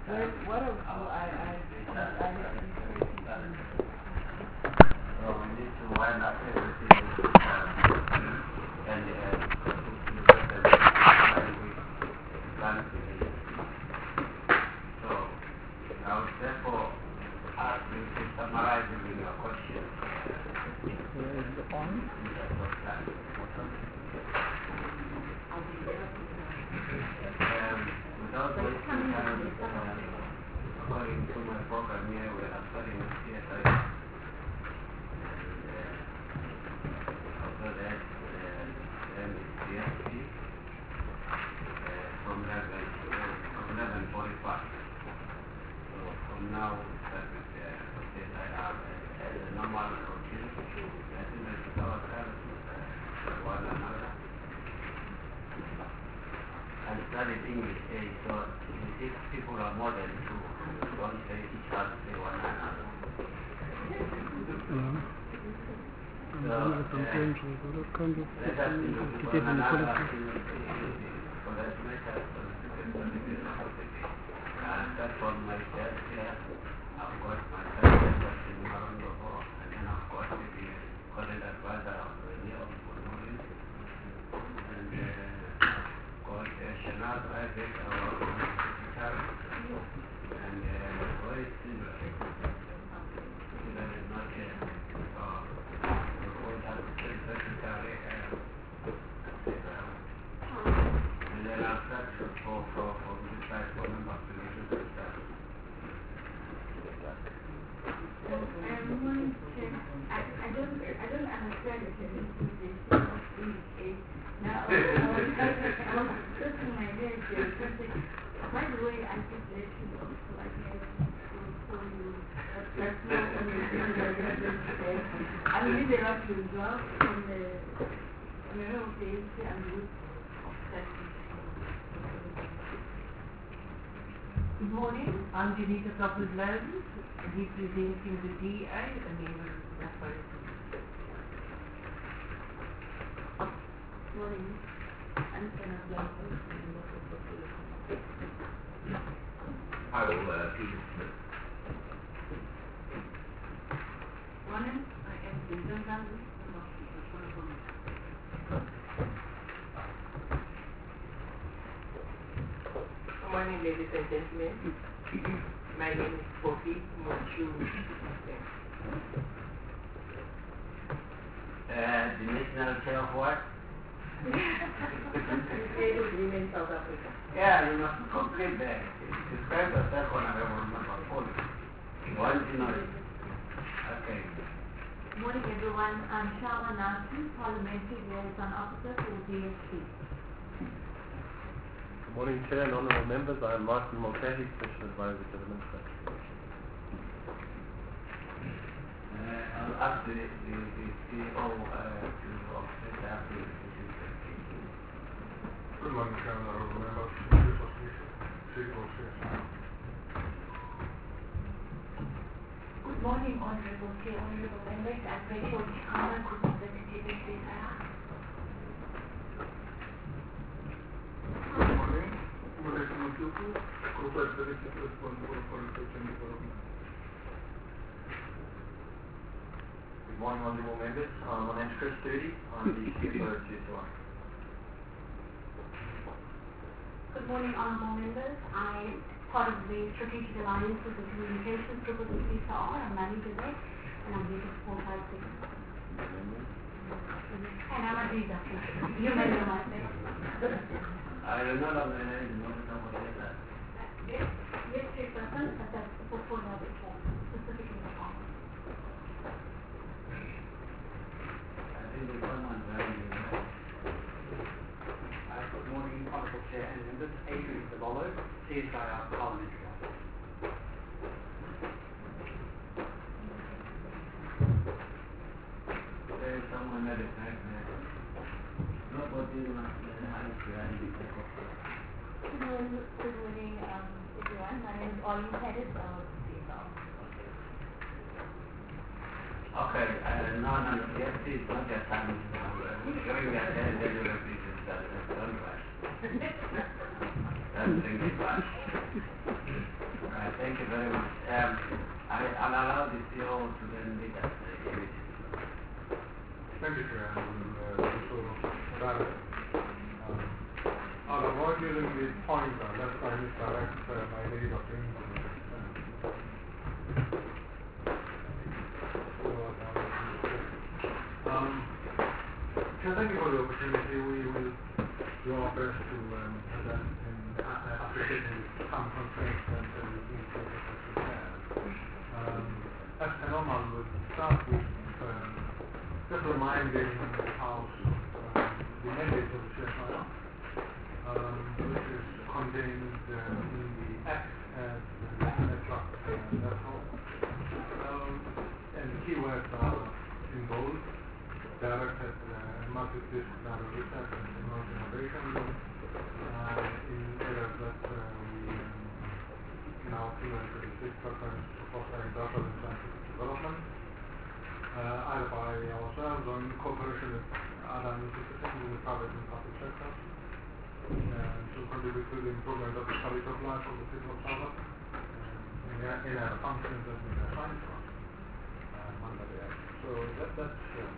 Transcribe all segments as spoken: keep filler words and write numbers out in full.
Well, what a, oh, I, I, I, I So we need to wind up everything um, and uh, look at the language translation. So I would therefore ask you to summarize with your question. Where is the point? In terms of time. Um, without wasting time, um, according to my program here, we are studying C S I. After that, uh, then it's C S P uh, from eleven from eleven forty-five. So from now we start with the C S I R as a normal routine. I think that is our time uh, one another. And study English A, so if people are more than two, don't say each other, say one another. Yeah. So, I'm uh, sometimes I got a kind of let us introduce get one in another quality. for that matter, so the second of the day. I'll start from myself here. I've got myself in Marangobo, and then I've got the current advisor of the New York Monopoly, and uh, got uh, Shanaz Isaac, our secretary, and uh, where is Sindra? Sindra is not here. So, we all have the same secretary, uh, and then I'll start for, for, for this side for member of the nation to start. Um, one thing, I, I don't I don't understand the presentation of English. Now I was I was just in my head there something. By the way, I just let you know so I can so you that's not understand what you understand. I need a lot to drop from the mirror of the issue and root of that issue. Good morning, I'm Denise Toppers-Loudon, representing the D A, a member of the authority. Morning. I'm Sana Blanco. I will uh, Peter Smith. Morning. I am Susan Blanco. Good morning, ladies and gentlemen. My name is Poppy Mochu. Uh, the national chair of what? Disabled Women South Africa. Yeah, you must complete that. Describe yourself on a level number four. You want to know it? Okay. Good morning, everyone. I'm Shama Nasi, Parliamentary Liaison Officer for D S P. Good morning, Chair and Honourable Members. I am Martin Mulcahy, Special Advisor to the Minister. Uh, I'll ask the, the, the C E O uh, to offset that. Good morning, Chairman, Honourable Members, Chief Association, Chief Association. Good morning, Honorable Chair, Honorable Members. I'm Rachel Chikama, representative of C S I R. Good morning, Malaysia Mutuku, Group Executive responsible for research and development. Good morning, honourable members. Uh, my name is Chris Sturdy. I'm the C F O of C S I R. Good morning, honorable members. I'm part of the Strategic Alliance with the Communications Group of the C S I R. I'm manager there, and I'm here to support our team. And I'm a leader. You may know myself. I remember my name, you want to know what it is? Yes, yes, Chairperson, but that's the portfolio reform, specifically reform. I think there's someone very you know. Uh, good morning, Honourable Chair and members. Adrian Delolo, C S I R Parliamentary Officer. There is someone that is right there. Nobody wants to have behind the cocoa. Good morning, good morning, um, everyone. My name is Ollie Pettis, uh, C S I R. Okay, uh, no, no, no, yes, please, not your time. During your time, then you repeat yourself. Don't rush. Don't bring it back. thank you very much. Um, I, I'll allow the C E O to then lead us uh, immediately. Thank you, Chair. And, uh, so, that, um, I'll avoid using the pointer. That's why I misdirect uh, my lady Doctor England. Um, so thank you for the opportunity. We will do our best to um, present in uh, appreciating some constraints and uh, the initiatives that we have. Um, as per normal, we'll start with um, just reminding the House of um, the mandate of the C S I R, um, which is contained uh, in the Act as the draft. Uh, that's all. Um, and the keywords are in bold: directed uh, multidisciplinary research and technology innovation uh, in areas that uh, we, um, in our opinion, should exist preference to foster industrial and scientific development, uh, either by ourselves or in cooperation with other institutions in the private and public sectors, uh, to contribute to the improvement of the quality of life of the people of South Africa uh, in, their, in our functions that we are assigned to us uh, under the Act. So that, that's um,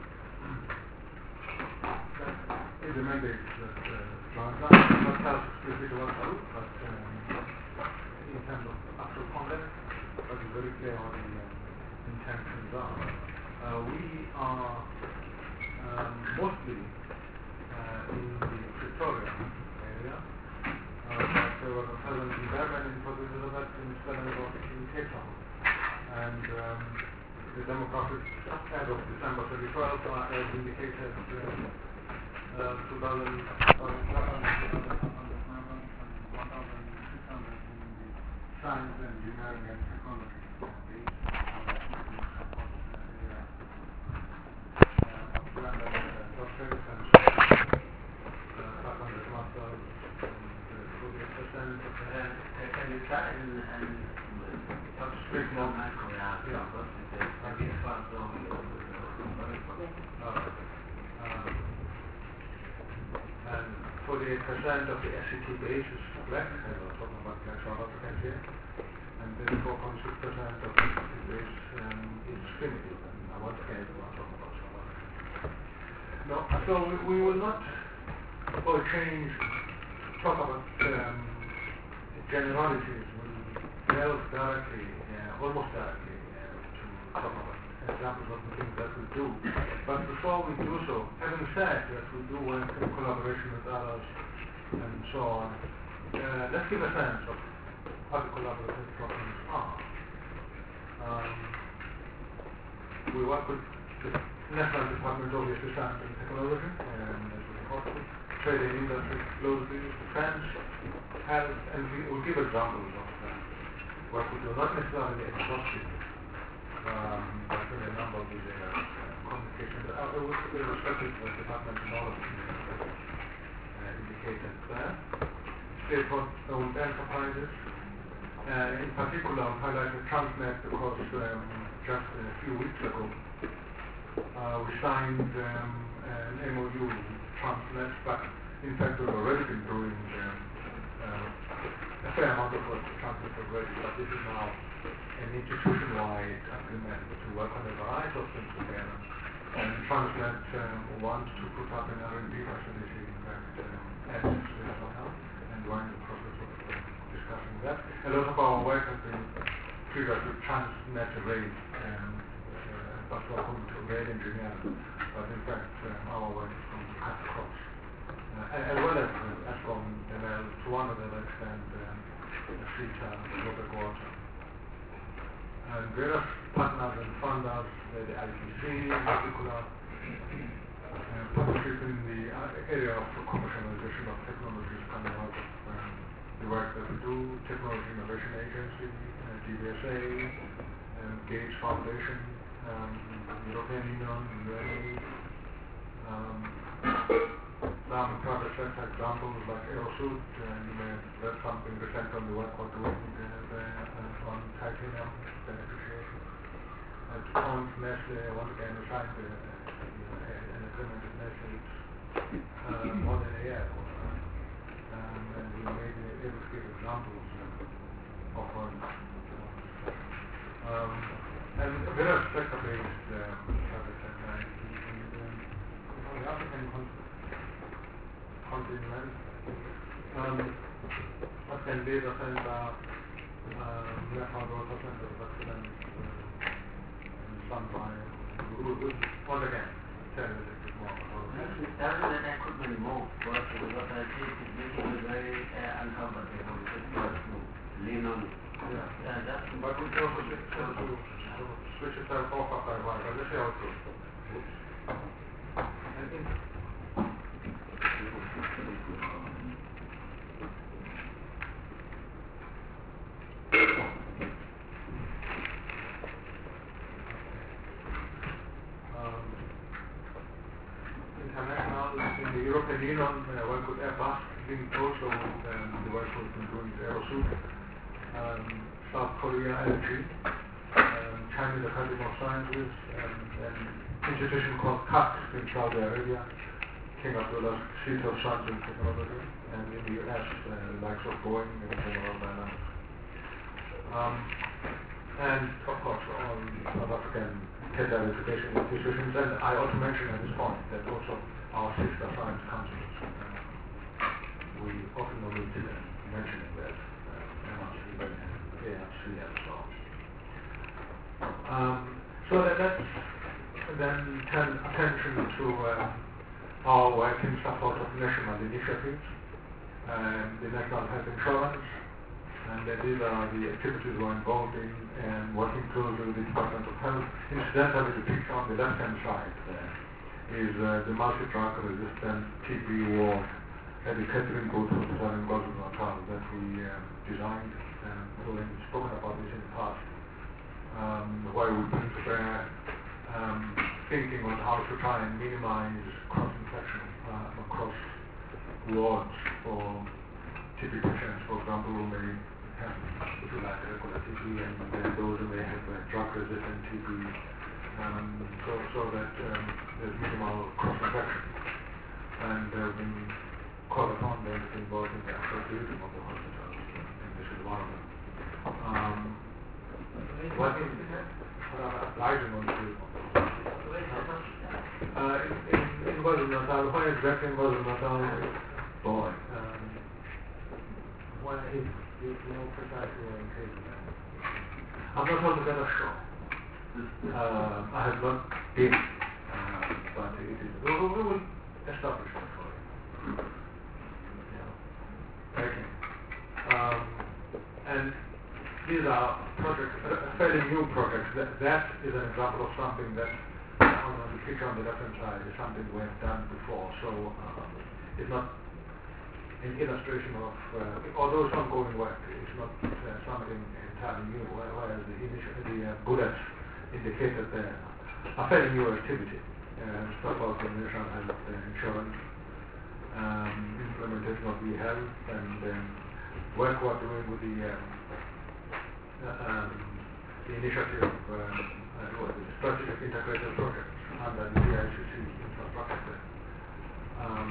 that is a mandate that uh, drives us. Not tells explicitly what to do, but um, in terms of actual content, but it's very clear what the um, intentions are. Uh, we are um, mostly uh, in the Pretoria area, uh, but there was a presence in Durban and Port Elizabeth in Stellenbosch in Cape Town. And um, the demographics as of December twenty twelve are as indicated uh, uh, two thousand, one thousand six hundred in the science, engineering and technology base. Can you try and, and talk straight more macro now? Yeah. Because it's a bit fast over the and forty-eight percent of the S C T base is black, as I was talking about black South Africans here, and thirty-four point six percent of the S C T base um, is primitive, and I once again we are talking about South Africans. No, so we, we will not or change, talk about um, generalities. We delve directly, uh, almost directly, uh, to talk about examples of the things that we do. But before we do so, having said that we do work in collaboration with others and so on, uh, let's give a sense of how the collaborative problems are. Um, we work with the National Department of Science and Technology, and as we reported, trade and industry closely, defense, health, and we will give examples of that. What we do, not necessarily exhaustive, um, but in a number of these areas, uh, communication, uh, with the respective uh, departments and all of them uh, indicated there. State-owned enterprises, uh, in particular, I've highlighted Transnet because um, just a few weeks ago, uh, we signed um, an M O U with Transnet, but in fact we've already been doing um, uh, a fair amount of work with Transnet already, but this is now an institution-wide agreement to work on a variety of things together. And Transnet um, wants to put up an R and D facility, in fact, um, at C S I R, and we're in the process of uh, discussing that. A lot of our work has been triggered with Transnet Rail, um, uh, but we're going to rail engineering, but in fact um, our work is going to cut across. Uh, as well as uh, Eskom, and uh, to one other extent, um, the FITA, Robert Water. And various partners and funders, uh, the I T C in particular, uh, partnership in the uh, area of commercialization of technologies coming out of um, the work that we do, Technology Innovation Agency, uh, D V S A, um, Gates Foundation, um, European Union, U N A, um, some private sector examples like Aerosud, uh, you may have read something recent on the work we're doing uh, uh, on titanium beneficiation. At Point, Nestle, once again, we signed uh, uh, an agreement with Nestle uh, more than a year ago. Um, and we may be able to give examples uh, of what Um, and various sector-based um, projects like that. And, um, on the African con- continent, um, African data center, uh, Nepal data center of excellence, uh, and Sunby. Once again, tell you a little bit more about that. Rather than I could be moved, but what I think is making me very uh, uncomfortable. It's just to lean on. Yeah. Yeah, that's But we can also switch to, to, to switch itself off after a while, but let's see how it goes. And in, um, international, in the European Union, uh, work with Airbus, linked also with um, the work we've been doing with Aerosuit, um, South Korea L G, um, Chinese Academy of Sciences, um, and an institution called C A T in Saudi Arabia, came up with a suite of science technology, and in the U S, uh, the likes of Boeing and General Dynamics. Um, and of course, all South African tender education institutions, and I ought to mention at this point that also our sister science councils, uh, we often omit uh, mentioning that, uh, M R C and A R C and so on. Um, so that that's then turn attention to uh, our work in support of national initiatives, um, the National Health Insurance, and uh, these are the activities we're involved in, and working closely with the Department of Health. Incidentally, the picture on the left-hand side there is uh, the multi-drug resistant T B ward at the Catherine Booth Hospital in KwaZulu-Natal that we um, designed, and we've spoken about this in the past, um, where we bring to bear um, thinking on how to try and minimize cross-infection uh, across wards for T B patients, for example, who may have, if you like, regular T B, and uh, those who may have uh, drug-resistant T B, um, so, so that um, there's minimal cross-infection. And uh, we call upon them to involve in the actual building of the hospital, and this is one of them. Um, what is obliging on the building of the hospital? Uh, in, in, in KwaZulu-Natal, where exactly in KwaZulu-Natal? Boy. Um, Where is, do you know precisely where it is? I'm not altogether sure. Uh, I have not been, uh, but it is. We will, we will establish that for you. Yeah. Okay. Um, and these are projects, uh, fairly new projects. That, that is an example of something that, on, on the picture on the left-hand side, is something we have done before. So um, it's not an illustration of, uh, although it's ongoing work, it's not uh, something entirely new, whereas the, initial, the uh, bullets indicated there a fairly new activity. Uh, stuff about the national health uh, insurance, um, implementation of the health, and um, work we're doing with the, um, uh, um, the initiative, um, uh, what is it, strategic integrated projects under the D I C C infrastructure. Um,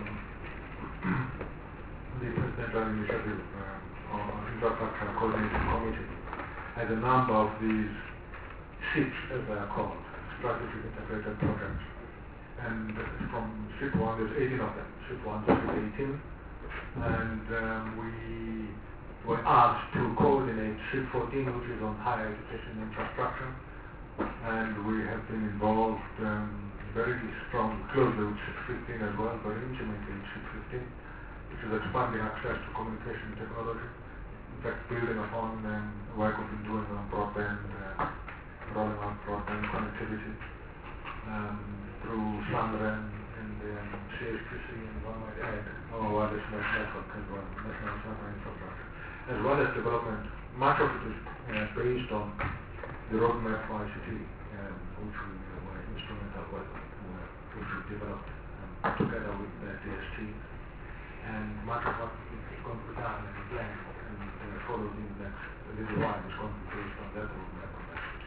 the Presidential Initiative um, on Infrastructure Coordination Committee has a number of these S I Ps, as they are called, strategic integrated projects. And from S I P one, there's eighteen of them, S I P one to S I P eighteen. And um, we were asked to coordinate S I P fourteen, which is on higher education infrastructure. And we have been involved um, very strong, closely with S I P fifteen as well, very intimately in S I P fifteen. Which is expanding access to communication technology. In fact, building upon um, work we've been doing on broadband, uh, rolling out broadband connectivity um, through SANREN and um, C H P C, and one might add our wireless mesh network as well, national server infrastructure, as well as development. Much of it is uh, based on the roadmap for I C T, um, which we uh, were instrumental with, uh, which we developed um, together with the D S T. And much of what is going to be done and planned and uh, followed in the next little while is going to be based on that roadmap of I C T.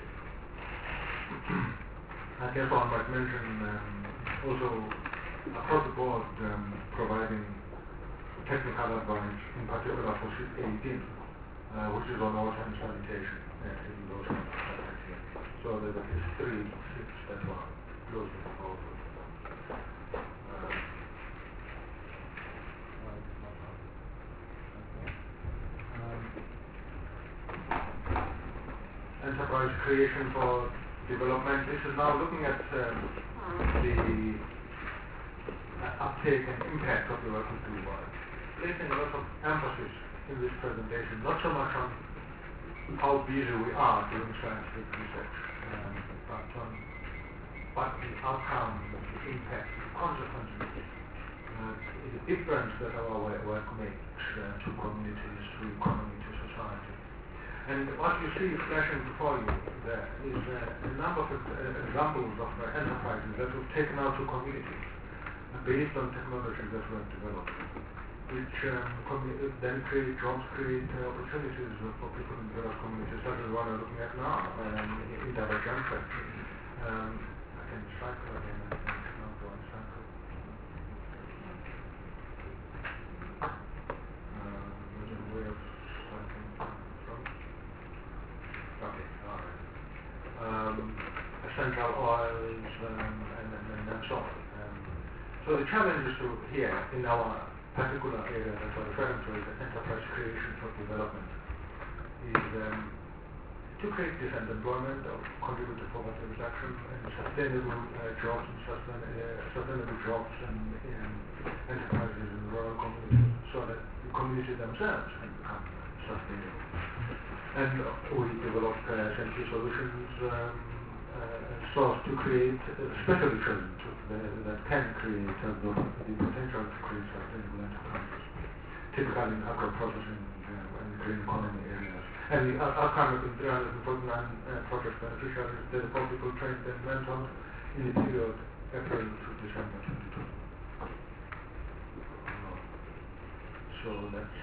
I guess one might mention um, also across the board um, providing technical advice, in particular for S I P eighteen, uh, which is on water and sanitation, uh, in those kinds of subjects here. So there is three seats that are closely involved. Um, um, enterprise creation for development. This is now looking at um, the uh, uptake and impact of the work we do, uh, placing a lot of emphasis in this presentation, not so much on how busy we are doing scientific research, um, but on what the outcome, the impact, the consequences, uh, the difference that our work makes uh, to communities, to economy, to society. And what you see flashing before you there is uh, a number of uh, examples of uh, enterprises that we've taken out to communities uh, based on technologies that we have developed, which um, then create jobs, create uh, opportunities for people in various communities, such as one we're looking at now, um, in Dabajan factory. Um, I can cycle again, I think, not go on cycle. Um, there's a way of cycling from. Okay, alright. Um, essential oils um, and, and, and so on. Um, so the challenge is to here, in our particular area that we're referring to as enterprise creation for development, is um, to create decent employment, or contribute to poverty reduction and sustainable uh, jobs and sustain, uh, sustainable jobs and um, enterprises in rural communities, so that the community themselves can become sustainable. And uh, we develop uh, essentially solutions um, uh, so as to create uh, specially chosen to, uh, that can create uh, the, the potential to create sustainable enterprises, typically in agro-processing uh, and green economy areas. And the uh, outcome of the three hundred forty-nine uh, project beneficiaries, the four people trained and mentored in the period April to December twenty twenty. So that's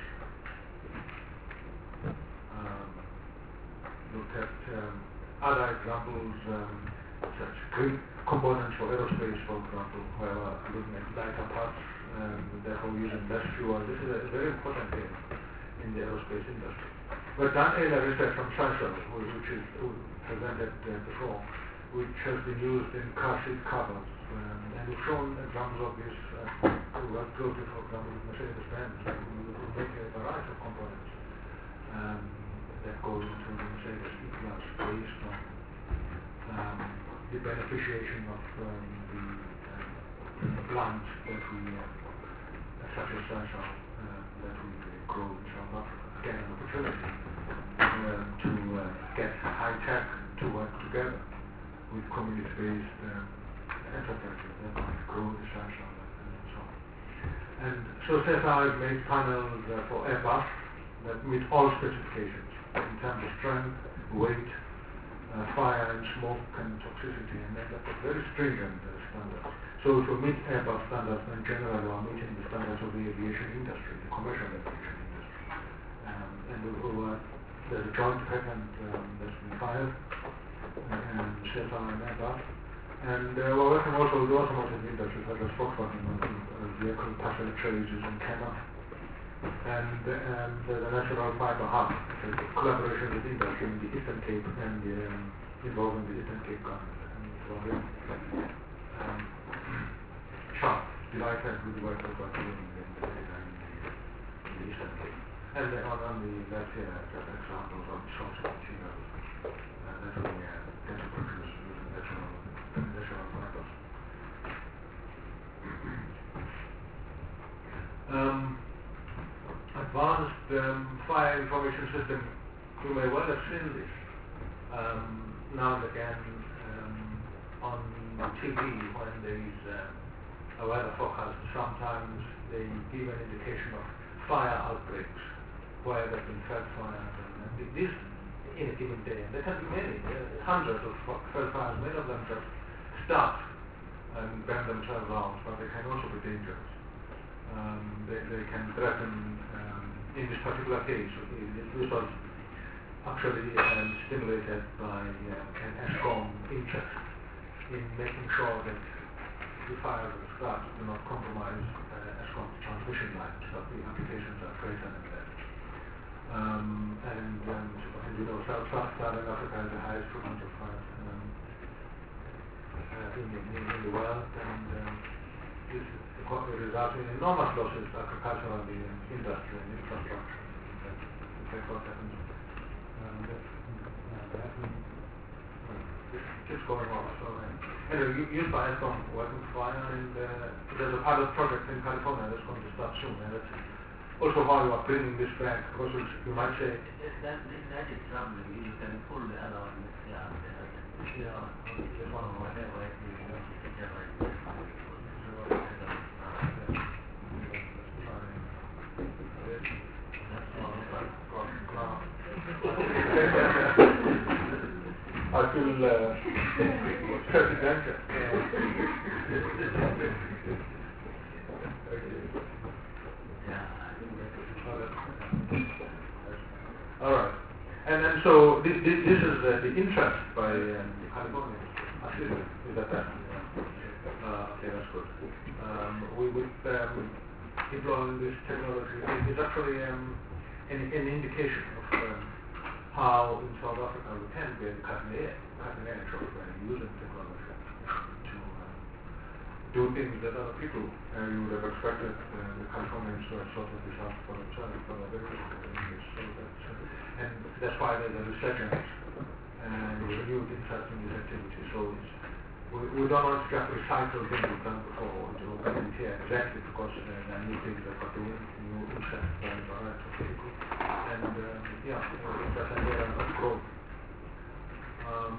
um, look at um, other examples, um, such green components for aerospace, for example, where we're looking at lighter parts, um, therefore using less fuel. This is a very important area in the aerospace industry. We've done area research from Seychelles, which is presented uh, before, which has been used in car seat covers, um, and we've shown examples of this. Uh, we work closely, for example, with Mercedes-Benz. We make a variety of components um, that go into the Mercedes E-Class based on um, the beneficiation of um, the uh, plants that we, uh, such as Seychelles, uh, that we grow in South Africa. Again, an opportunity uh, to uh, get high tech to work together with community-based um, enterprises that might grow the Seychelles and so on. And so C S I has made panels uh, for Airbus that meet all specifications in terms of strength, weight, uh, fire and smoke and toxicity, and they've got very stringent uh, standards. So if we meet Airbus standards, then generally we are meeting the standards of the aviation industry, the commercial aviation industry. Um, and we, we were, there's a joint patent um, that's been filed, uh, and C S I and Airbus. And uh, we're working also with the automotive industry, such as Volkswagen on the uh, vehicle passenger trays in Canada. And um, there's a natural fiber hub, a collaboration with industry in the Eastern Cape and um, involving the Eastern Cape government. And so we're um, sharp, delighted with the work that we're doing in the, in the Eastern Cape. And then on, on the left here, just examples of source materials uh, that we uh, get to produce using natural, natural fibers. Um, advanced um, fire information system, you may well have seen this um, now and again um, on T V when there is uh, a weather forecast. Sometimes they give an indication of fire outbreaks where there have been felt fires, and, and this in a given day. And there can be many, uh, hundreds of felt fires. Many of them just start and burn themselves out, but they can also be dangerous. Um, they, they can threaten, um, in this particular case, this was actually um, stimulated by uh, an ESCOM interest in making sure that the fires that start do not compromise uh, ESCOM transmission lines, but the applications are greater than that. Um, and, um, and you know, South Southern Africa has the highest prevalence of fires um, uh, in, the, in, in the world, and um, this is resulting in enormous losses to agriculture and the um, industry and infrastructure. And that, that's what happens. Um, that's, uh, that happens, uh, it's just going on. So, uh, anyway, you, you buy from working fire, and uh, there's a pilot project in California that's going to start soon. And that's also why you are bringing this back, because you might say, That, that is troubling. You can pull the other one. Yeah, yeah, this one or might whatever it is, whichever it is. I feel uh, presidential. All right, and then so this, this, this is uh, the interest by um, California. Is that that? Uh, okay, that's good. Um, we would um, deploying this technology is actually um, an, an indication of um, how in South Africa we can be at the cutting edge, cutting edge of uh, using technology to uh, do things that other people uh, you would have expected uh, the Californians to have sort of disaster for themselves, but they're very interested in this. So that's, uh, and that's why there's a resurgence and a renewed interest in this activity. So it's, we, we don't want to just recycle things we've done before. We do it here exactly because uh, there are new things that we're doing, new interest by a variety of people. And um, yeah, uh, that's an area of growth. Um,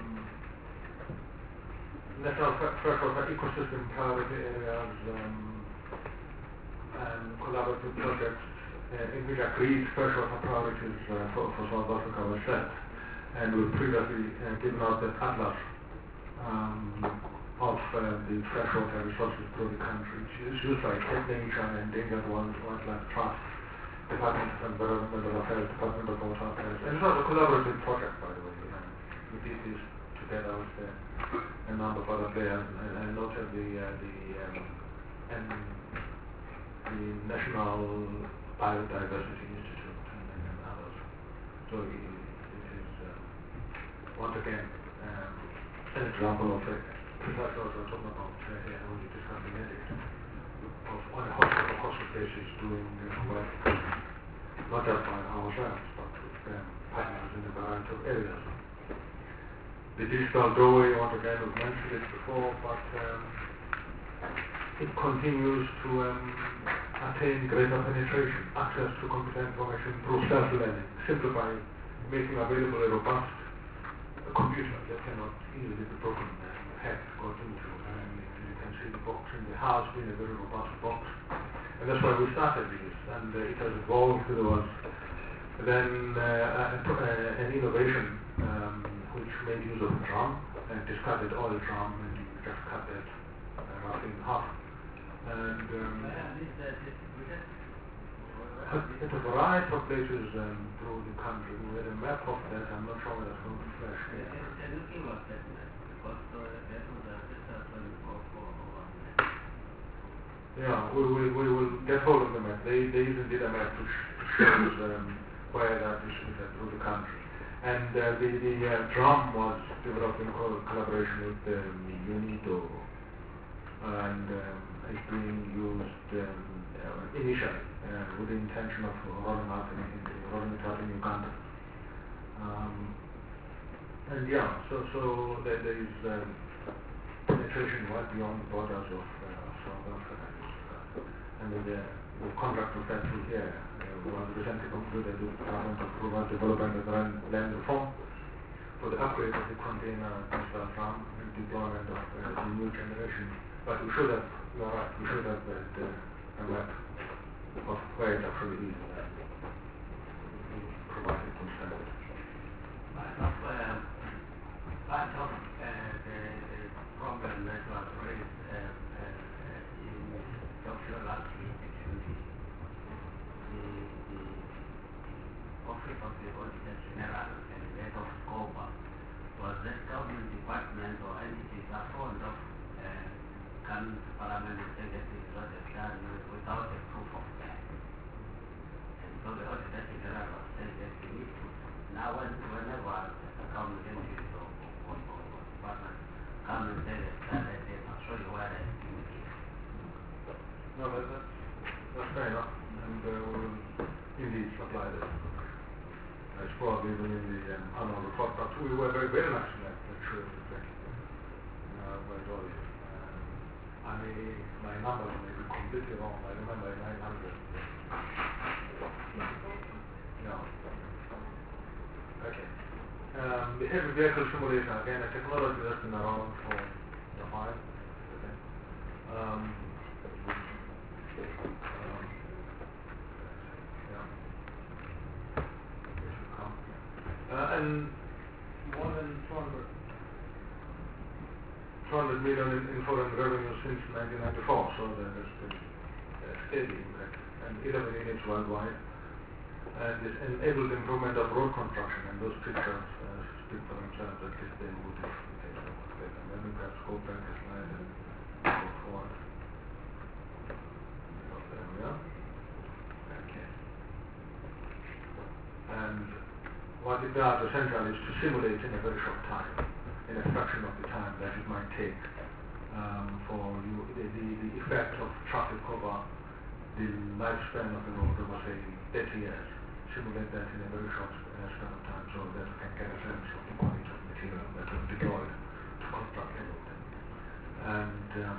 National freshwater ecosystem priority areas um, and collaborative projects uh, in which agreed freshwater priorities uh, for, for South Africa were set. And we've previously uh, given out the atlas um, of uh, the freshwater resources through the country. It's used by Nature and Endangered Wildlife Trust, Department of Environmental Affairs, Department of Water Affairs. And it's not a collaborative project, by the way. Um, we did this together with uh, a number of other players, and I noted the uh, the um, and the National Biodiversity Institute and, and others. So it, it is uh, once again um, an example of uh, precisely what we're talking about uh, here when we discuss the ethics of on a hospital hospital basis doing uh, work not just by ourselves but with um, partners in a variety of areas. The digital doorway, once again, we've mentioned it before, but um, it continues to um, attain greater penetration, access to computer information through self-learning, simply by making available a robust a computer that cannot easily be broken and hacked, got into. And you can see the box in the house being a very robust box. And that's why we started this, and uh, it has evolved towards then uh, a, uh, an innovation um, which made use of a drum, a discarded oil drum, and you just cut that uh, roughly in half. And um, at a variety of places um, through the country, we had a map of that. I'm not sure whether it's going to flash here. Can you give us that map? Because uh, that was a research for for Yeah, we, we, we will get hold of the map. They, they even did a map which shows um, where that is uh, through the country. And uh, the, the uh, drum was developed in co collaboration with um, UNIDO, and um, is being used um, uh, initially uh, with the intention of rolling out in, in, rolling it out in Uganda. Um, and yeah, so so there, there is um, penetration right beyond the borders of uh, South Africa. And with the, the contract of that through here uh, was recently concluded with the Department of Rural Development and Land, Land Reform for the upgrade of the container digital farm and deployment of uh, the new generation. But we should have, you are right, we should have uh, the, a map of where it actually is uh, provided consent. part of uh, part of uh, the, the problem that was raised uh, uh, in Tokyo last week, actually, the, the, the office of the Auditor General and that of SCOPA was that government department or entities are fond of uh, coming to Parliament and saying that this is what they've done without a proof of that. And So the Auditor General said that we need to, now when, whenever a government entity or, or, or, or department come and say that, that they must show you where they're communicating. No, that, that's, that's fair enough, and uh, we will indeed apply this. It's probably even in the um, annual report, but we were very, very much like that sure exactly. Uh, by Dolly. Um, I may, my numbers may be completely wrong. I remember nine hundred. Yeah. Okay. Um, the heavy vehicle simulation, again, a technology that's been around for a while. Okay. Um, um, yeah. It should come. Uh, and more than two hundred, two hundred million in, in foreign revenue since nineteen ninety-four, so that has been uh, steady impact, and eleven units worldwide, and it enabled improvement of road construction, and those pictures uh, speak for themselves, at least they would have indicated what's there. And then we perhaps go back a slide and go forward. So there we are. Okay. And what it does essentially is to simulate in a very short time, in a fraction of the time that it might take um, for you, the, the, the effect of traffic over the lifespan of the road over, say, thirty years. Simulate that in a very short uh, span of time so that we can get a sense of the quality of material that was deployed to construct the road. And um,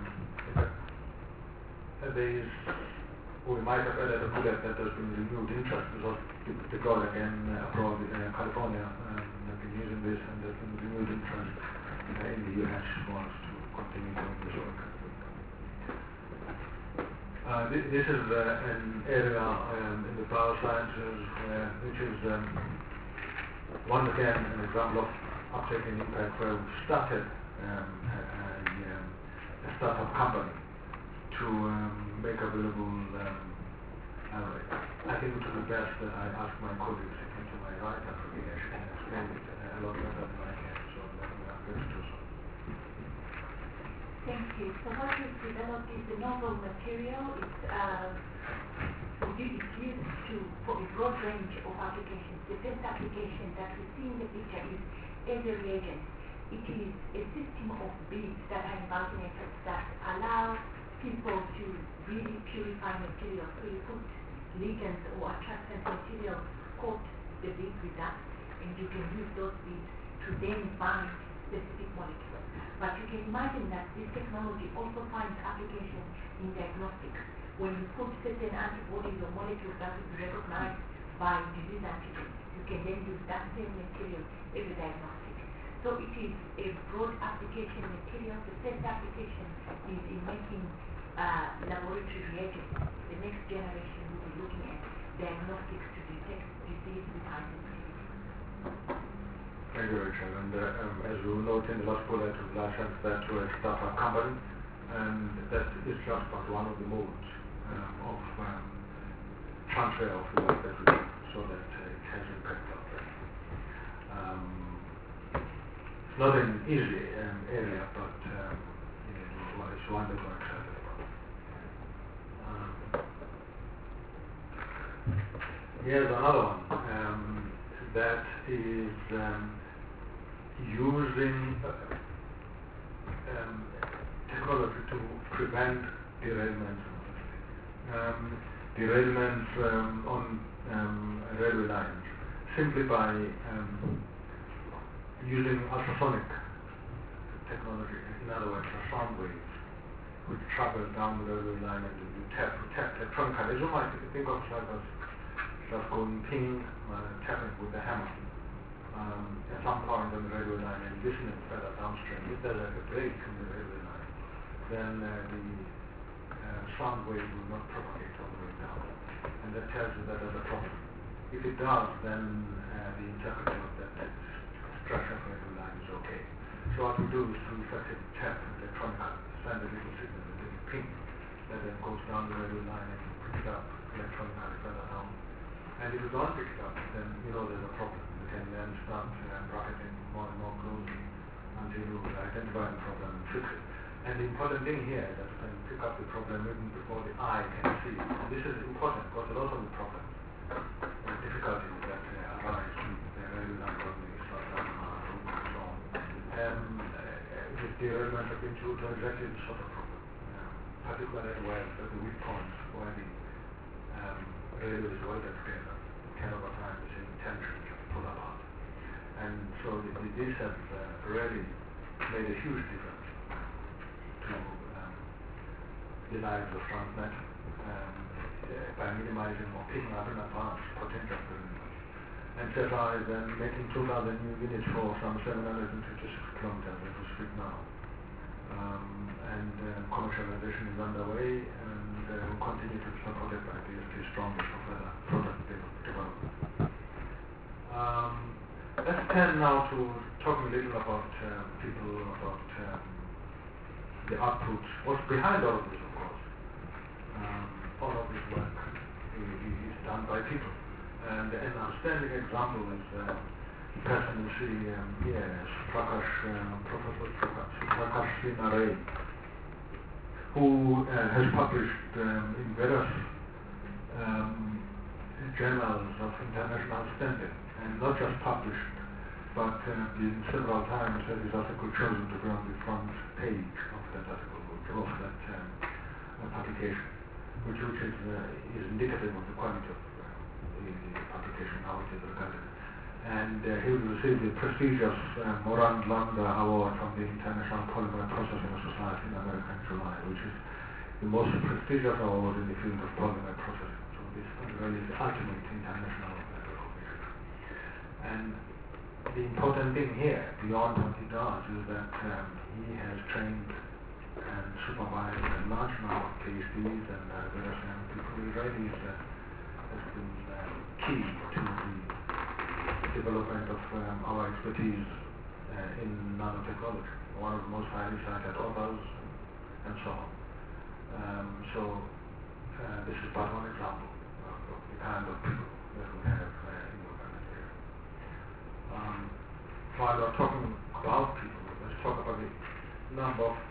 uh, there is, we might have added a bullet that there's been renewed interest because deployed again uh, abroad in uh, California, and they've been using this, and there's been renewed interest uh, in the U S for us to continue doing this work. Uh, th this is uh, an area um, in the power sciences uh, which is um, once again an example of uptake and impact where we started um, a, a, um, a startup company to um, make available um, alloy. I think it would be best that I ask my colleagues sitting to my right and for me actually can explain it uh, a lot better than I can, so let me ask them to do so. Thank you. So what we've developed is a novel material. It's, uh, it's used to, for a broad range of applications. The first application that we see in the picture is as a reagent. It is a system of beads that are impregnated that allow people to really purify material. So you put ligands or attractant material, coat the beads with that, and you can use those beads to then bind specific molecules. But you can imagine that this technology also finds application in diagnostics. When you put certain antibodies or molecules that will be recognized by disease antigens, you can then use that same material as a diagnostic. So it is a broad application material. The first application is in making uh, laboratory reagents. The next generation will be looking at diagnostics to detect disease with high sensitivity. Thank you, Richard. And uh, um, as we will note in the last bullet, we've licensed that to a startup company, and that is just but one of the modes um, of um, transfer of the work that we do, so that uh, it has impact out there. Um, it's not an easy um, area, but um, you know, well, it's one that we're excited about. Um, here's another one um, that is um, using uh, um, technology to prevent derailments, um, derailments um, on um, railway lines simply by um, using ultrasonic technology. In other words, the sound waves which travel down the railway line and you tap, tap electronically. As you might think of like a just going ping, uh, tapping with a hammer. Um, at some point on the railway line and listening further downstream. If there's like a break in the railway line, then uh, the uh, sound wave will not propagate all the way down. And that tells you that there's a problem. If it does, then uh, the integrity of that structure of the railway line is okay. So what we do is to effectively tap electronically, send a little signal, a little ping, that then goes down the railway line and you pick it up electronically further down. And if you don't pick it up, then you know there's a problem. You can then start uh, bracketing more and more closely until you identify the problem and fix it. And the important thing here is that you can pick up the problem even before the eye can see it. And this is important because a lot of the problems the difficulties that uh, arise with the relevance of the Islam and so on. Um, uh, with the relevance of into to exactly the sort of problem, um, particularly where at the weak points where the um, railway is welded together, can over time the same tension pull apart. And so the, the, these have uh, really made a huge difference to um, the lives of Transnet um, uh, by minimizing or picking up in advance potential derailment. And so far as um, making two thousand new units for some seven hundred fifty-six kilometers as we speak now. Um, and uh, commercialization is underway, and uh, will continue to be supported by D S T strongly for further product de- development. Um, let's turn now to talking a little about um, people, about um, the output, what's behind all of this, of course. Um, all of this work is, is done by people. And an outstanding example is uh, the person you see um, here, Prakash, uh, Professor Prakash Srinare, who uh, has published um, in various um, journals of international standing, and not just published, but uh, been several times had his article chosen to be on the front page of that article, of that um, uh, publication, which, which is, uh, is indicative of the quality of uh, the, the publication, how it is regarded. And uh, he will receive the prestigious uh, Morand Landa Award from the International Polymer Processing Society in America in July, which is the most prestigious award in the field of polymer processing. So this really is the ultimate international uh, recognition. And the important thing here, beyond what he does, is that um, he has trained and supervised a large number of PhDs and uh, various young people. He really is, uh, has been uh, key to the development of um, our expertise uh, in nanotechnology, one of the most highly cited authors, and so on. Um, so uh, this is but one example of, of the kind of people that we have uh, in the organization. Um, while we're talking about people, let's talk about the number of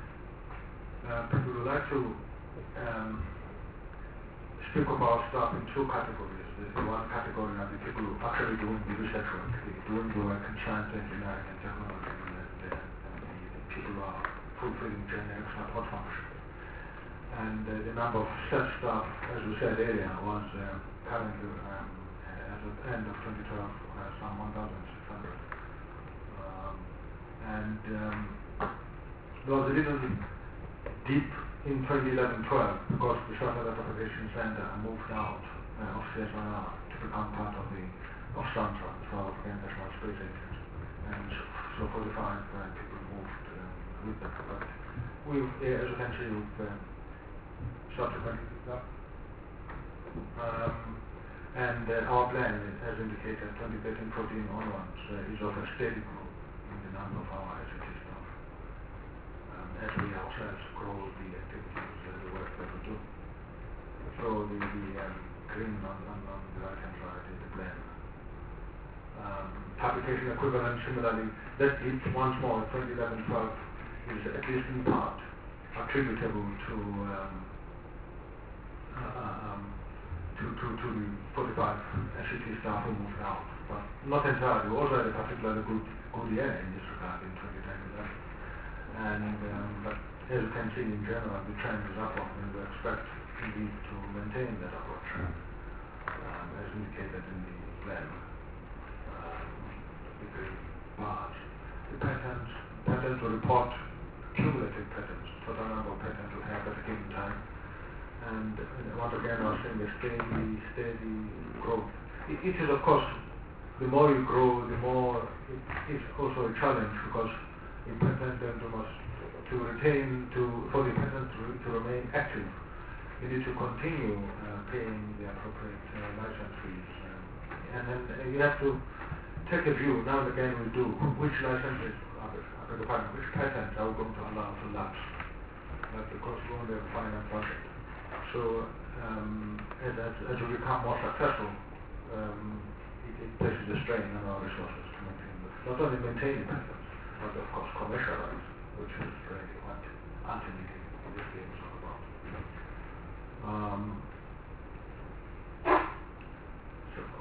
uh, people who like to um, speak of our staff in two categories. The one category are the people who actually doing the research work, the doing the work in science, engineering, and technology, and, uh, and the, the people who are fulfilling generic support functions. And uh, the number of such staff, as we said earlier, was uh, currently, um, uh, as of the end of twenty twelve, uh, some one thousand six hundred. Um, and um, there was a little dip in twenty eleven twelve because the Satellite Operations Center moved out uh, of C S I R to become part of the of SANSA, South African National Space Agency, and so, so forty-five uh, people moved uh, with them. But we, uh, as you can see, we've uh, subsequently picked up. Um, and uh, our plan, as indicated, twenty thirteen fourteen onwards, uh, is of a steady growth in the number of our I C T staff, um, as we ourselves grow the activities, uh, the work that we do. So the, the um, green on, on, on the right hand side is the plan. Um, publication equivalent similarly, that dip once more in twenty eleven twelve is at least in part attributable to um, uh, um, to, to, to the forty-five S C T staff who moved out, but not entirely. We also had a particularly good, good year in this regard in twenty eleven. And um, but as you can see in general, the trend is upward, and we expect indeed to maintain that upward trend, um, as indicated in the plan. Um, the green bars. The patents, patents will report cumulative patents, total number of patents we have at a given time. And uh, once again, I was saying the steady, steady growth. It, it is, of course, the more you grow, the more it is also a challenge, because in patent then you must, to retain, to for the patent to, to remain active, you need to continue uh, paying the appropriate uh, license fees. Um, and then uh, you have to take a view, now and again we do, which licenses, are the, are the department, which patents are we going to allow to lapse? But because we only have a finite budget. So um, as, as, as we become more successful, um, it, it places a strain on our resources to maintain this. Not only maintaining patents, but of course commercialize, which is really what ultimately this game is all about. Um,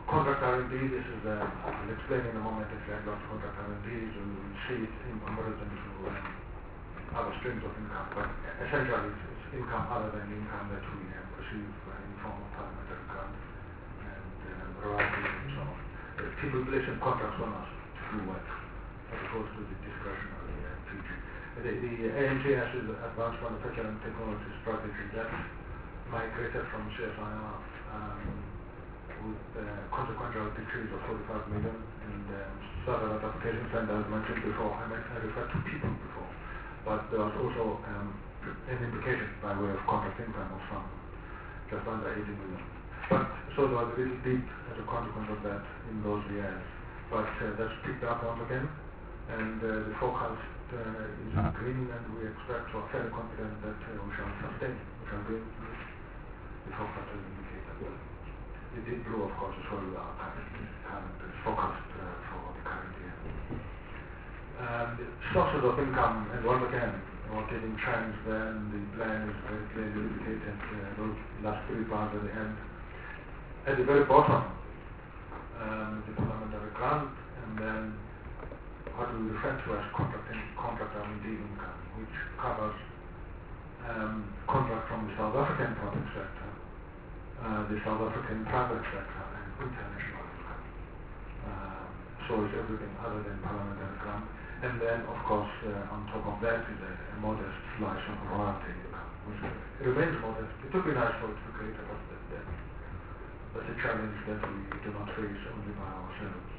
contract R and D, this is, uh, I'll explain in a moment exactly what contract R and D is, and you will see it in comparison to um, other streams of income, but essentially it's, it's income other than the income that we uh, receive uh, in the form of parliamentary grant and uh, royalties and so on. Uh, people placing contracts on us to do work, as opposed to the discretionary uh, feature. The, the A M T S is Advanced Manufacturing Technology Strategy that migrated from C S I R um, with uh, consequential decrease of forty-five million and um, satellite applications, and as mentioned before, I, meant, I referred to people before, but there was also um, an implication by way of contract income of some just under eighty million. But so there was a little dip as a consequence of that in those years, but uh, that's picked up once again, and uh, the forecast uh, is green, and we expect or are fairly confident that uh, we shall sustain, we shall be able to meet the forecast as indicated. The deep blue, of course, is where we are current, current forecast uh, for the current year. Um, the sources of income, and once again, we're getting trends there, and the plan is very clearly indicated, uh, those last three bars at the end. At the very bottom, um, the parliamentary grant, and then what we refer to as contract, contract R and D income, which covers um, contract from the South African public sector, uh, the South African private sector, and international income. Um, so it's everything other than parliamentary grant. And then, of course, uh, on top of that is a, a modest slice of royalty income, which remains modest. It would be nice for it to be greater, but that, that, that's a challenge that we do not face only by ourselves.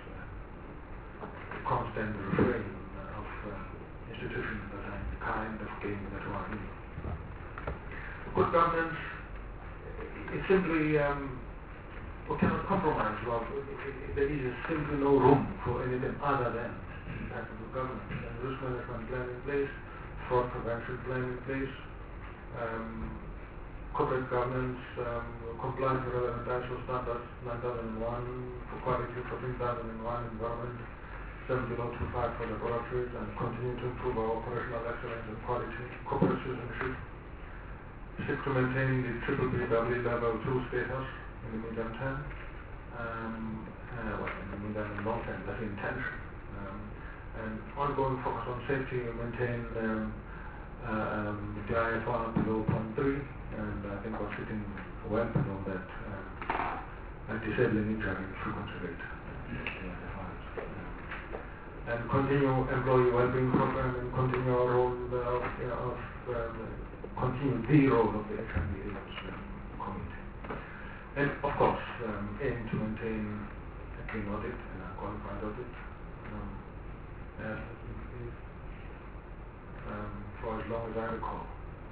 Constant refrain of uh, institutions that are in the kind of game that we are in. Good governance, it's simply, um, we cannot compromise. Well, it, it, it, there is simply no room for anything other than that of good governance. And risk management plan in place, fraud prevention plan in place, um, corporate governance, um, compliance with relevant I S O standards nine thousand one for quality, fourteen thousand one environment, seventeen oh two five for laboratories, and continue to improve our operational excellence and quality, corporate citizenship. Six, to maintain the triple B W level two status in the medium term. Um, uh, well, in the medium and long term, that's the intention. Um, and ongoing focus on safety, maintain um, uh, um, the I F R below zero point three, and I think we're sitting well below that um, and disabling injury frequency rate. And continue employee well-being program, and continue our role uh, of, uh, of um, continue the role of the H I V AIDS um, committee. And of course, um, aim to maintain a clean audit and a qualified audit um, as um, for as long as I recall.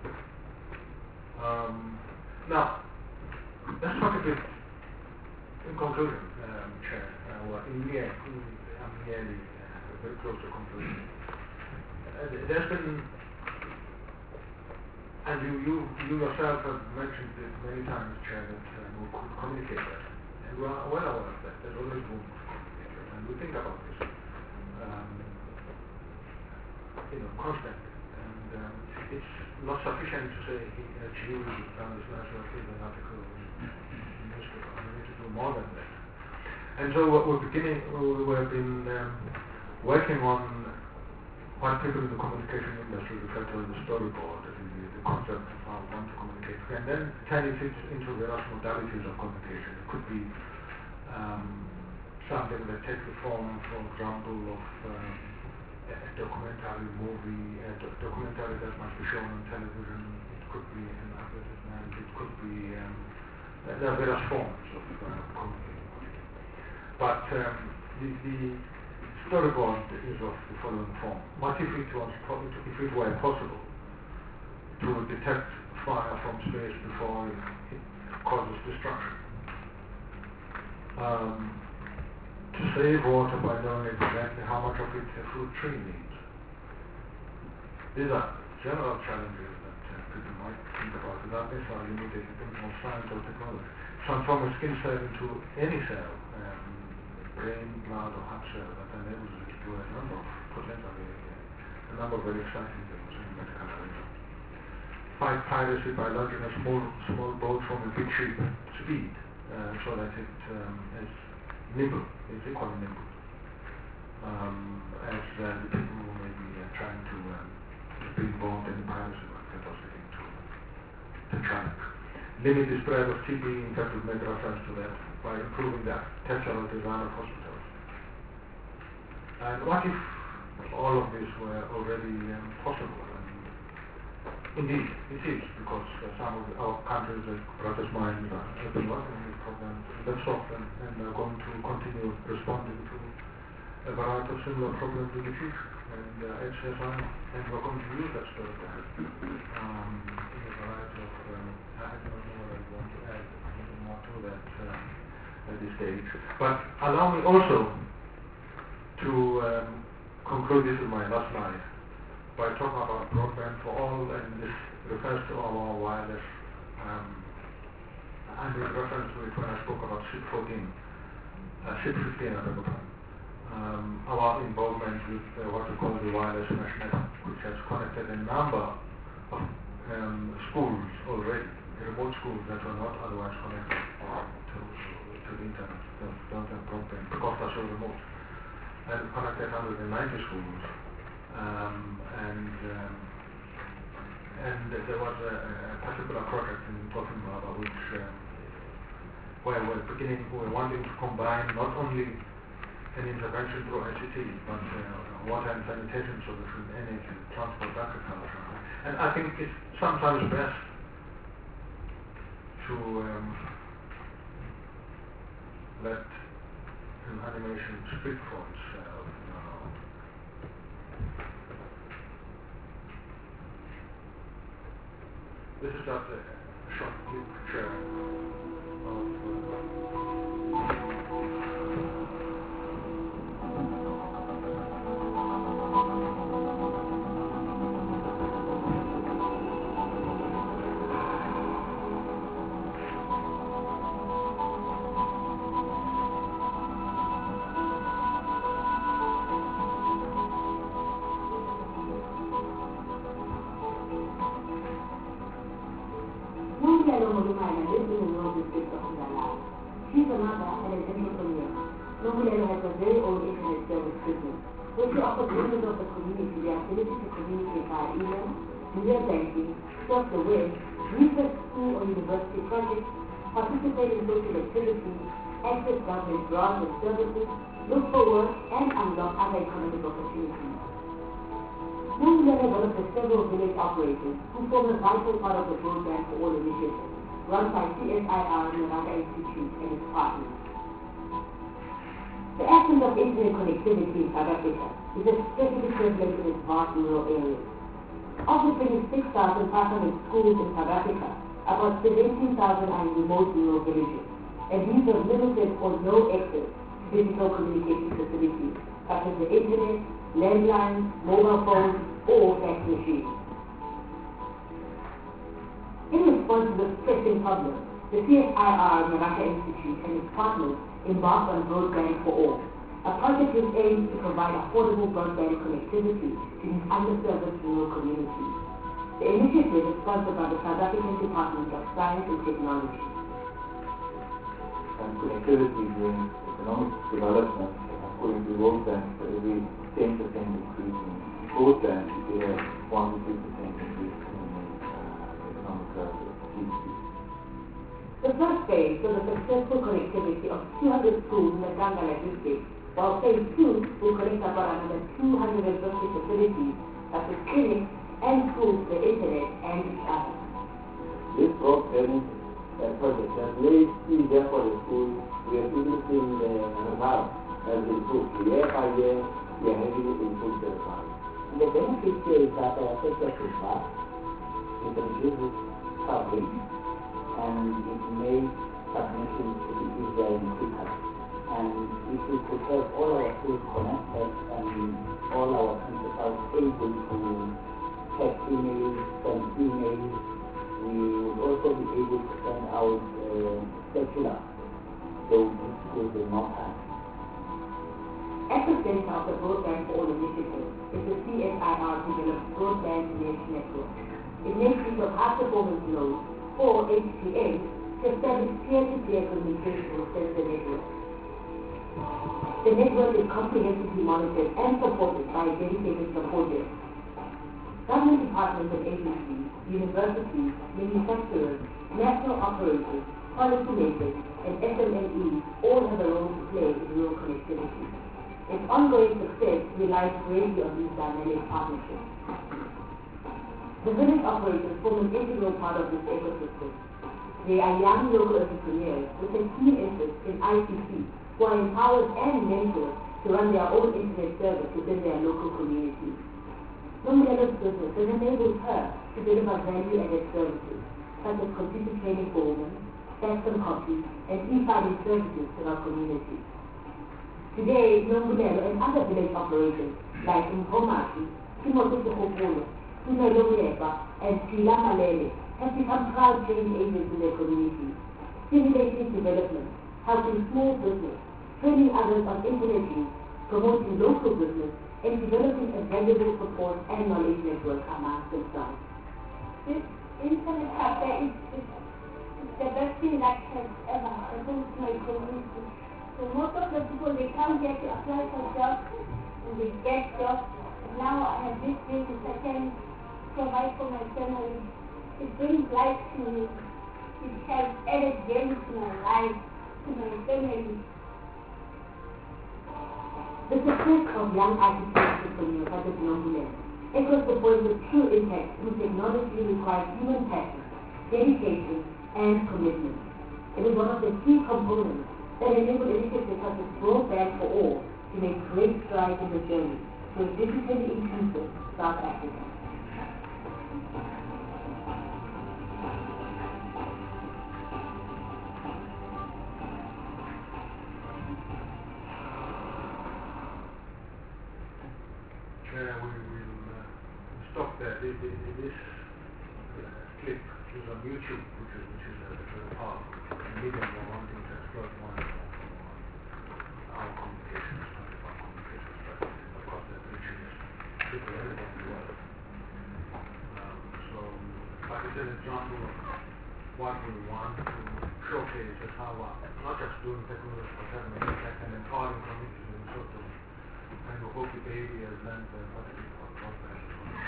Um, now, let's talk a bit in conclusion, um, Chair. Uh, well, in the end, I'm nearly very close to conclusion. Uh, there's been, and you, you, you yourself have mentioned this many times, Chair, that uh, we could communicate that. And we are well aware of that. There's always room for communication. And we think about this, um, you know, constantly. And um, it's not sufficient to say, uh, gee, we've done this national field an article in the newspaper. We need to do more than that. And so what we're beginning, we, we've been um, working on what people in the communication industry refer to as the storyboard, the, the concept of how we want to communicate, and then turn it into various modalities of communication. It could be um, something that takes the form, for example, of um, a, a documentary movie, a do documentary that must be shown on television. It could be an advertisement. It could be um, there are various forms of uh, communicating. But um, the, the storyboard is of the following form. What if it was, if it were possible to detect fire from space before it, it causes destruction? Um, to save water by knowing exactly how much of it a fruit tree needs. These are general challenges that uh, people might think about without necessarily needing a bit more science or technology. Transform a skin cell into any cell, um, brain, blood, or heart cell that enables you to do a number of potentially uh, a number of very exciting things in medical arena. Fight piracy by launching a small small boat from a big ship. Speed. uh, so that it um, is nimble, is equally nimble, um, as uh, the people who may be uh, trying to um, be involved in the privacy work that was leading to, to China. Limit the spread of T B, in fact we've made reference to that, by improving the architectural design of hospitals. And what if all of this were already um, possible? And indeed, it is, because uh, some of the, our countries, like British Minds, uh, have been working on this program less often and are going to continue responding to a variety of similar problems in the future. And uh, H S I, and we're going to use that story um, in a variety of, um, I don't know what I want to add anything more to that uh, at this stage. But allow me also to um, conclude, this is my last slide, by talking about broadband for all, and this refers to our wireless, um, I made reference to it when I spoke about SIP fourteen, uh, SIP fifteen, I beg your pardon. Um, our involvement with uh, what we call the wireless mesh network, which has connected a number of um, schools already, remote schools that were not otherwise connected to, to the internet, don't, don't have broadband because they're so remote. And connected one hundred ninety schools, um, and um, and there was a, a particular project in Gothenburg which um, where we're beginning, we're wanting to combine not only an intervention through I C T, but uh, water and sanitation solutions, energy, transport, agriculture. And I think it's sometimes best to um, let an animation speak for itself. You know. This is just a short picture of uh, She's a mother and an entrepreneur. Nobulelo has a very own internet service business, which offers members of the community the ability to communicate via email, media banking, surf the web, research school or university projects, participate in social activities, access government grants and services, look for work, and unlock other economic opportunities. Nobulelo developed several village operators who form a vital part of the Broadband for All initiative, run by C S I R Miranda Institute and its partners. The absence of internet connectivity in South Africa is especially prevalent in its vast rural areas. Of the twenty-six thousand five hundred schools in South Africa, about seventeen thousand are in remote rural villages, and these have limited or no access to digital communication facilities such as the internet, landlines, mobile phones, or fax machines. In response to this pressing problem, the C S I R Miranda Institute and its partners embarked on Broadband for All, a project which aims to provide affordable broadband connectivity to these underserved rural communities. The initiative is sponsored by the South African Department of Science and Technology. And connectivity brings economic development. According to the World Bank, for every ten percent increase in broadband, you get a one to two percent increase in uh, economic growth of G D P. The first phase was the successful connectivity of two hundred schools in the Kangala district, while phase two will connect about another two hundred fifty facilities, such as clinics and schools to the internet and each other. This broadband uh, project has made it easier for the schools. We are producing the result as improved. Year by year, we are having it improve the result. The benefit here is that our access is fast. It reduces coverage, and it makes submissions to be easier and quicker. And if we could have all our schools connected and all our principals able to check emails, send emails, we would also be able to send out uh, circular to schools in no time. At the center of the Broadband for All initiative is the C S I R developed Broadband Mesh Network. It makes use of high performance nodes, or H P N, to to establish peer-to-peer communication within the network. The network is comprehensively monitored and supported by a dedicated support desk. Government departments and agencies, universities, manufacturers, national operators, policymakers, and S M Es all have a role to play in rural connectivity. Its ongoing success relies greatly on these dynamic partnerships. The village operators form an integral part of this ecosystem. They are young local entrepreneurs with a keen interest in I C T who are empowered and mentored to run their own internet service within their local communities. Nombulelo's business has enabled her to deliver value-added services such as computer training for women, custom copies, and e-filing services to our community. Today, Nombulelo and other village operators like Mkomashi, Timotokopolo, Tumelongeba, and Tilamalele have become proud training agents in their communities, stimulating development, helping small business, training others on internet use, promoting local business, and developing a valuable support and knowledge network amongst themselves. This internet cafe is, is, is the best thing that has ever happened to my community. So most of the people, they come here to apply for jobs, and they get jobs. And now I have this business I can provide for my family. It brings life to me. It has added value to my life, to my family. The success of young I C T entrepreneurs such as Nombulelo echoes the point of true impact through technology requires human passion, dedication, and commitment. It is one of the key components that enable initiatives such as Broadband for All to make great strides in the journey to a digitally inclusive South Africa. Uh, we will uh, stop there. This, this uh, clip is on YouTube, which is, which is a very powerful medium for wanting to exploit more and more for our communications, not of our communication strategies. Of course, they're reaching people everywhere in the world. Um, so, but it's an example of what we want to showcase as how uh, not just doing technology, but having an impact and empowering communities in sort of kind of hope the baby has learned uh, what it is called broadband.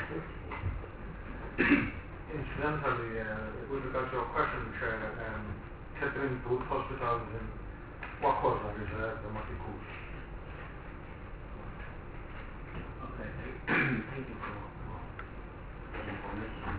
Incidentally, uh, with regard to your question, Chair, um, Catherine Booth Hospital is in Wakoza Reserve, the Matikus. Okay, thank you for, for the information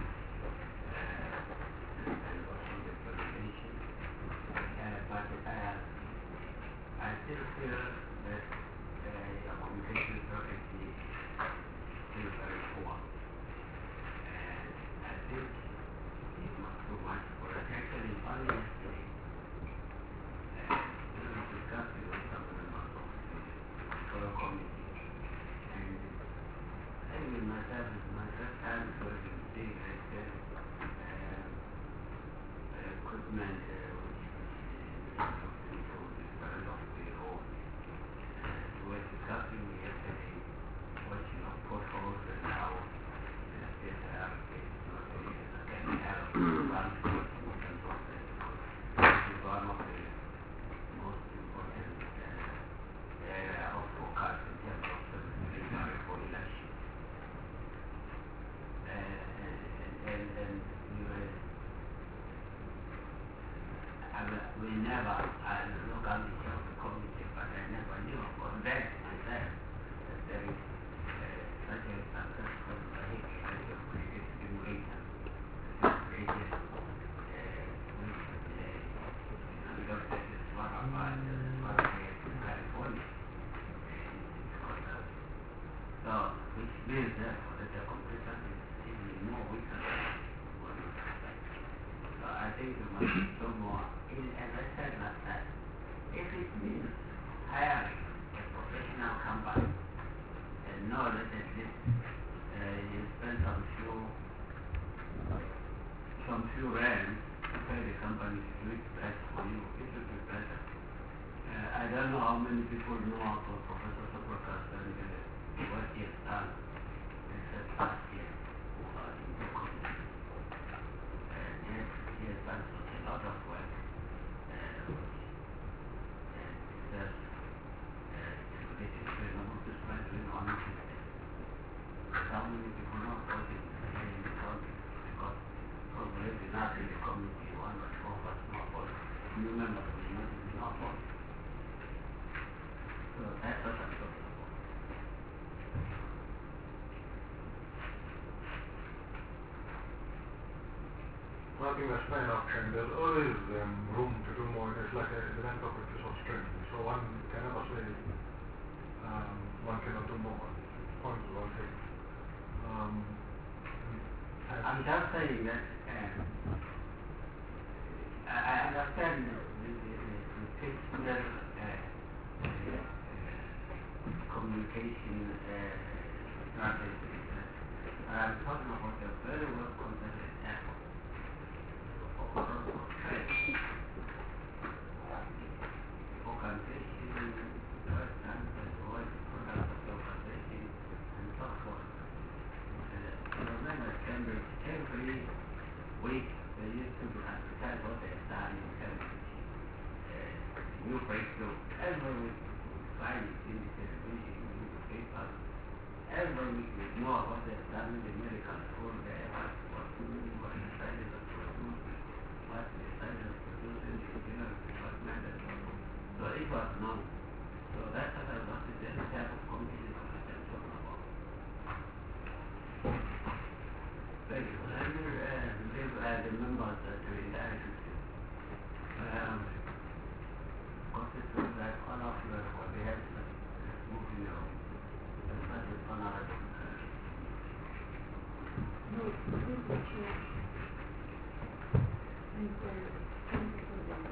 uh, and also the presentation. Uh, but uh, I still feel that uh, your communication strategy is very poor. And I think it's not too much for it. Actually, only yesterday, uh, we were discussing with some members of the Scholar Committee. And I think with myself, it's my first time working with big like uh, uh, equipment uh, which is uh, into the kind of the road. Uh, we were discussing yesterday what you know potholes and how the state allocates not the can help transport in terms of that. This is one of the most important uh, area of focus in terms of the delivery for election. Uh, and, and, and we were I, we never, I look at the chair of the committee, but I never knew or read myself that there is uh, such a successful vehicle that you have created simulator that you created uh, with uh, because this is one of our, this is one of the in California and it's called uh, so which means therefore that the computer is even more weaker than what you expect. So I think we must do more. In, as I said last time, if it means hiring a professional company and know that at least uh, you spend some few some few rands to pay the company to do it better for you, it would be better. Uh, I don't know how many people know about Professor Soprokas and uh, what he has done except last year uh, in the community. And yes, he has done such a lot of work. new members of the university not voting. So that's what I'm talking about. I think that's fair enough, and there's always um, room to do more. It's like a event of it is of strength. So one can never say um, one cannot do more. Point is well taken. Um, I'm just saying that uh, I, I understand the, the, the, the personal uh, uh, communication uh, strategy. Uh, I'm talking about a very well considered effort. Organization, first and what product of the organization, and so forth. Uh, remember, Cambridge, every week they used to advertise what they have done in Cambridge. Uh, new breakthrough. Every week we find it in the television, in the paper. Every week we know what they have done in the medical school there, what, what, what decided to produce. What decided to produce in the engineering department and so on. So it was known. So that's what I wanted to the type of community that I'm talking about. Thank you. I will uh, leave uh, the members uh, to interact with you. Um, constitute like all of you are what they have to move in your own. And start with honorable. No, this is the chair. And uh, thank you for the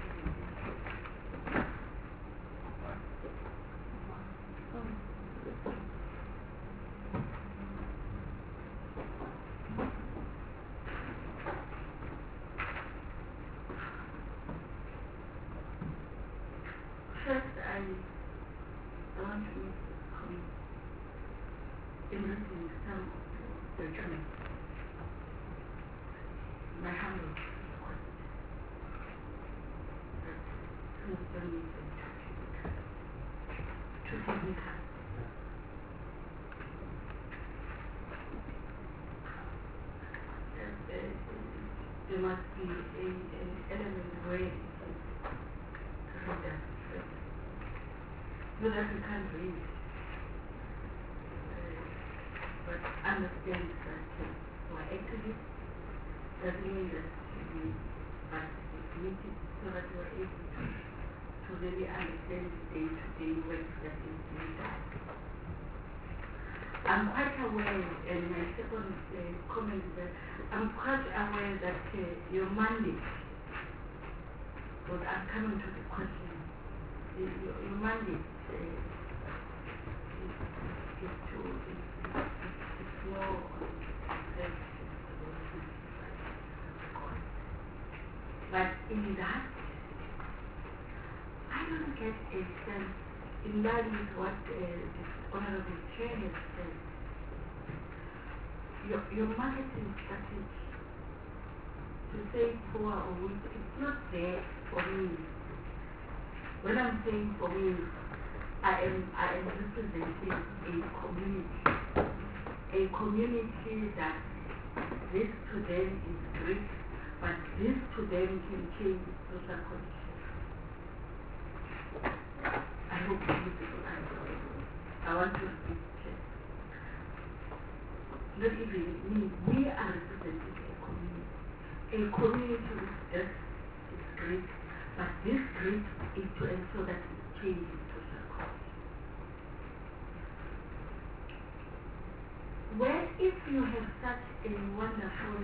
first, I, I want to make a comment in listening to some of the judgment. My humble request that some of them need to to significant. Uh, there must be a, an element where it is read as straight. Not that we can't read, uh, but understand that uh, we're activists. Doesn't mean that we participated so that we're able to, to really understand the day-to-day work that is being done. I'm quite aware, and my second uh, comment is that I'm quite aware that uh, your mandate, because I'm coming to the question, uh, your, your mandate uh, is, is to, is, is, is more on the but in that, I don't get a sense, in line with what uh, the Honorable Chair has said, your, your marketing strategy to say poor or weak, it's not there for me. When I'm saying for me, I am, I am representing a community, a community that this to them is great, but this to them can change social conditions. I hope you people understand. I want to repeat it. Not even me, we are representing a community. A community with this is great, but this great is to ensure that it changes social conditions. Where if you have such a wonderful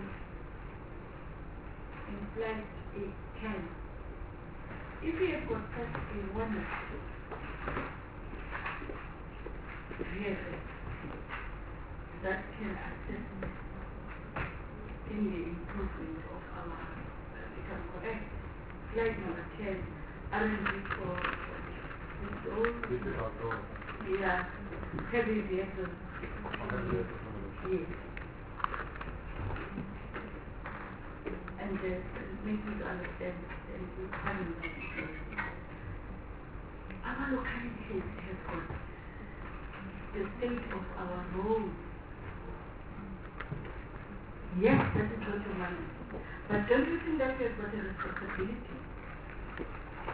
in slide ten, if you have got such a wonderful reason that can assist in the improvement of our, uh, become correct, slide number ten, R and D for those, yeah, heavy vehicles, yes. And uh, make me to understand and you coming back. Our localities have got the state of our roads. Yes, that is what you want. But don't you think that we have got a responsibility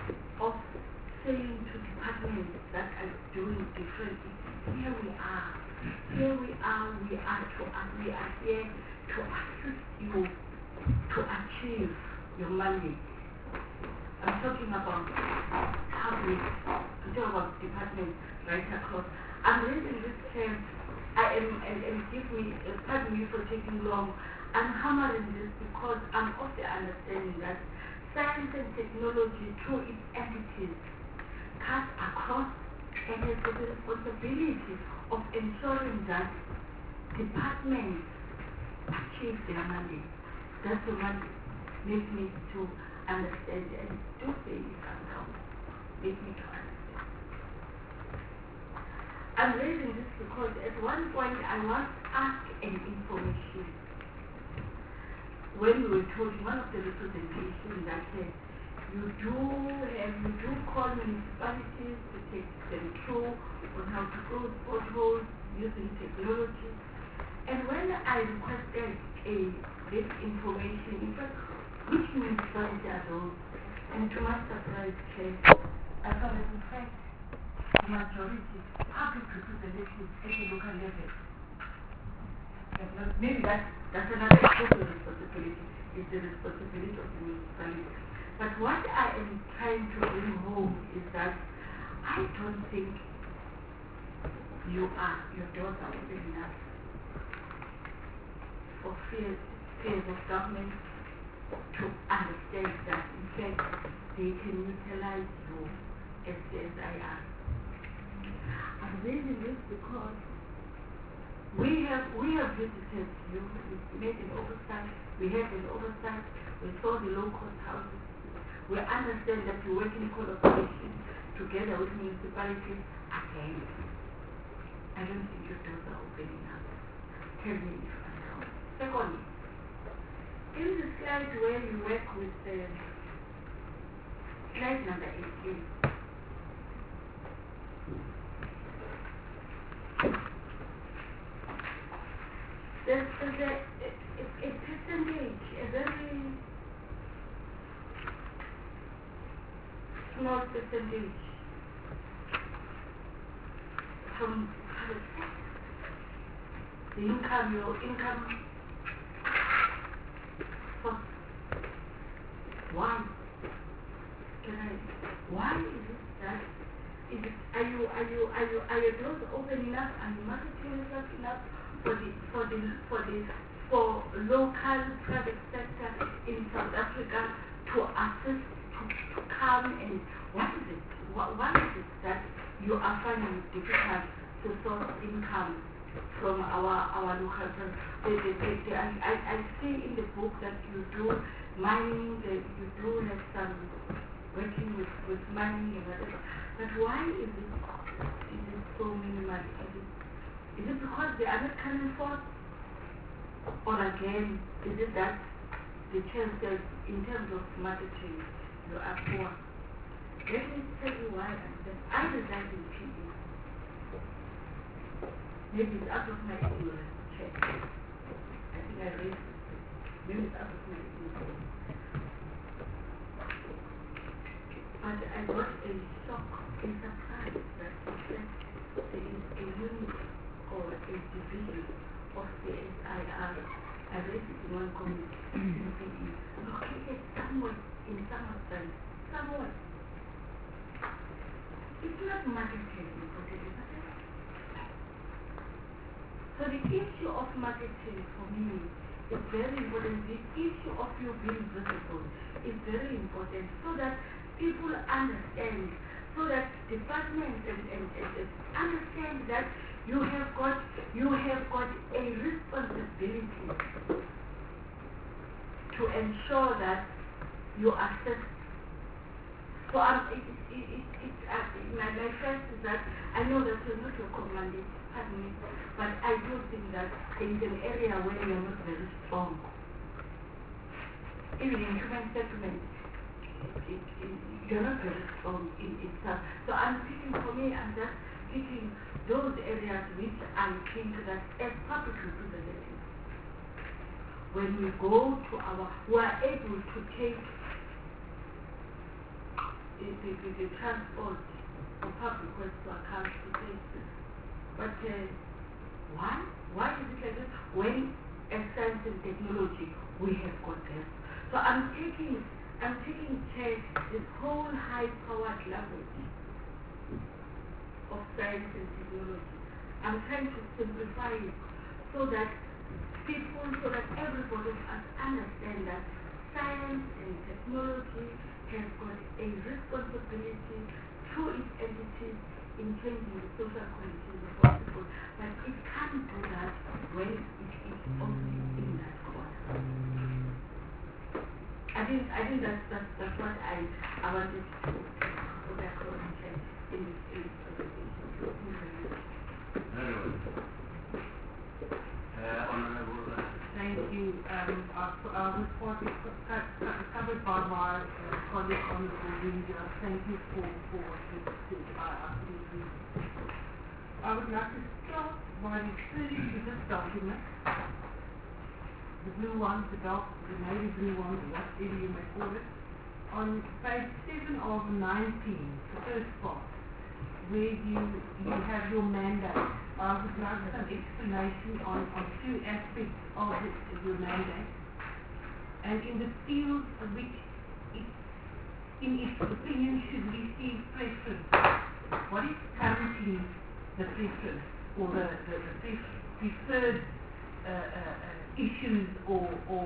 of saying to departments that are doing different things, here we are, here we are, we are to uh, we are here to assist you to achieve your mandate. I'm talking about public, I'm talking about departments right across. I'm raising this term, I am, and, and give me, uh, pardon me for taking long, I'm hammering this because I'm of the understanding that science and technology through its entities cuts across and has got the responsibility of ensuring that departments achieve their mandate. That's the one makes me to understand and do say if I'm wrong. Make me to understand. I'm raising this because at one point I was asked an information when we were told in one of the representations that uh, you do have, you do call municipalities to take them through on how to close potholes using technology. And when I requested a this information, in fact, which municipality are those? And to my surprise, I found that in fact the majority public representation at the local level. Maybe that's, that's another social responsibility, is the responsibility of the municipality. But what I am trying to bring home is that I don't think you are, your doors are open enough for fears, fears of government to understand that in fact they can utilize you as the S I R. I'm raising this because we have we have visited you, we made an oversight, we had an oversight, we saw the low-cost houses, we understand that you work in collaboration together with municipalities. Again, I don't think your doors are open enough. Tell me if I'm wrong. Secondly, in the slide where you work with the slide number eighteen, there's, there's a, a, a percentage, a very small percentage from private sector. The income, your income source. Why? Can I, why is it that, is it, are you, are you, are you, are your doors open enough and marketing yourself enough for the, for the, for the, for local private sector in South Africa to assist, to, to come and, what is it, what, what is it that you are finding it difficult to source income from our, our local firms? They, they, they, they, I, I, I see in the book that you do mining, that you do have some working with, with mining and whatever. But why is it, is it so minimal? Is it, is it because they are not coming forth? Or again, is it that the chances in terms of marketing, you are poor? Let me tell you why I'm saying. I reside in P E. Maybe it's out of my ignorance. Check. I think I raised it. Maybe it's out of my ignorance. But I got a shock, a surprise that in fact there is a unit or a division of the S I R. I read it in one community in P E, located somewhere in Somerset, somewhere. It's not marketing important, is it? So the issue of marketing for me is very important. The issue of you being visible is very important so that people understand, so that departments and, and, and, and understand that you have got you have got a responsibility to ensure that you assist. So um, it, it, it, it, uh, my, my first is that I know that you're not your commanding, pardon me, but I do think that there is an area where you're not very strong. Even in human settlement, it, it, it, you're not very strong in itself. So I'm thinking, for me, I'm just thinking those areas which I think that as public representatives, when we go to our, we are able to take the, the, the, the transport or public works to account for this. But uh, why? Why is it like this? When as science and technology we have got them. So I'm taking I'm taking care this whole high powered language of science and technology. I'm trying to simplify it so that people, so that everybody can understand that science and technology has got a responsibility to its entities in changing the social conditions of our people, but it can't do that when it is only in that corner. I think I think that's that's, that's what I I wanted to put across in in this presentation. Very well. Uh, Honorable. Uh, Thank you. Um, our, our report is co- co- covered by my uh, colleague, Honorable Linda. Thank you for, for what you did. I absolutely. I would like to start by referring to this document, the blue one, the dark, the navy blue one, whatever you may call it, on page seven of nineteen, the first part, where you you have your mandate. I would like some explanation on, on two aspects of it, your mandate, and in the field which it, in its opinion should receive preference. What is currently the preference or the, the, the pre- preferred uh, uh, issues or, or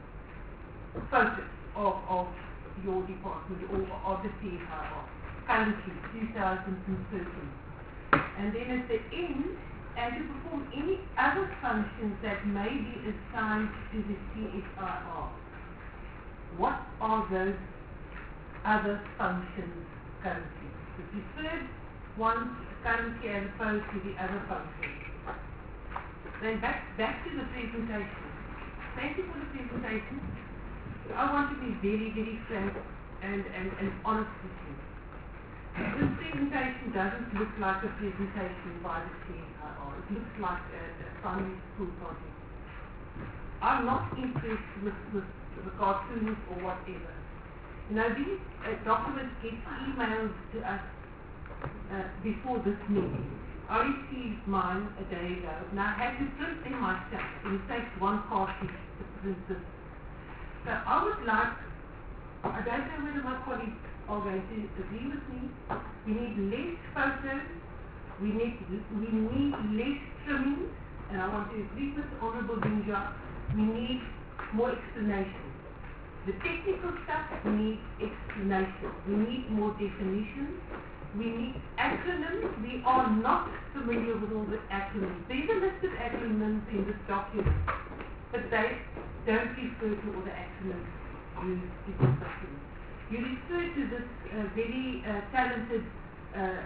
focus of, of your department or of the C F I R currently, two thousand thirteen? And then at the end, and to perform any other functions that may be assigned to the C F I R. What are those other functions currently? The preferred ones currently as opposed to the other functions. Then back, back to the presentation. Thank you for the presentation. I want to be very, very frank and, and, and honest with you. This presentation doesn't look like a presentation by the C F I R. It looks like a, a primary school project. I'm not impressed with, with the cartoons or whatever. You know, these uh, documents get emailed to us uh, before this meeting. I received mine a day ago, and I had to print them myself. It takes one cartridge to print this. So I would like, I don't know whether my colleagues are going to agree with me. We need less photos, we need we need less trimming, and I want to agree with the Honourable Binja, we need more explanation. The technical stuff needs explanation. We need more definitions. We need acronyms. We are not familiar with all the acronyms. There's a list of acronyms in this document, but they don't refer to all the acronyms used in this document. You refer to this uh, very uh, talented uh, uh,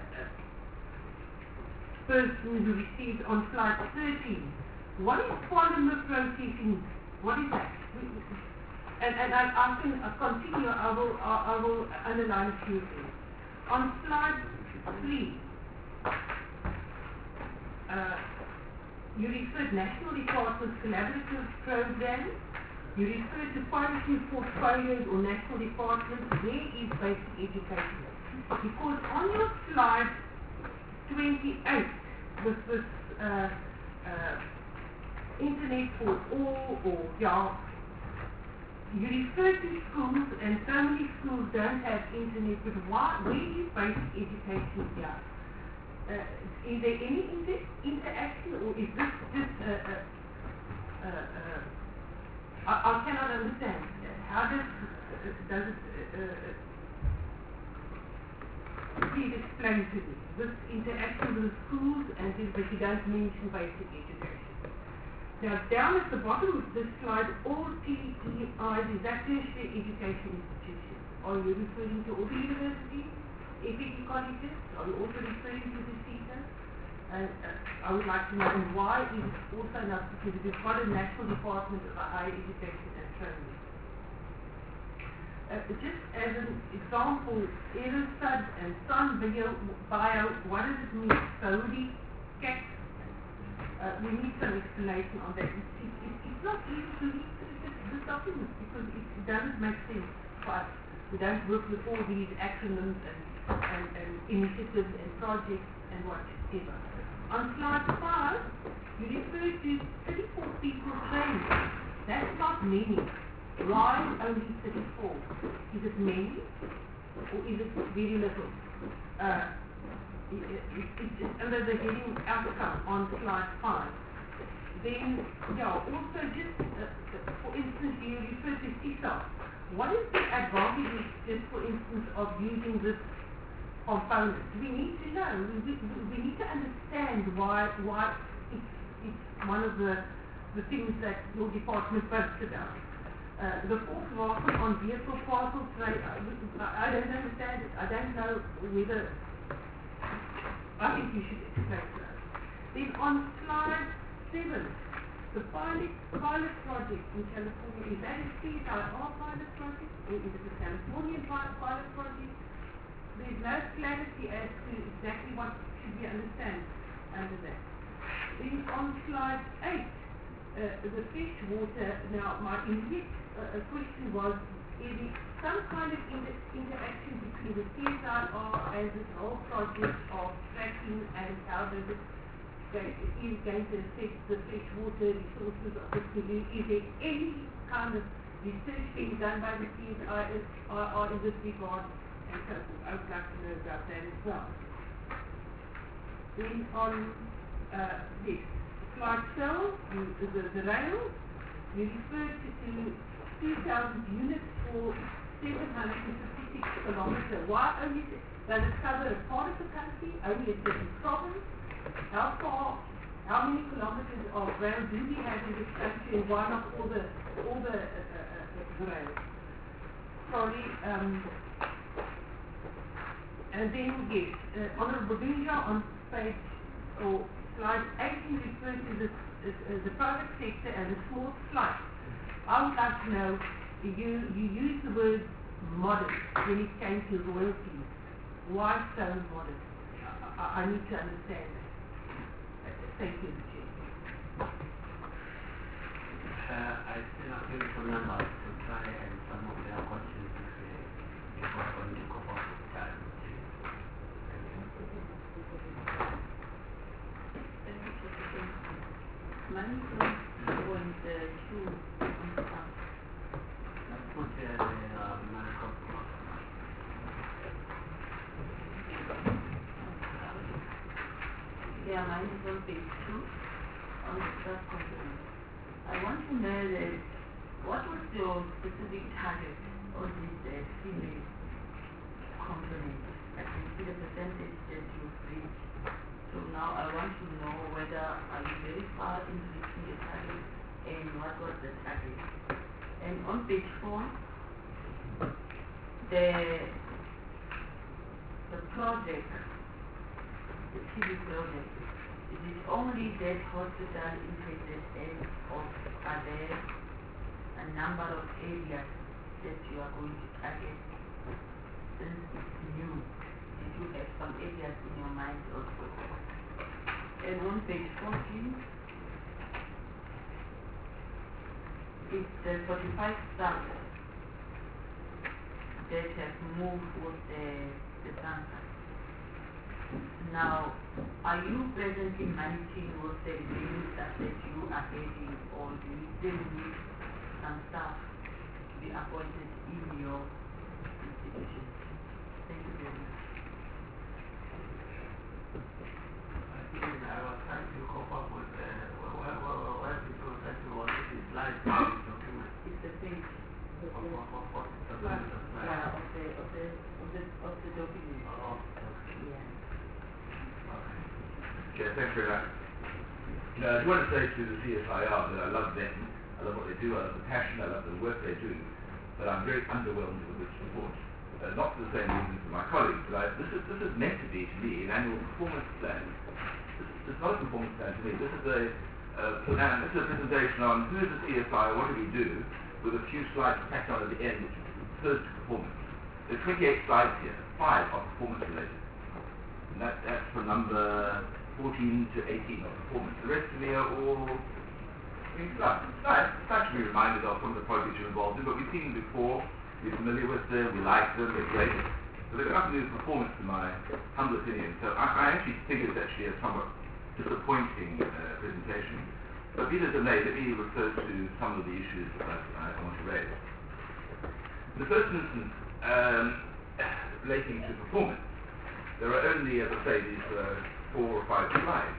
person who received on slide thirteen. What is polymer processing? What is that? And, and I, I can uh, continue, I will, I, I will underline a few things. On slide three, uh, you referred National Department's collaborative program. You refer to policy portfolios or national departments. Where is basic education? Because on your slide twenty-eight, with this uh, uh, internet for all, or yeah, you refer to schools, and so many schools don't have internet. But why? Where is basic education here? Uh, is there any inter interaction, or is this just a? Uh, uh, uh, uh, I, I cannot understand. How does uh, does it? Uh, uh, please explain to me this interaction with the schools, and this, but you don't mention basic education. Now, down at the bottom of this slide, all T E Is, is that tertiary education institutions? Are you referring to all the universities, A P T colleges? Are you also referring to the C E T A? And uh, I would like to know why is it also not, because we've got a National Department of Higher Education and Training. Uh, just as an example, Aerostud and Sun Bio, bio, what does it mean? Saudi, cat. Uh, we need some explanation on that. It, it, it, it's not easy to read this, this document because it, it doesn't make sense. quite, we don't work with all these acronyms and, and, and initiatives and projects and whatever. On slide five, you refer to thirty-four people trained. That's not many. Why only thirty-four? Is it many or is it very little? Uh, it, it, it, it's under the heading outcome on slide five. Then, yeah, also just, uh, for instance, you refer to C I S O. What is the advantage, just for instance, of using this component? We need to know, we, we, we need to understand why why it's, it's one of the, the things that your department posts about. Uh, the fourth article on vehicle parcel trade, I, I don't understand it. I don't know whether, I think you should explain to us. Then on slide seven, the pilot, pilot project in California, is that a C S I R pilot project or is it a Californian pilot project? There's no clarity as to exactly what should we understand under that. Then on slide eight, uh, the fish water, now my immediate uh, question was, is there some kind of inter interaction between the C S I R and this whole project of tracking and how does it is going to affect the freshwater resources of the Kulu? Is there any kind of research being done by the C S I R in this regard? And so forth. I would like to know about that as well. Then on uh, this slide twelve, the, the, the rail, you refer to, to two thousand units for seven hundred fifty-six kilometers. Why only does it cover a part of the country, only a certain province? How far, how many kilometers of rail do we have in this country, and why not all the, all the uh, uh, uh, rail? Sorry, um, and then, yes, uh, Honorable Bunja on page, or slide eighteen refers to the, uh, the private sector and the small slice. I would like to know, you, you use the word modest when it came to royalties. Why so modest? I, I need to understand that. Thank you, Chair. Uh, I still have beautiful numbers to try and some of their questions before going to go off the time. Thank you. Thank you, Chair. Mine point point two on the top. Let's put uh, the uh, Manacor. Yeah, mine is on page two on the first component. I want to know that what was your specific target on this uh, female component? I can see the percentage that you've reached. So now I want to know whether are you very far into reaching the target and what was the target. And on page four, the the project, the T V project, is it only that hospital interested in, or are there a number of areas that you are going to target? Since it's new, did you have some areas in your mind also? And on page fourteen, it's the forty-five staff that have moved with the, the census. Now, are you presently managing with the remaining staff that you are getting, or do you still need some staff to be appointed in your institution? Thank you very much. I think I was trying to cope up with uh, where, where, where people said to what is this slide document. It's the page. Of what, what, what is the document of slide? Yeah, of the, of the, of the, of the document. Oh, okay. Yeah. Chair, thanks very much. No, I just want to say to the C S I R that I love them, I love what they do, I love the passion, I love the work they do, but I'm very underwhelmed with this report. Uh, not for the same reasons as my colleagues, but I, this, is, this is meant to be, to me, an annual performance plan. This, this is not a performance plan to me. This is a, uh, plan, this is a presentation on who is the C S I, what do we do, with a few slides tacked on at the end, which refers to performance. There are twenty-eight slides here, five are performance related. And that, that's for number fourteen to eighteen of performance. The rest of me are all I mean, it's nice, it's nice to be reminded of some of the projects you're involved in, but we've seen them before. we're familiar with them, we like them, they're great. So they've got nothing to do with performance, in my humble opinion. So I, I actually think it's actually a somewhat disappointing uh, presentation. But be that as it may, let me refer to some of the issues that I, I want to raise. In the first instance, um, relating to performance, there are only, as I say, these uh, four or five slides.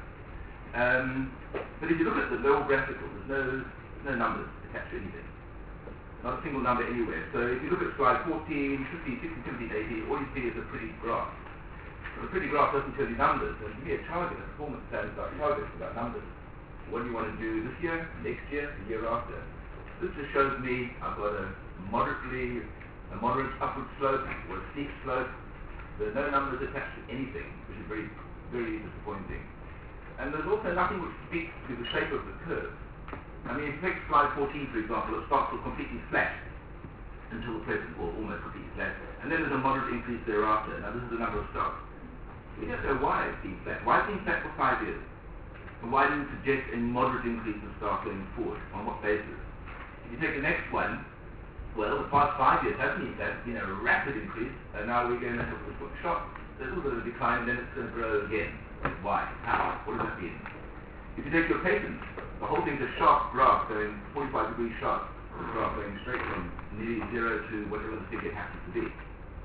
Um, but if you look at the lower graphical, there's no, there's no numbers attached to anything. Not a single number anywhere. So if you look at slide fourteen, fifteen, sixteen, seventeen, eighteen, all you see is a pretty graph. But a pretty graph doesn't tell you numbers. And to me, a target, a performance plan is about targets, about numbers. What do you want to do this year, next year, the year after? This just shows me I've got a moderately, a moderate upward slope or a steep slope. There are no numbers attached to anything, which is very, very disappointing. And there's also nothing which speaks to the shape of the curve. I mean, if you take slide fourteen, for example, it starts with completely flat until the present, or almost completely flat, and then there's a moderate increase thereafter. Now, this is the number of starts. We don't know why it's been flat. Why it's been flat for five years? And why do you suggest a moderate increase in staff going forward? On what basis? If you take the next one, well, the past five years hasn't been that. It's been a rapid increase, and now we're going to have a quick shot. There's a little bit of a decline, and then it's going to grow again. Why? How? What does that mean? If you take your patents, the whole thing's a sharp graph going forty-five degrees sharp, the graph going straight from nearly zero to whatever the figure happens to be.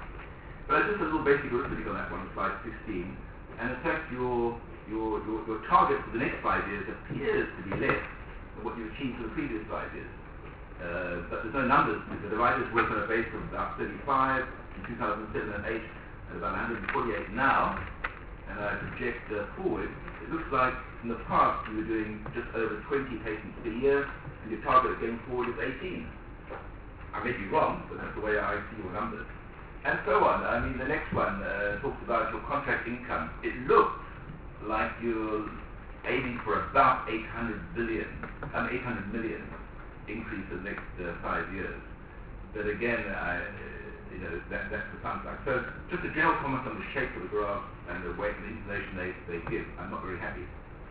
But just a little basic arithmetic on that one, slide sixteen, and in fact your Your, your, your target for the next five years appears to be less than what you achieved for the previous five years. Uh, but there's no numbers. The dividers work on a base of about thirty-five in two thousand seven and eight, and about one hundred forty-eight now. And I project uh, forward, it looks like in the past you were doing just over twenty patents per year, and your target going forward is eighteen. I may be wrong, but that's the way I see your numbers. And so on. I mean, the next one uh, talks about your contract income. It looks like you're aiming for about eight hundred billion, um, eight hundred million increase in the next uh, five years. But again, I, uh, you know, that, that's the sounds like. So just a general comment on the shape of the graph and the weight and the information they, they give. I'm not very happy.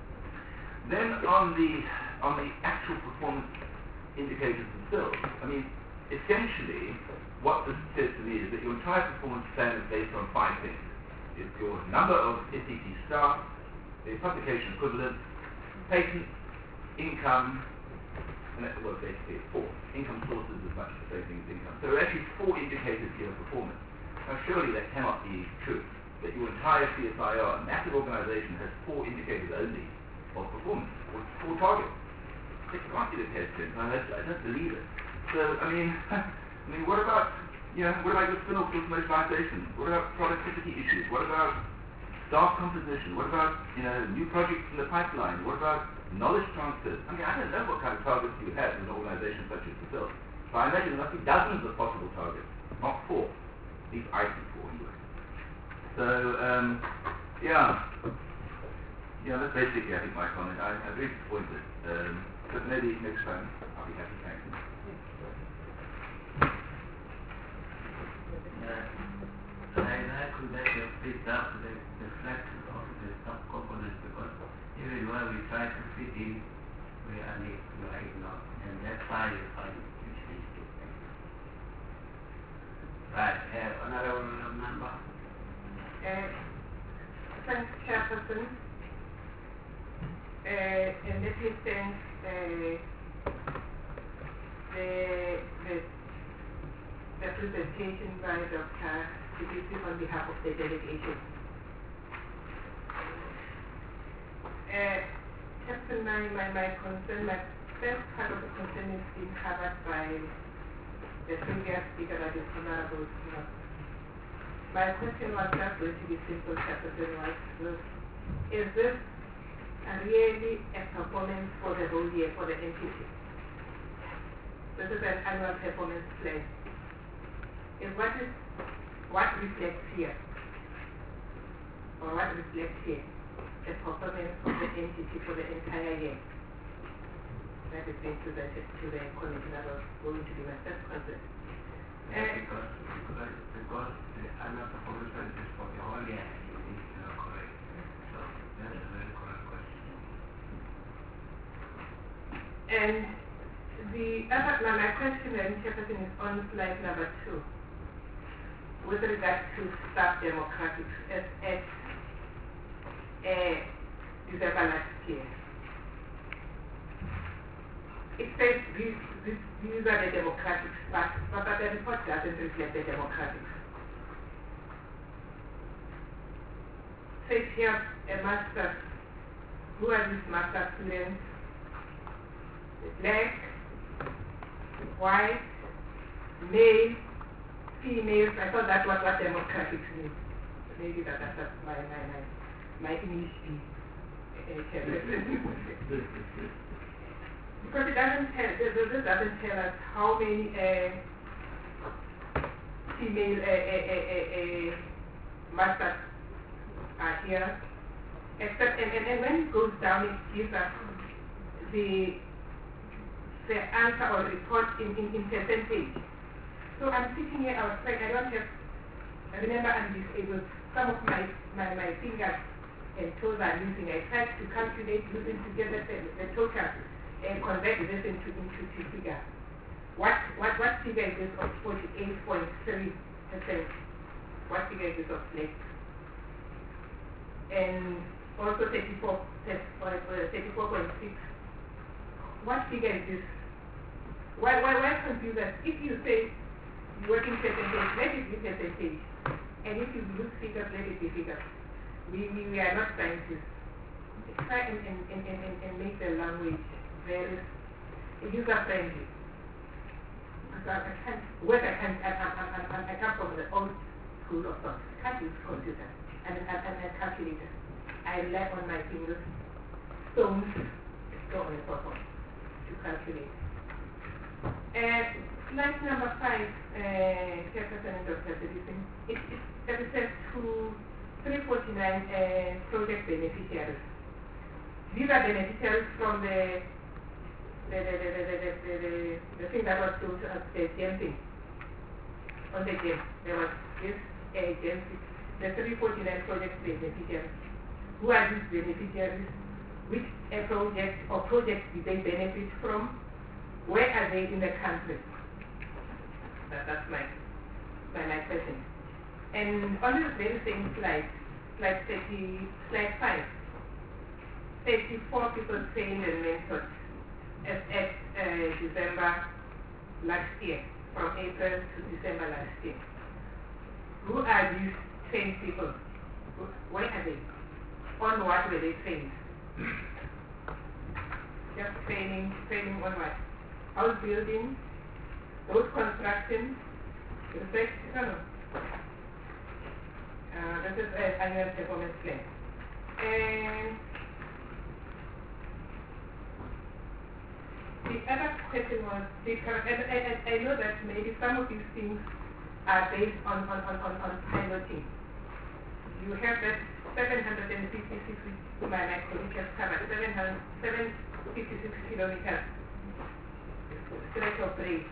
Then on the on the actual performance indicators themselves, I mean, essentially, what this says to me is that your entire performance plan is based on five things. It's your number of S C T staff, the publication equivalent, patent, income, and that's well, basically it's four. Income sources is much the same thing as income. So there are actually four indicators here of performance. Now surely that cannot be true, that your entire C S I R, massive organization, has four indicators only of performance, or four targets. It can't be the case, I, I don't believe it. So, I mean, I mean, what about, you know, what about your spin-off commercialization? What about productivity issues? What about staff composition? What about, you know, new projects in the pipeline? What about knowledge transfer? I mean, I don't know what kind of targets you have in an organization such as yourself. So I imagine there must be dozens of possible targets, not four. At least I see four anyway. So, um, yeah. Yeah, that's basically, I think, my comment. I, I'm very disappointed. Um, but maybe next time I'll be happy. Thanks. I like that you picked up the, the flexes of the subcomponents, because even when we try to fit in, we are, we are ignored, and that's why you find it hugely stupid. Right, uh, another member. Uh, thanks, Chairperson. Uh, and let me thank uh, the, the, the presentation by Doctor on behalf of the delegation. Uh, Captain, my, my, my concern, my first part of the concern is being covered by the previous speaker, that is Honorable Smith. My question was just going to be simple, Captain, was, is this a really a performance for the whole year for the entity? This is an annual performance plan. Is what is what reflects here, or what reflects here, the performance of the entity for the entire year that is being presented to the committee that was going to be my first concern. Yeah, uh, because, because, because the annual performance plan is for the whole year, you think you are correct. So that's a very correct question. And the other, my, my question and Chairperson is on slide number two, with regard to staff democratics as at uh, December last year. It says these, these, these are the democratics, but, but the report doesn't reflect the democratics. Says here a master's. Who are these master students? Black, white, male, females. I thought that was what democratics means. Maybe that, that's my, my, my, my English speak. Because it doesn't tell, this, this doesn't tell us how many uh, female uh, uh, uh, uh, masters are here. Except, and, and, and when it goes down, it gives us the the answer or report in, in, in percentage. So I'm sitting here, I was trying, I don't have, I remember I'm disabled. Some of my, my, my fingers and toes are losing. I tried to calculate using together the, the total and convert this into, into two figure. What, what, what figure is this of forty-eight point three percent? What figure is this of black? And also thirty-four point six. What figure is this? Why, why, why confuse us? If you say working percentage, let it be percentage. And if you use figures, let it be figures. We, we, we are not scientists. Try and, and, and, and, and make the language very user-friendly. Because I can't, work I can't, I, I, I, I, I come from the old school of thought. I can't use computer and, and, and, and calculator. I rely on my fingers, stones, go on the bottom to calculate. Uh, slide number five, uh, Chairperson and Doctor Citizen, it, it, it refers to three forty-nine uh, project beneficiaries. These are beneficiaries from the the, the, the, the, the, the, the, the thing that was told to us, the GEM thing. On the GEM, there was this uh, GEM, the three forty-nine project beneficiaries. Who are these beneficiaries? Which uh, project or projects did they benefit from? Where are they in the country? That, that's my, my, my question. And on this very same slide, slide thirty, slide five, thirty-four people trained and mentored at, at uh, December last year, from April to December last year. Who are these trained people? Where are they? On what were they trained? Just training, training on what? House building, road construction, research, no, no. Uh, this is an annual performance plan. And the other question was, because, and, and, and I know that maybe some of these things are based on, on, on, on, on piloting. You have that seven hundred fifty-six, my, my colleague has covered, seven hundred fifty-six kilometers stretch of rail.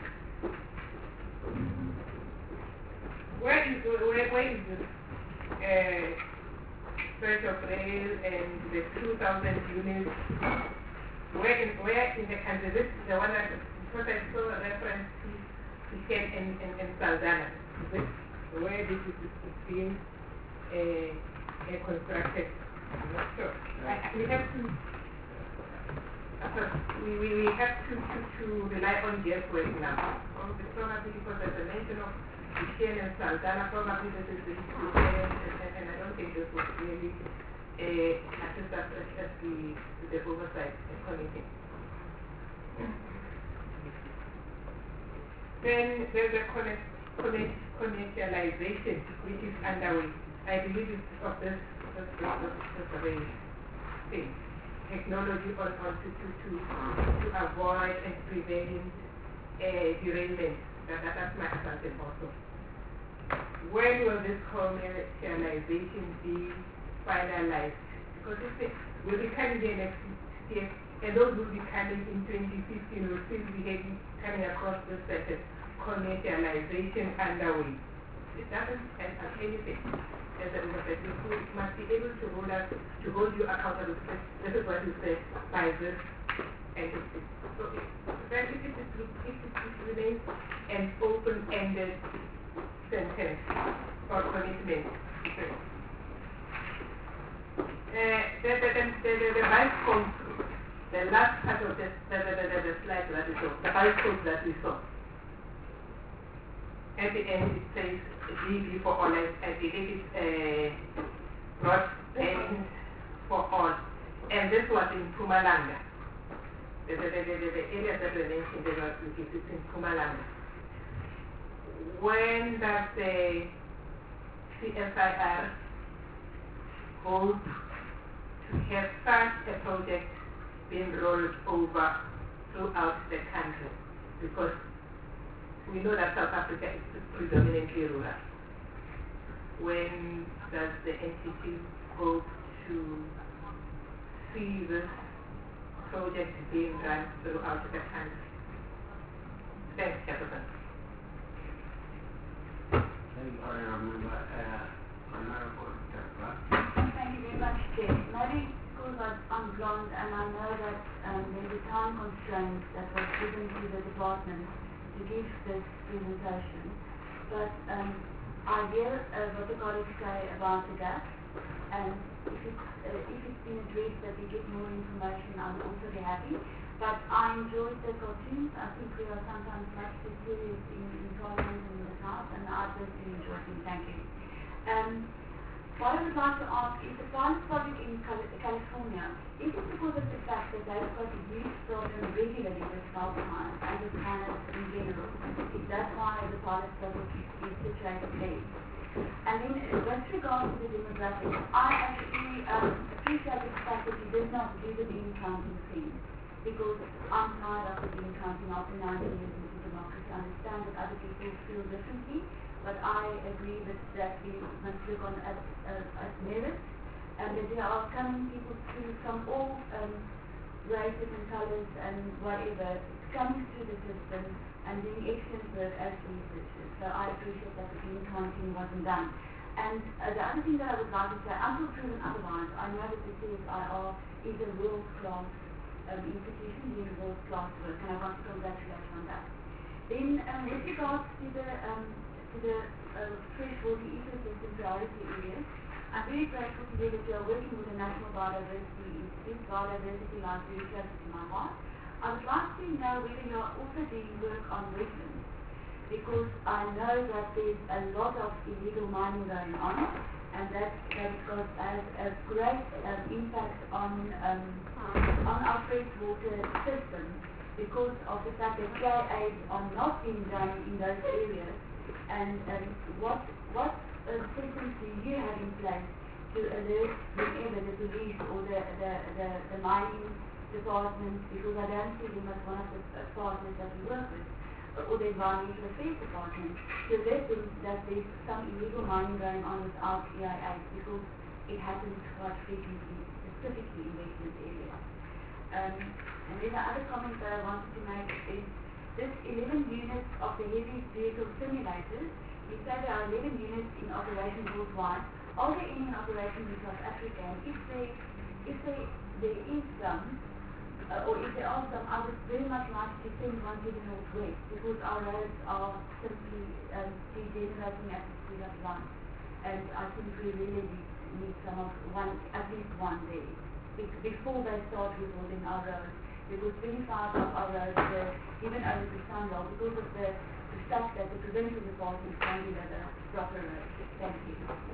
Where is, where, where is this uh, stretch of rail and the two thousand units? Where in, where in the country? This is the one that, because I saw a reference to Ken and, and, and Saldanha. This, where this is being uh, uh, constructed. I'm not sure. I, we have to uh, we, we, we have to, to, to rely on their work now. Um, probably because there's a mention of Ken and Saldanha, probably this is the issue there, and, and, and I don't think this was really uh, assist us as, as the, the oversight committee. Then there's a connect, connect, commercialization which is underway. I believe it's of this, this, this, this, this very thing. Technology on, on to, to, to, to avoid and prevent uh, derailment. That, that, that's my assumption also. When will this commercialization be finalized? Because if it will be coming here next year, and those will be coming in twenty fifteen, will still be heading, coming across this sector, commercialization underway. It doesn't tell us anything. As a university, you must be able to hold us, to hold you accountable. This is what you said by this and it's, so it, then if it, is, if it remains an open-ended sentence or commitment. Uh, the, the, the, the, the, the vice consul, the last part of the, the, the, the, the slide that we saw, the vice consul that we saw. At the end it says G B for all, and it is uh, not N for all. And this was in Mpumalanga. The, the, the, the, the area that we mentioned, they were, it is in Mpumalanga. When does the C S I R hope to have such a project being rolled over throughout the country? Because we know that South Africa is predominantly rural. When does the N T T hope to see this project being run throughout the country? Thanks, Jefferson. Thank you, Honorable uh, Honorable Jaffa. Thank you very much, Chair. Maybe because I'm blonde and I know that um, there's a time constraint that was given to the department to give this presentation, but um, I hear uh, what the colleagues say about the gap, and if it's, uh, if it's been addressed that we get more information, I would also be happy. But I enjoyed the cartoons. I think we are sometimes much too serious in, in Parliament and in this House, and I personally enjoyed them. Thank you. Um, what I would like to ask is the pilot project in Cal- California, is it because of the fact that they've got a huge problem regularly with alzheimer's and with manners in general? Is that why the pilot project is, is situated there? And then uh, with regard to the demographics, I actually um, appreciate the fact that you did not do the bean counting thing, because I'm tired of the bean counting after nineteen years into democracy. I understand that other people feel differently, but I agree with that we must look on at, uh, at merit, and that there are coming people through from all um, races and colours and whatever, coming through the system and doing excellent work as researchers. So I appreciate that the bean counting wasn't done. And uh, the other thing that I would like to say, until proven otherwise, I know that the C S I R is a world-class um, institution doing world-class work, and I want to congratulate you on that. Then, um, with regards to the um, to the uh, freshwater ecosystem priority areas, I'm very grateful to hear that you are working with the National Biodiversity Institute. Biodiversity lies very close to my heart. I would like to know whether you are also doing work on wetlands, because I know that there's a lot of illegal mining going on, and that that got has a great um, impact on um, on our freshwater system, because of the fact that K As are not being done in those areas. And um, what what uh, systems do you have in place to alert whenever the police or the the, the, the mining department, because I don't see them as one of the uh, partners that we work with, or the environmental affairs department, to alert them that there's some illegal mining going on without E I As, because it happens quite frequently, specifically in wetland areas. Um, and then the other comment that I wanted to make is this eleven units of the heavy vehicle simulators, you say there are eleven units in operation worldwide. Are there any in operation in South Africa? And if there, if there, there is some, uh, or if there are some, I would very much like to send one to the northwest, because our roads are simply um, degenerating at the speed of light. And I think we really need, need some of one, at least one there, be- before they start rebuilding our roads. Because twenty-five of our roads were given over to Sunwell because of the, the fact that the provincial department can't deliver proper roads. Thank you.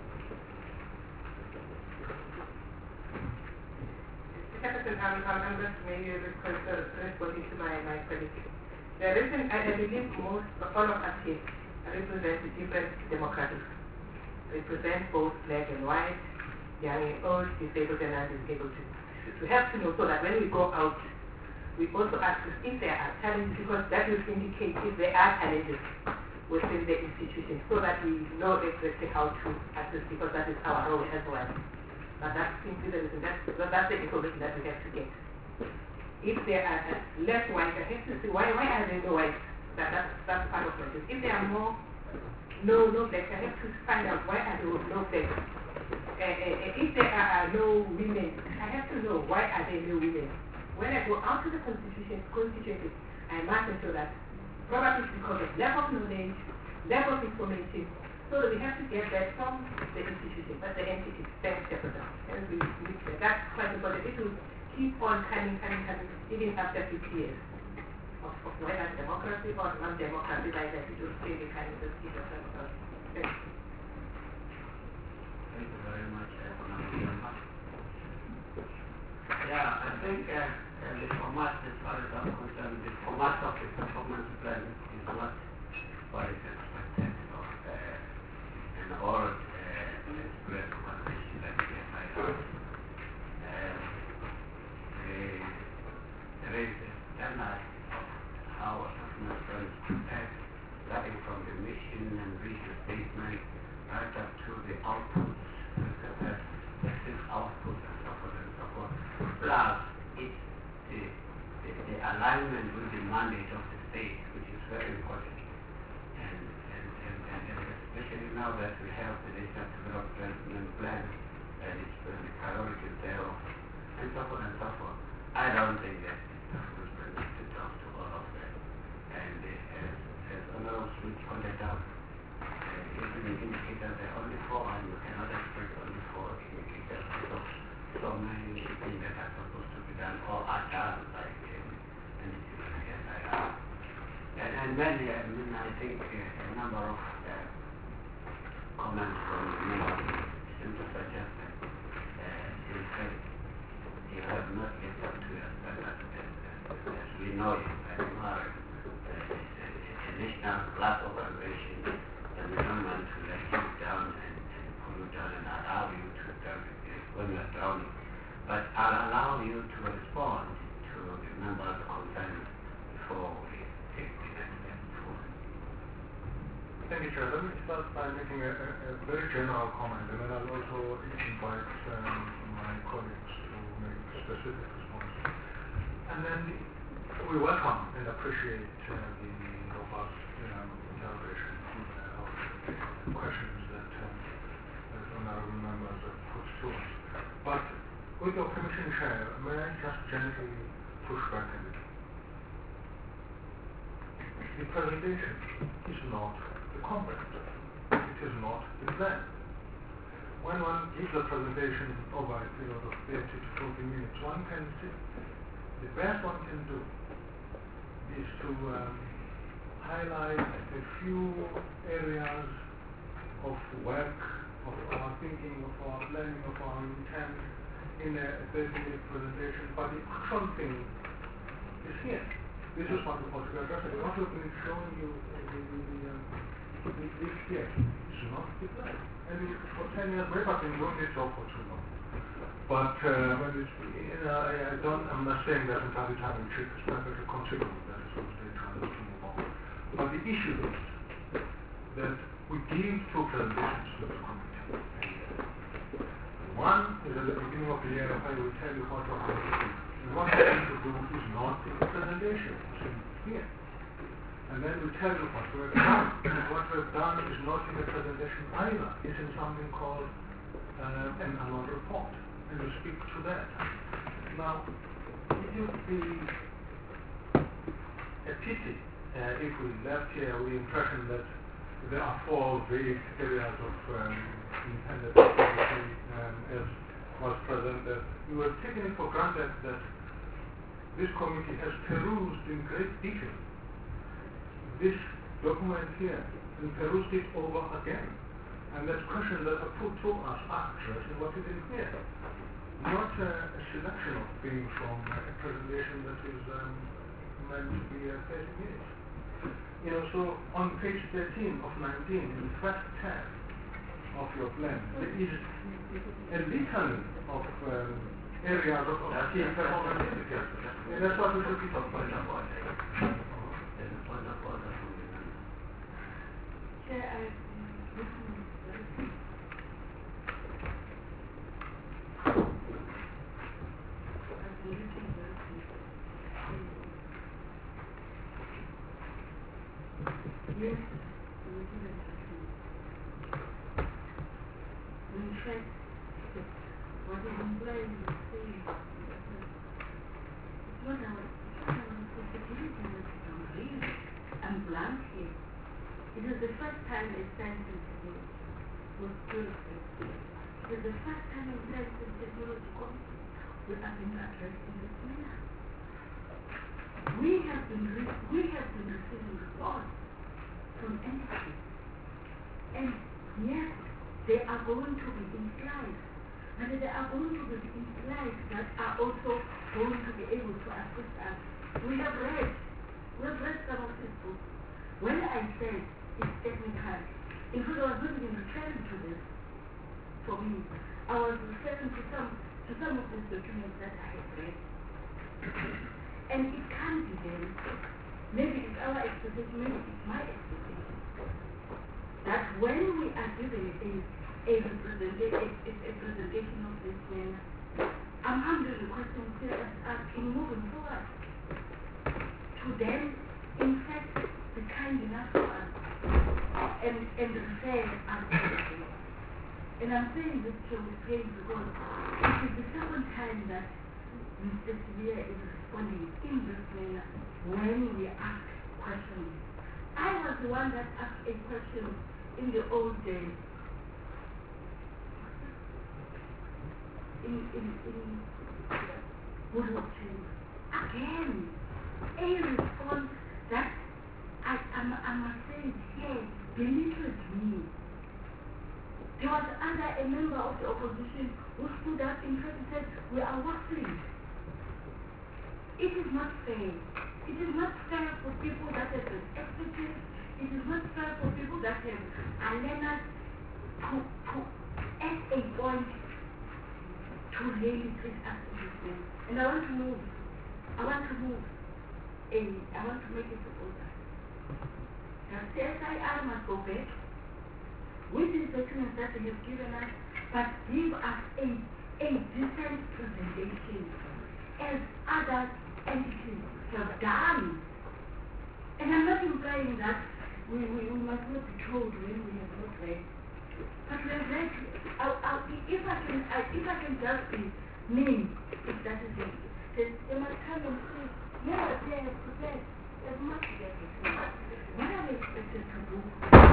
Jefferson, I'm, I'm, I'm just maybe responding to my, my colleague. The reason I, I believe most, all of us here represent different demographics. Represent both black and white, young and old, disabled and non-disabled, to, to help to know so that when we go out, we also ask if there are challenges, because that will indicate if there are challenges within the institution, so that we know exactly how to assist, because that is our role as well. But that's simply the reason, that's, that's the information that we have to get. If there are less white, I have to see why, why are there no white? That, that's, that's part of my job. If there are more, no, no black, I have to find out why are there no black. Uh, uh, if there are uh, no women, I have to know why are there no women. when I go out to the constitution, constituency, I must ensure that probably it's because of lack of knowledge, lack of information, so we have to get that from the institution, but the entity stands separate. And we, we, that's quite important. It will keep on coming, coming, coming, even after fifty years. Of, of whether democracy or not democracy, like that, it will still be kind of the seat of democracy. Thank you. Thank you very much, uh, Yeah, I think uh, uh, the format, as far as I'm concerned, the format of the performance plan is not what is expected of uh, an oral uh, express conversation like the F I R. Um, there is a standard of how a performance plan is prepared, starting from the mission and vision statement right up to the outputs, the specific outputs and so forth and so forth. Plus, it's the, the, the alignment with the mandate of the state, which is very important. And, and, and, and, and especially now that we have the national development plan and it's uh, the priorities thereof, and so forth and so forth. I don't think that the performance plan is to talk to all of them. And uh, as, as Honorable Smith pointed out, uh, even the indicators are only four, and you cannot expect only four indicators because so many things that are supposed to be done or are done like uh, anything like S I R. And, and many, I mean, I think uh, a number of uh, comments from the media seem to suggest that uh, in fact you have not yet up to your standard as, as, as we know it, that you are a, a, a, a national class organization, and we don't want to let you down and, and pull you down and allow you to down when you are drowning. But I'll allow you to respond to the members' concerns before we take the next step forward. Thank you, Chair. Let me start by making a, a, a very general comment, and then I'll also invite um, my colleagues to make specific responses. And then the, we welcome and appreciate uh, the robust um, interrogation uh, of the questions that, um, that honorable members have put to us. But with your permission, Chair, may I just gently push back a little? The presentation is not the content. It is not the plan. When one gives a presentation over a period of thirty to forty minutes, one can see the best one can do is to um, highlight a few areas of work, of our thinking, of our planning, of our intent in a thirty minute presentation, but the actual thing is here. This is what we want to address. What we've been showing you, uh, the, the, the, um, the, this here, is not the plan. And it, for ten years, we have been doing this job for too long. But uh, when it's, you know, I, I don't, I'm not saying that entirely time and cheap is perfectly considerable, that is what we're trying to move on. But the issue is that we give two presentations to the committee. One is at the beginning of the year, I will tell you what we're going to do. And what we're going to do is not in the presentation, it's in here. And then we tell you what we've done. And what we've done is not in the presentation either. It's in something called uh, an annual report. And we speak to that. Now, it would be a pity uh, if we left here with the impression that there are four vague areas of um, independent activity um, as was presented. We were taking it for granted that this committee has perused in great detail this document here and perused it over again. And that questions that are put to us are addressing what is in here. Not uh, a selection of things from uh, a presentation that is um, meant to be uh, thirty minutes. You know, so on page thirteen of nineteen, in the first tab of your plan, there is a litany of um, areas of key performance indicators. And that's what we should be talking about. Chair, I Yes, in fact, what is implied in the saying what I was, what I was security was I'm really, I'm blunt here. It was the first time a science and technology was perfect. It was the first time a science and technology committee we have been addressed in this manner. We have been, re- we have been receiving reports from entities. And yes, they are going to be in slides. And they are going to be in slides that are also going to be able to assist us. We have read, we have read some of these books. When I said it's technical, in fact I was not even referring to this for me. I was referring to some to some of these documents that I have read. And it can be then, maybe it's our expectation, maybe it's my expectation, that when we are given a a, representa- a, a, a presentation of this manner, I'm handling the question still as asking moving forward to then, in fact, be kind enough for us and, and refer us to the thing. And I'm saying this to with pain because it is the second time that Mister Sibia is responding in this manner when we ask questions. I was the one that asked a question in the old days. In, in, in Woodward Chamber. Again, a response that I, I, I must say here belittled me. There was other a member of the opposition who stood up in front and said, we are waffling. It is not fair. It is not fair for people that have been expertise. It is not fair for people that have are learners to, to at a point to really treat us in this way. And I want to move. I want to move. A, I want to make a proposal. Now, C S I R must go back with these documents that they have given us, but give us a, a decent presentation as other entities have done. And I'm not implying that we, we, we must not be told when we have not read. But we have read, I'll, I'll, if, I can, I, if I can just be mean, if that is it, then they must come and say, yeah, they have prepared as much as they can. What are we expected to do?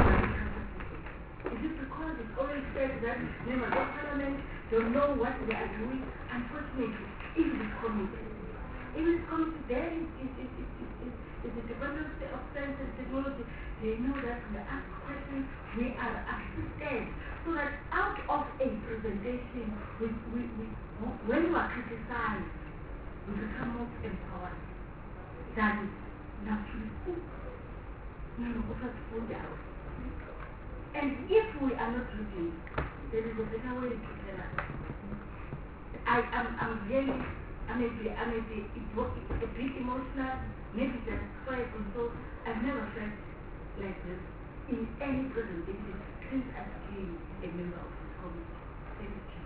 Is it because it's always said that members of parliament don't know what they are doing? Unfortunately, in this committee, in this committee, there is, is, is, is, is, is, is the Department of Science and Technology. They know that we ask questions, we are assisted, so that out of a presentation, we, we, we, when we are criticized, we become more empowered than naturally cool. No, no, we have to pull down. And if we are not reading, there is a better way to tell us. I am I'm really, I may be, I may be a bit emotional, maybe just quiet and so. I've never felt like this in any presentation since I became a member of this committee. Thank you.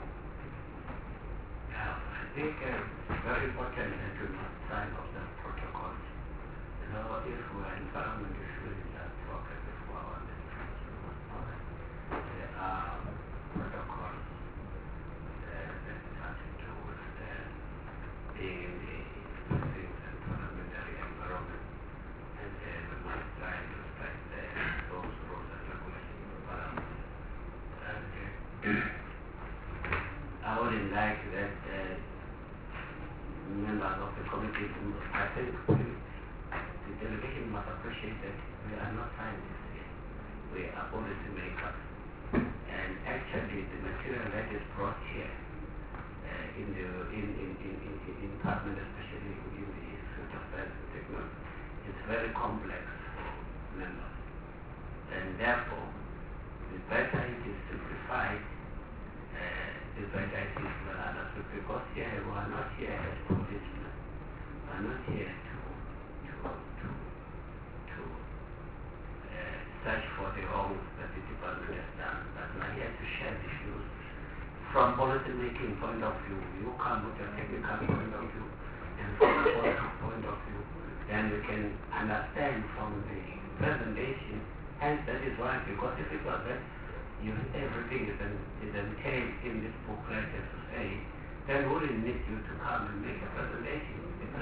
Now, I think uh, it's very important that we must sign off the protocols. You know, if we are in parliament, we should just talk before our ministers. We must know that there are protocols uh, that have to do with uh, being in the things and parliamentary environment. And uh, we must try to respect uh, those rules and regulations of parliament. And uh, I wouldn't like that uh, members of the committee, I think the delegation must appreciate that we are not scientists here. We are policy makers. And actually the material that is brought here uh, in the in, in, in, in, in Parliament, especially in the Institute of Science and Technology, is very complex for members. And therefore, the better it is simplified, uh, the better it is well understood, because here we are not here as policemen. We are not here to to to to uh, search for the wrongs that the department has done, but we are here to share the views from policy making point of view. You come with a technical point of view, and from a political point of view, then we can understand from the presentation. Hence, that is why, because if it was that you, everything is, in, is entailed in this booklet, as to say, then we wouldn't need you to come and make a presentation. The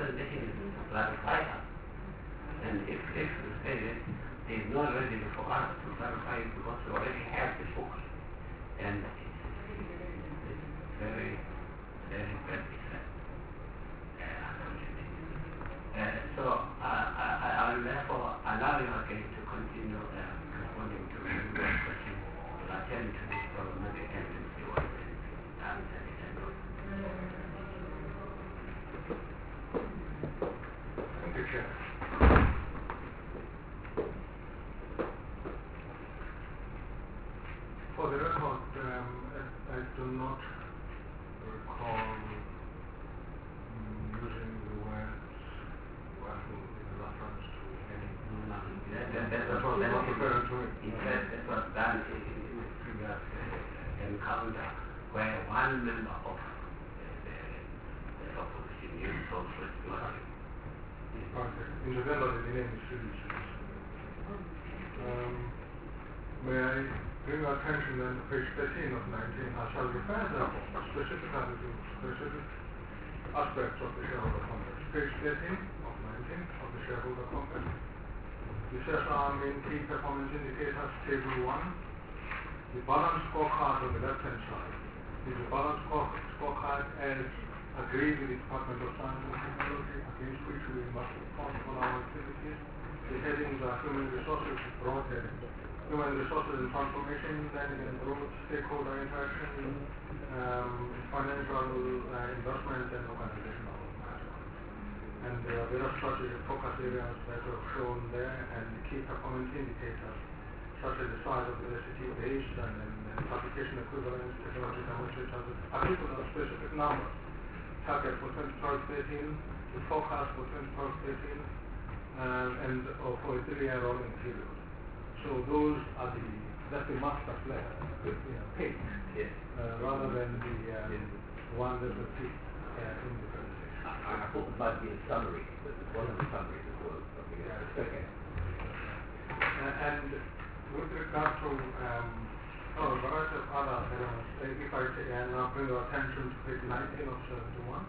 clarify us. And if, if you say that there is no reason for us to clarify it because we already have the books. And it's, it's very, very practical, uh, unfortunately. Uh, so I, I, I will therefore allow you again to continue uh, responding to your question. We'll attend to this problem at the end and see what is the answer at the end of it. Thank you, Chair. For the record, um, I, I do not recall um, using the words working in reference to any. No, that, that, that That's was, what that I'm was, referring to. in fact, that was done in, in the previous uh, encounter where one member of uh, the, the opposition used social security. Okay. Incidentally, the name is Phyllis. Um, may I bring your attention then to page thirteen of nineteen? I shall refer therefore specifically to specific aspects of the shareholder compact. Page thirteen of nineteen of the shareholder compact. It says our main key performance indicators, table one. The balance scorecard on the left hand side is the balance score scorecard as agreed with the Department of Science and Technology, against which we must report all our activities. The headings are human resources, broad heading. Human resources and transformation, lending and growth, stakeholder interaction, um, financial uh, investment and organizational management. And there are various strategic focus areas that are shown there, and the key performance indicators such as the size of the S C T base and then the application equivalence, technology demonstrators, particular specific numbers. Target for twenty twelve thirteen, the forecast for twenty twelve thirteen, um, and uh, for a three-year rolling period. So those are the, that's the master plan, you know, page, Yes. uh, rather than the um, Yes. one that was picked uh, in the presentation. I, I thought it might be a summary, but it wasn't a summary, it was something else. Okay. Uh, and with regard to um, oh, a variety of other elements, uh, if I say, and now bring your attention to page nineteen of seventy-one,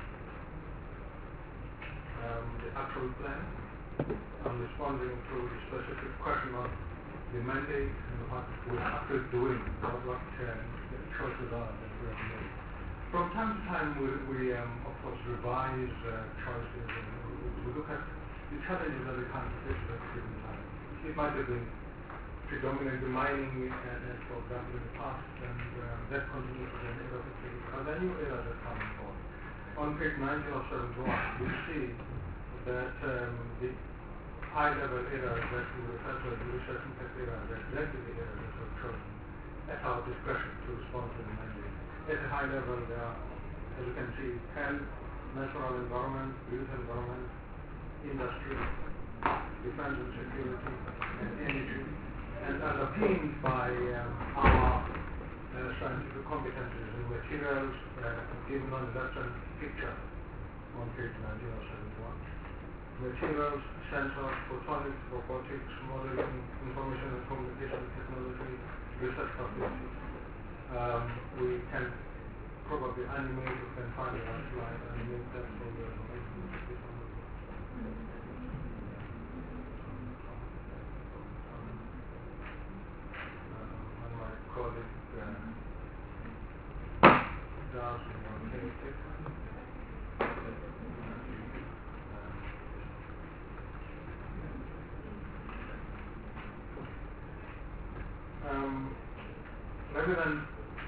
um, the actual plan. I'm responding to the specific question of the mandate and what we're actually doing, what, what uh, the choices are that we are doing. From time to time, we, we um, of course, revise uh, choices and we, we look at the challenges that we can face at a given time. It might have been predominantly mining, and, and for example, in the past, and um, that continues to be an area of activity. Are there new areas that come forward? On page nineteen of seventy-one, we see that um, the high-level areas that we refer to as the research impact areas, that led to the areas that were chosen at our discretion to respond to the mandate. At a high level, there are, as you can see, health, natural environment, built environment, industry, defense and security, and energy, and underpinned by um, our uh, scientific competencies in materials, uh, given on the left-hand picture on page nineteen of seventy-one. Materials, sensors, photonics, robotics, modeling, information and communication technology, research facilities. Um, we can probably animate, we can find a right slide, animate that for the and my colleague uh, does one thing. Um, let me then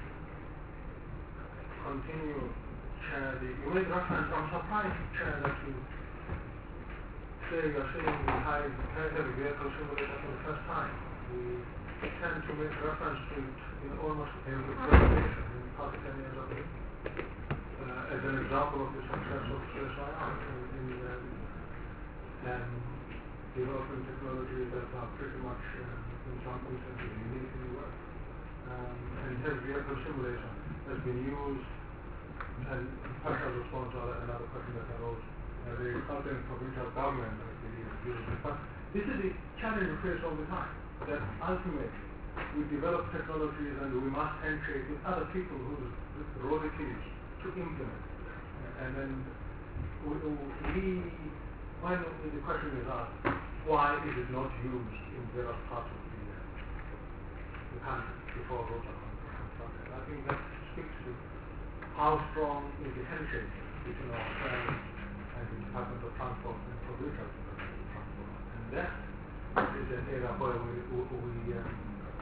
continue, Chair. The, you made reference, I'm surprised, Chair, that you say you're seeing the high heavy vehicle simulator for the first time. We tend to make reference to it in almost every presentation in the past ten years of it, uh, as an example of the success of C S I R in, in um, um, developing technologies that are pretty much, uh, in some instances, unique in the world. Um, and heavy vehicle simulation has been used, and partial response to another question that arose, uh, the Southern provincial government, I believe, uses it. But this is the challenge we face all the time, that ultimately we develop technologies and we must handshake with other people whose role it is to implement. Uh, and then we, we when the question is asked, why is it not used in various parts of the, uh, the country before roads are constructed? I think that speaks to how strong is the handshake between ourselves and the Department of Transport and provincial Department of Transport. And that is an area where we, we um,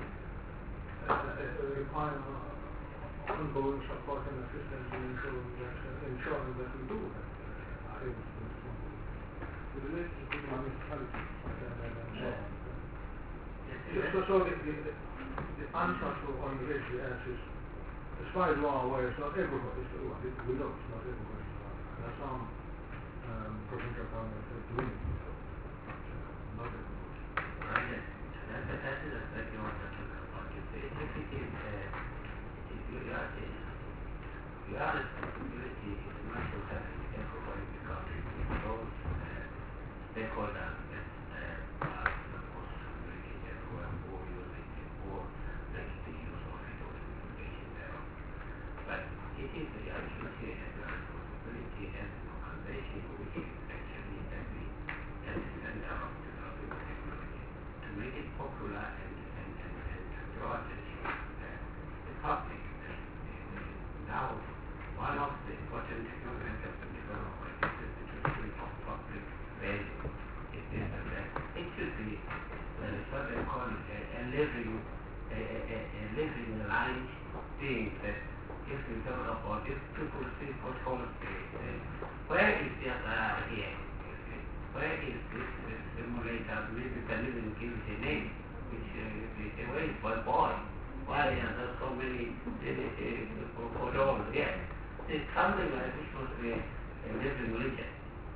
uh, uh, require ongoing support and assistance in ensuring that, uh, ensuring that we do that, uh, are able to do it. It relates to the municipality and, and, and so on. So, so, so the, the, the answer to on the issue is, as far as you are aware, it's not everybody, so we know it's not everybody. There are some um, provincial governments that are doing it, but uh, not everybody. Right. That, that, that is exactly what I'm talking about. If it, if it is, uh, if you are, you are responsibility is not to have everybody because those uh, stakeholders that uh, are supposed to communicate everywhere or using it or making the use of it or the information thereof. But it is the duty and the responsibility as an organization which is actually at the, at the center of developing technology to make it popular and, and, and, and to draw attention to the, the public. Uh, now, one of the important technologies that have been developed is the situation of public value. It is that it should be uh, what they call it, a, a living, a, a, a living life thing that if we talk about if people see what calls the, the where is the uh, here? Where is this, this simulator? Maybe you can even give it a name, which uh, where is one boy? Why are there so many uh, for all? Yes. It's something like this was a, a living legend.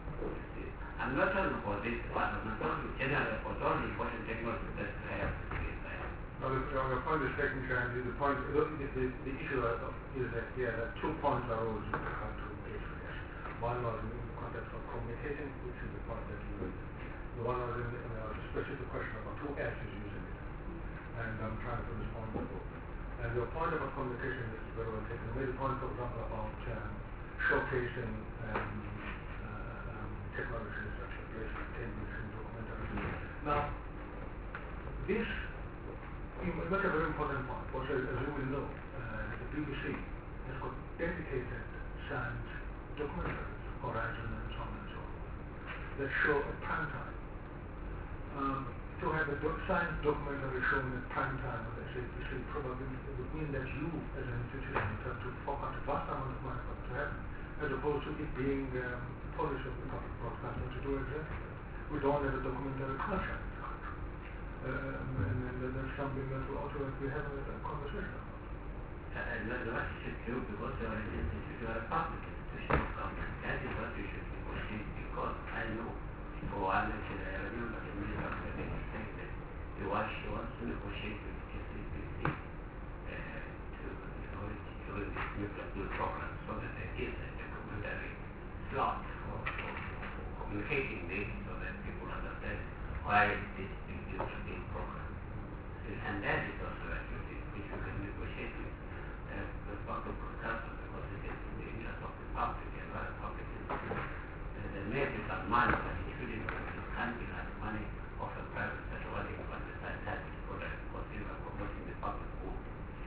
I'm not talking about this one, I'm talking generally about all the important technologies that we have to be there. Now, the, your point is taken, Shanti. The point, the, the, the, the issue is that here, that two points are always referred to address. One was in the context of communicating, which is the point that you raised. The one was in the, in a specific question about who else is using it. And I'm trying to respond to both. And your point about communication is very well taken. You made a point, for example, about um, showcasing um, uh, um, technologies such as radio, television, documentary. Now, this is a very important point. Also, as you will know, uh, the B B C has got dedicated science documentaries, Horizon and so on and so on, that show at prime time. Um, to have a doc science documentary shown at prime time on the S A B C probably would mean that you, as an institution, have to fork out a vast amount of money for it to happen, as opposed to it being um, the policy of the public broadcasting to do exactly that. We don't have a documentary culture in the country. Um, and, and that's something that we also have to have a, a conversation about. And uh, what you should do, because you are an institution, you are a public institution of government, that is what you should negotiate, because I know, for one, actually, I remember the minister of the saying that he was, he wants to negotiate with the S A B C uh, to, you know, during this nuclear deal program, so that there is a documentary slot for, for, for communicating this, so that people understand why this big deal is being program. And that is also a duty which we can negotiate with uh, the public broadcaster, because it is in the interest of the public and not the public institution. Uh, there may be some money, but it shouldn't it can't be like money of a private sector running on the side that is product, because you are promoting the public good.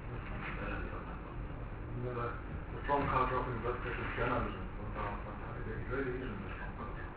You know, the, the strong culture of investigative journalism, it really isn't a strong culture.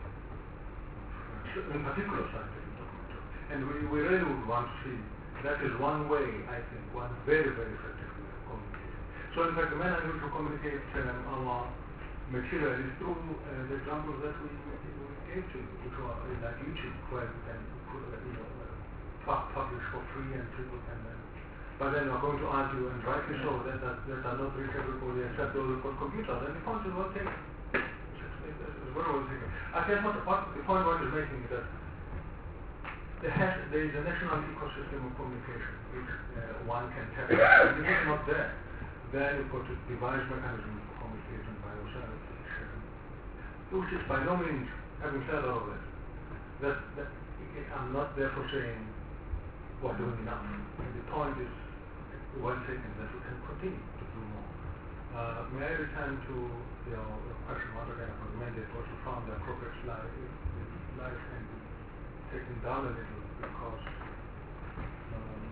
In particular, scientific documentary. And we, we really would want to see. That is one way, I think, one very, very effective way of communicating. So, in fact, the manner in which we communicate um, our material is through uh, the examples that we, we gave to you, which are uh, like YouTube, where you can uh, you know, uh, publish for free and people can. Uh, but then we're going to argue, and rightly so, that that, that are not reach everybody except those who've got computers. And the point is well taken. It's, it's very well taken. I guess what, what the point one is making is that There, has, there is a national ecosystem of communication which uh, one can tap into. If it is not there, then you put a device mechanism for communication by yourself, which is by no means, having said all of this, that, that I'm not therefore saying we're doing enough. And the point is well taken that we can continue to do more. Uh, may I return to your, your question once again about the mandate, also found the appropriate slide. slides can be taken down a little because um,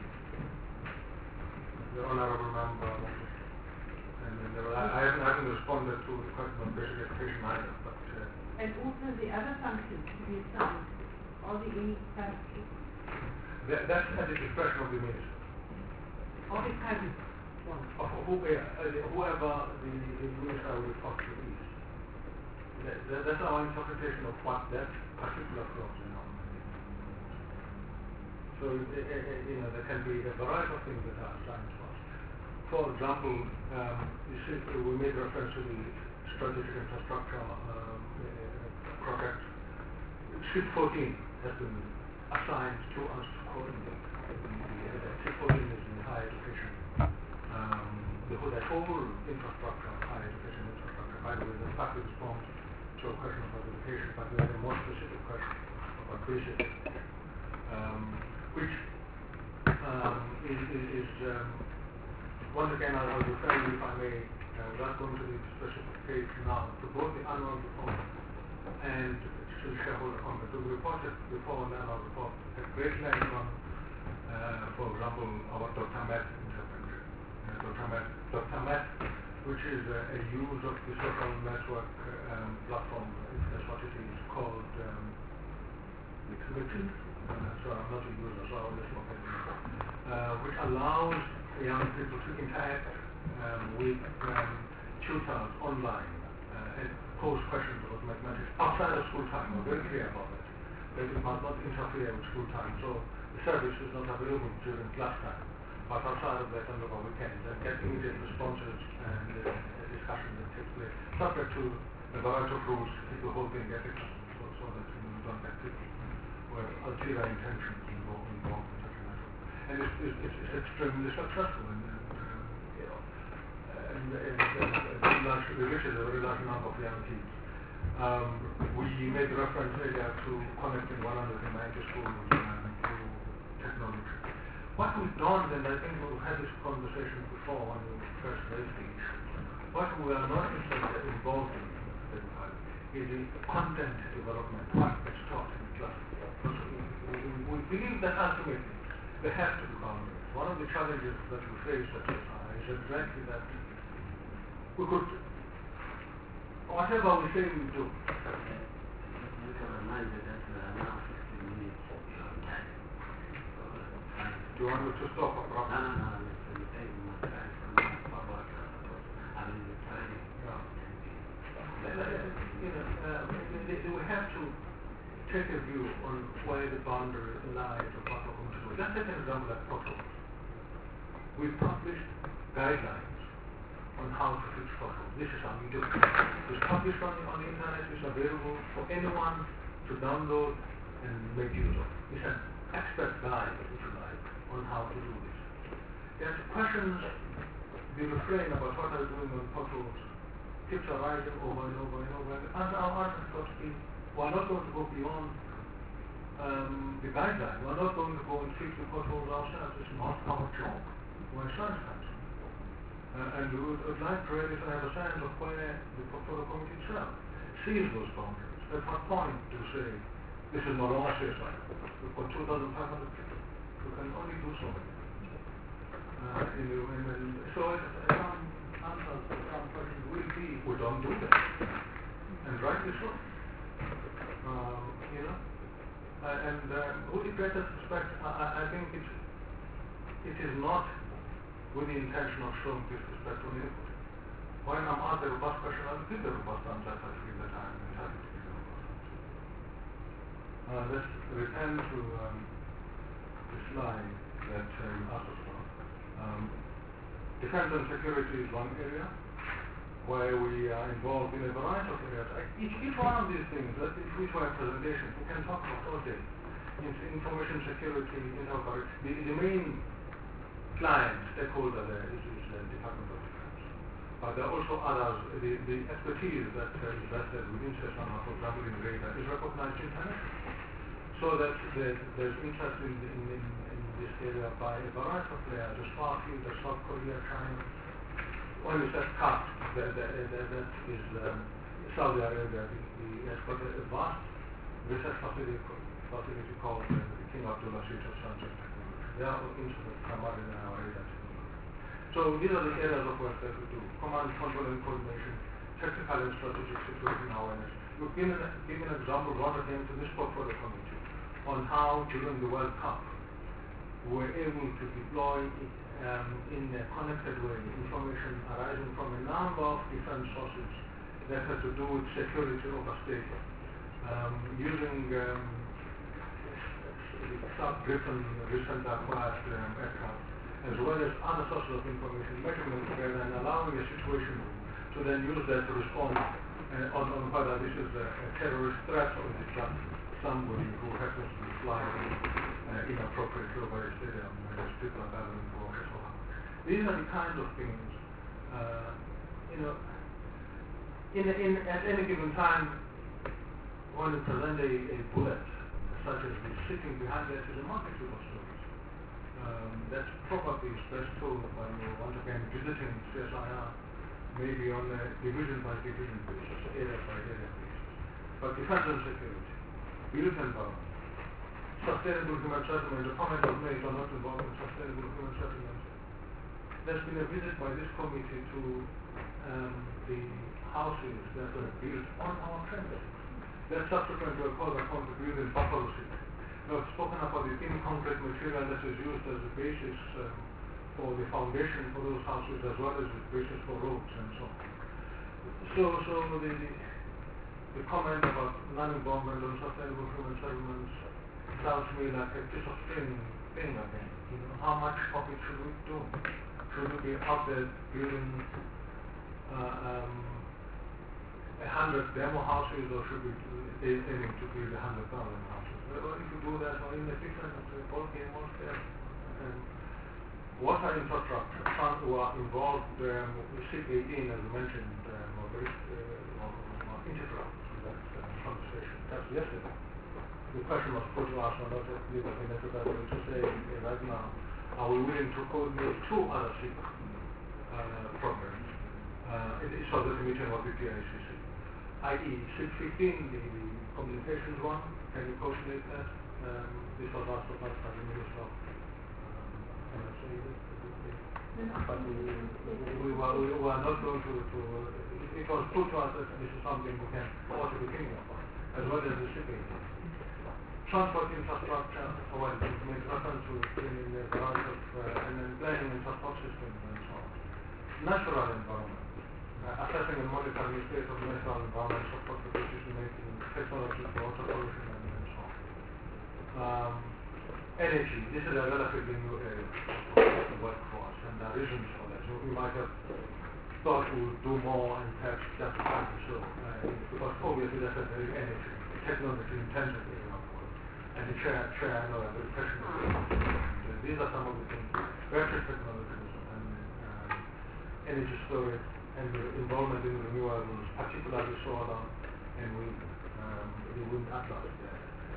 the honourable member and then there were, I, I, haven't, I haven't responded to the question of basic education either, but uh, And also the other functions to be assigned, are there any functions? that, that's at the discretion of the minister. Are there current ones? Of who, uh, whoever the, the minister will talk to is. That, that, that's our interpretation of what that particular clause is. So, uh, uh, you know, there can be a variety of things that are assigned to us. For example, um, you see, we made reference to the strategic infrastructure um, uh, project. SIP fourteen has been assigned to us to coordinate. SIP fourteen is in higher education. Um, the whole, that whole infrastructure, higher education infrastructure, by the way, the fact it responds to a question about education, but we have a more specific question about basic education, um, which um, is, is, is um, once again, I will refer you, if I may, uh, without going to the specific page now, to both the annual report and to the shareholder comment. We reported before on the annual report at great length on, uh, for example, our Doctor Met intervention. Uh, Doctor Met, Doctor Met, which is uh, a use of the social network uh, um, platform, if that's what it is, called um, Mixed. Uh, so I'm not a user, so I'll just look at it. Uh, which allows young people to interact um, with um, tutors online uh, and pose questions about mathematics outside of school time. We're very clear about that. That it must not interfere with school time. So the service is not available during class time, but outside of that and over weekends, and get immediate responses and uh, a discussion that takes place, subject to a variety of rules to keep the whole thing ethical, so, so that you don't get people with ulterior intentions involved, involved in such a matter. And it's, it's, it's extremely successful, and, and um, you know, and, and, and, and very large, it reaches a very large number of young kids. Um, we made reference earlier to connecting one hundred ninety schools um, to technology. What we've done, and I think we've had this conversation before when we first raised the issue, what we are not interested in involved in is the content development, what is taught in class. We, we believe that ultimately there have to be boundaries. One of the challenges that we face at S I is exactly that we could, whatever we say we do. You can remind me that we are now fifteen minutes beyond time. So, uh, Do you want me to stop or no, no, no, it's the same. We must try from now forward. I mean, the time. Yeah. You know, uh, we have to take a view on where the boundary lies of what we're going to do. Let's take an example like potholes. We published guidelines on how to fix potholes. This is how we do it. It's published on the, on the internet. It's available for anyone to download and make use of. It's an expert guide, if you like, on how to do this. There's questions, the refrain about what are we doing on potholes keeps arising over and over and over. And our answer has got to be, we're not going to go beyond um, the guideline. We're not going to go and fix the potholes ourselves. It's not our job. We're science council. Uh, and we would, would like really to have a sense of where the portfolio committee itself sees those boundaries. At what point to say, this is no longer C S I. We've got two thousand five hundred people. We can only do so many. Uh, in the, in the, so it, some answers to some questions will be, we don't do that. And rightly so. Um, you know? Uh, and um, with the greatest respect, I, I think it, it is not with the intention of showing disrespect or anybody. When I'm asked a robust question, I'll give the robust answer if I feel that I'm entitled to give a robust answer. Uh, let's return to um, the slide that uh, you asked us about. Um, defense and security is one area where we are involved in a variety of areas. I, each, each one of these things, that if we were a presentation, we can talk about all day. In, information security, interoperability, the, the main client, stakeholder there is, is the Department of Defense. But there are also others. The, the expertise that uh, is vested within C S A M A, for example, in radar, is recognized internationally. So that there's, there's interest in, in, in, in this area by a variety of players, as far afield as South Korea, China. When you said C A P, that, that, that, that is um, Saudi Arabia, the, the, has got a vast research facility, facility called uh, the King Abdullah Sheikh of Science and Technology. They are interested in command in our area technology. So these are the areas of work that we do: command, control, and coordination, technical and strategic situation awareness. We've given, given an example one that came to this portfolio committee on how during the World Cup we were able to deploy um, in a connected way information arising from a number of different sources that had to do with security of a stadium, um, using um, Sub Griffin recent acquired um, aircraft, as well as other sources of information, making them together and allowing a situation to then use that to respond uh, on, on whether this is a, a terrorist threat or is it just somebody who happens to be flying uh, inappropriately over a stadium and as people are gathering for or so on. These are the kinds of things, uh, you know, in, in, at any given time, when you present a, a bullet, such as the sitting behind that is a multitude of stories. Um, that's probably best told by you once again visiting C S I R, maybe on a division by division basis, area by area basis. But defense and security, built environment, sustainable human settlement, the comment was made on not involving sustainable human settlement. There's been a visit by this committee to um, the houses that were built on our premises. That subsequently were called upon to build in Buffalo City. I've spoken about the thin concrete material that is used as a basis um, for the foundation for those houses, as well as the basis for roads and so on. So, so the, the comment about non-involvement and sustainable human settlements sounds to me like a piece of thin thing again. You know, how much of it should we do? Should we be out there building uh, um, a hundred demo houses, or should we be aiming to build a hundred thousand houses? Well, if you do that, well, in a different ball game altogether. And water infrastructure, some who are involved um, with C P eighteen, as mentioned, um, or, very, uh, or, or integral to that uh, conversation. That's yesterday. The question was put to us, or not at liberty necessarily to say uh, right now, are we willing to coordinate two other C P uh, programs? Uh, it is for the meeting of the P I C C, that is six fifteen, the communications one. Can you coordinate that? Um, this was asked of us by the Minister of um, Energy. But we, we, were, we were not going to, to uh, it was put to us that this is something we can ought to be thinking about, as well as the shipping. Transport infrastructure, well, to make reference to in the variety of uh, and then planning and transport systems and so on. Natural environment, uh, assessing and monitoring the state of natural environment, support for decision making, technology for water pollution and, and so on. Um, energy, this is a relatively new area of the workforce, and there are reasons for that. So we might have thought we would do more and perhaps just trying to show, uh, because obviously that's a very energy, technology intensive area of work. And the chair, chair, I know, I'm very passionate about it. These are some of the things, battery technologies and um, energy storage and the involvement in renewables, particularly solar and wind, um, the wind atlas there.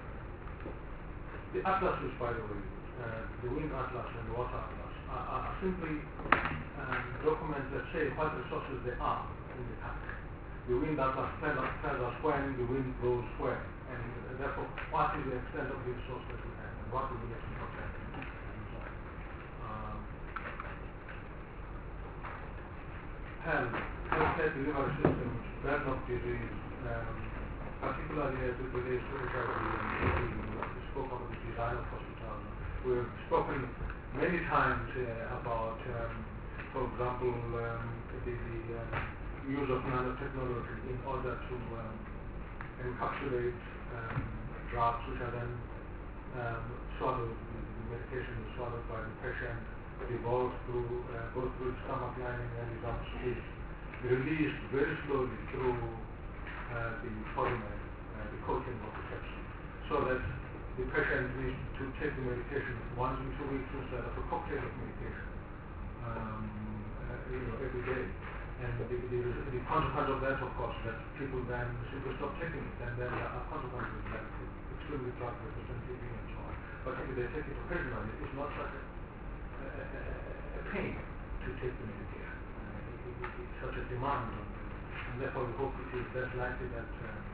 The atlases, by the way, uh, the wind atlas and the water atlas are, are, are simply um, documents that say what resources there are in the country. The wind atlas tells us when the wind blows where, and uh, therefore what is the extent of the resource that we have and what do we need to protect. And so on. Um, health, healthcare delivery systems, burden of disease, um, particularly as it relates to H I V and we spoke about the design of hospitals. We've spoken many times uh, about, um, for example, um, the, the um, use of nanotechnology in order to um, encapsulate um, drugs which are then um, swallowed, the, the medication is swallowed by the patient, devolved through, uh, go through the stomach lining and is upstream, released very slowly through uh, the polymer, uh, the coating of the capsule, so that the patient needs to take the medication once in two weeks instead of a cocktail of medication um, uh, you know, every day. And the, the, the consequence of that, of course, that people then simply stop taking it, and then there are consequences like extremely drug resistant T B and so on. But if they take it occasionally, it's not such a, a, a, a pain to take the medication. Uh, it, it, it's such a demand on them. And therefore we hope it is less likely that uh,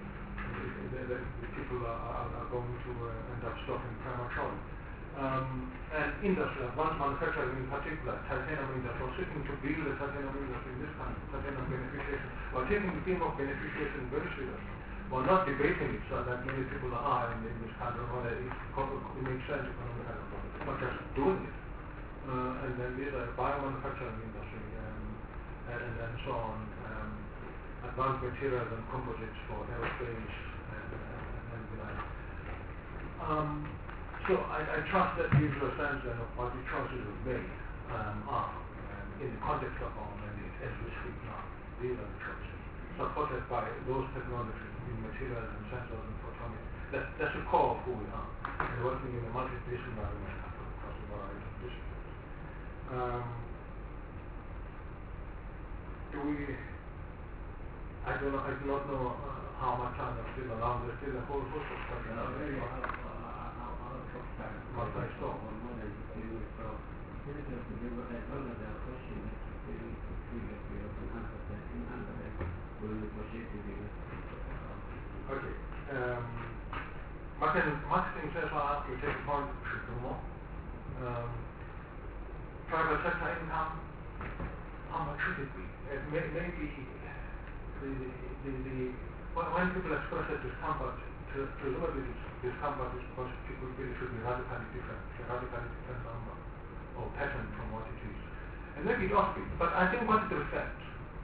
the, the, the people are, are, are going to uh, end up stopping prematurely. Um, and industry, advanced manufacturing in particular, titanium industry, or seeking to build a titanium industry in this country, titanium beneficiation, or taking the theme of beneficiation very seriously. We're not debating it so that many people are in, in this country, whether it, it makes sense economically, but just doing it. Uh, and then these are biomanufacturing industry um, and, and, and so on, um, advanced materials and composites for aerospace and, and, and the like. Um, So I, I trust that gives you a sense then of what the choices we've made um, are um, in the context of our mandate as we speak now. These are the choices, supported by those technologies in materials and sensors and photonics. That, that's the core of who we are, and working in a multi-space environment across a variety of disciplines. Um, do we, I don't know, I do not know uh, how much time I'm still allowed. There's still a whole host of questions. What I saw. Okay. Um, marketing, marketing says I'll ask you to take a point to more. Um, private sector income, how much should it be? It may, maybe the, the, the, when, when people express a discomfort, presumably this discomfort is because people feel it should be radically different, a radically different number or pattern from what it is. And maybe it ought to be, but I think what it reflects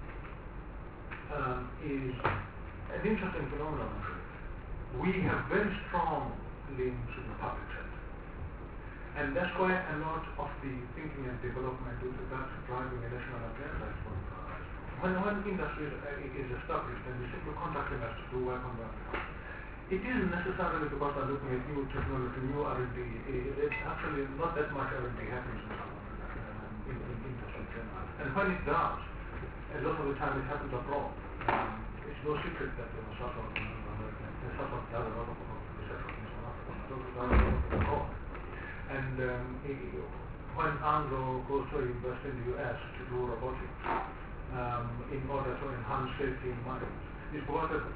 um, is an interesting phenomenon. We have very strong links to the public sector. And that's why a lot of the thinking and development with regard to driving a national agenda is going to arise. When one industry is, uh, is established and we simply contracting us to do work on that, it isn't necessarily because they're looking at new technology, new R and D. It's actually not that much R and D happens in South Africa, um, in, in industry in general. And when it does, a lot of the time it happens abroad. Um, it's no secret that there was sort of, there sort of does a lot of research in South Africa, but also does a lot of abroad. And um, it, when Anglo goes to invest in the U S to do robotics um, in order to enhance safety in mines, it's because that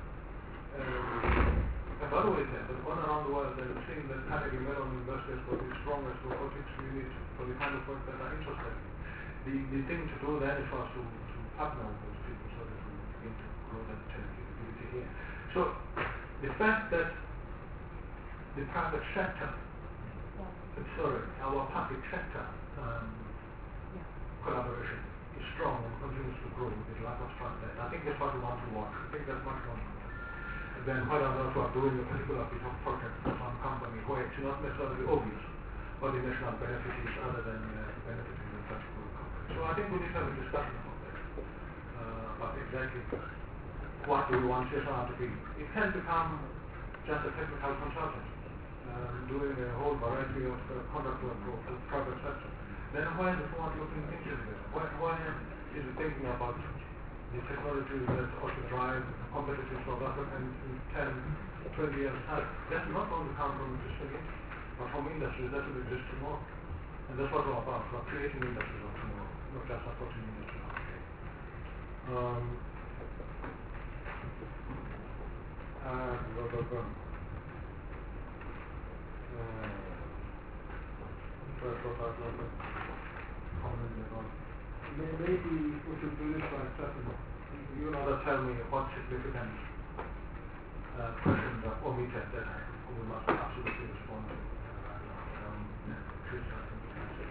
um, evaluated and gone around the world and seen that Carnegie Mellon investors were the strongest robotics unit for the kind of work that are interested in. The, the thing to do then is for us to, to partner with those people so that we begin to grow that capability here. So the fact that the private sector, uh, sorry, our public sector um, yeah. collaboration is strong and continues to grow with a lot of trust there. I think that's what we want to watch. I think that's much more important. Then whether or not we are doing a particular piece of project for some company where it's not necessarily obvious what the national benefit is other than uh, benefiting the particular company. So I think we need to have a discussion about that. Uh, about exactly what do we want C S R to be. It can become just a technical consultant, um, doing a whole variety of uh, contract work for the private sector. Then why is it not looking into this? Why, why is it thinking about the technology that ought to drive competitive South Africa in ten, twenty years time? That's not going to come from existing industry, but from industries that will exist tomorrow. And that's what we're about. We're creating industries of tomorrow, not just supporting industries of today. Um, uh, blah, blah, blah. Uh, so I thought I'd like to comment on. Maybe we should do this by certain, you know, that tell me what significant uh, questions are omitted that I, we must absolutely respond to. Uh, um, Chris, I think you can say.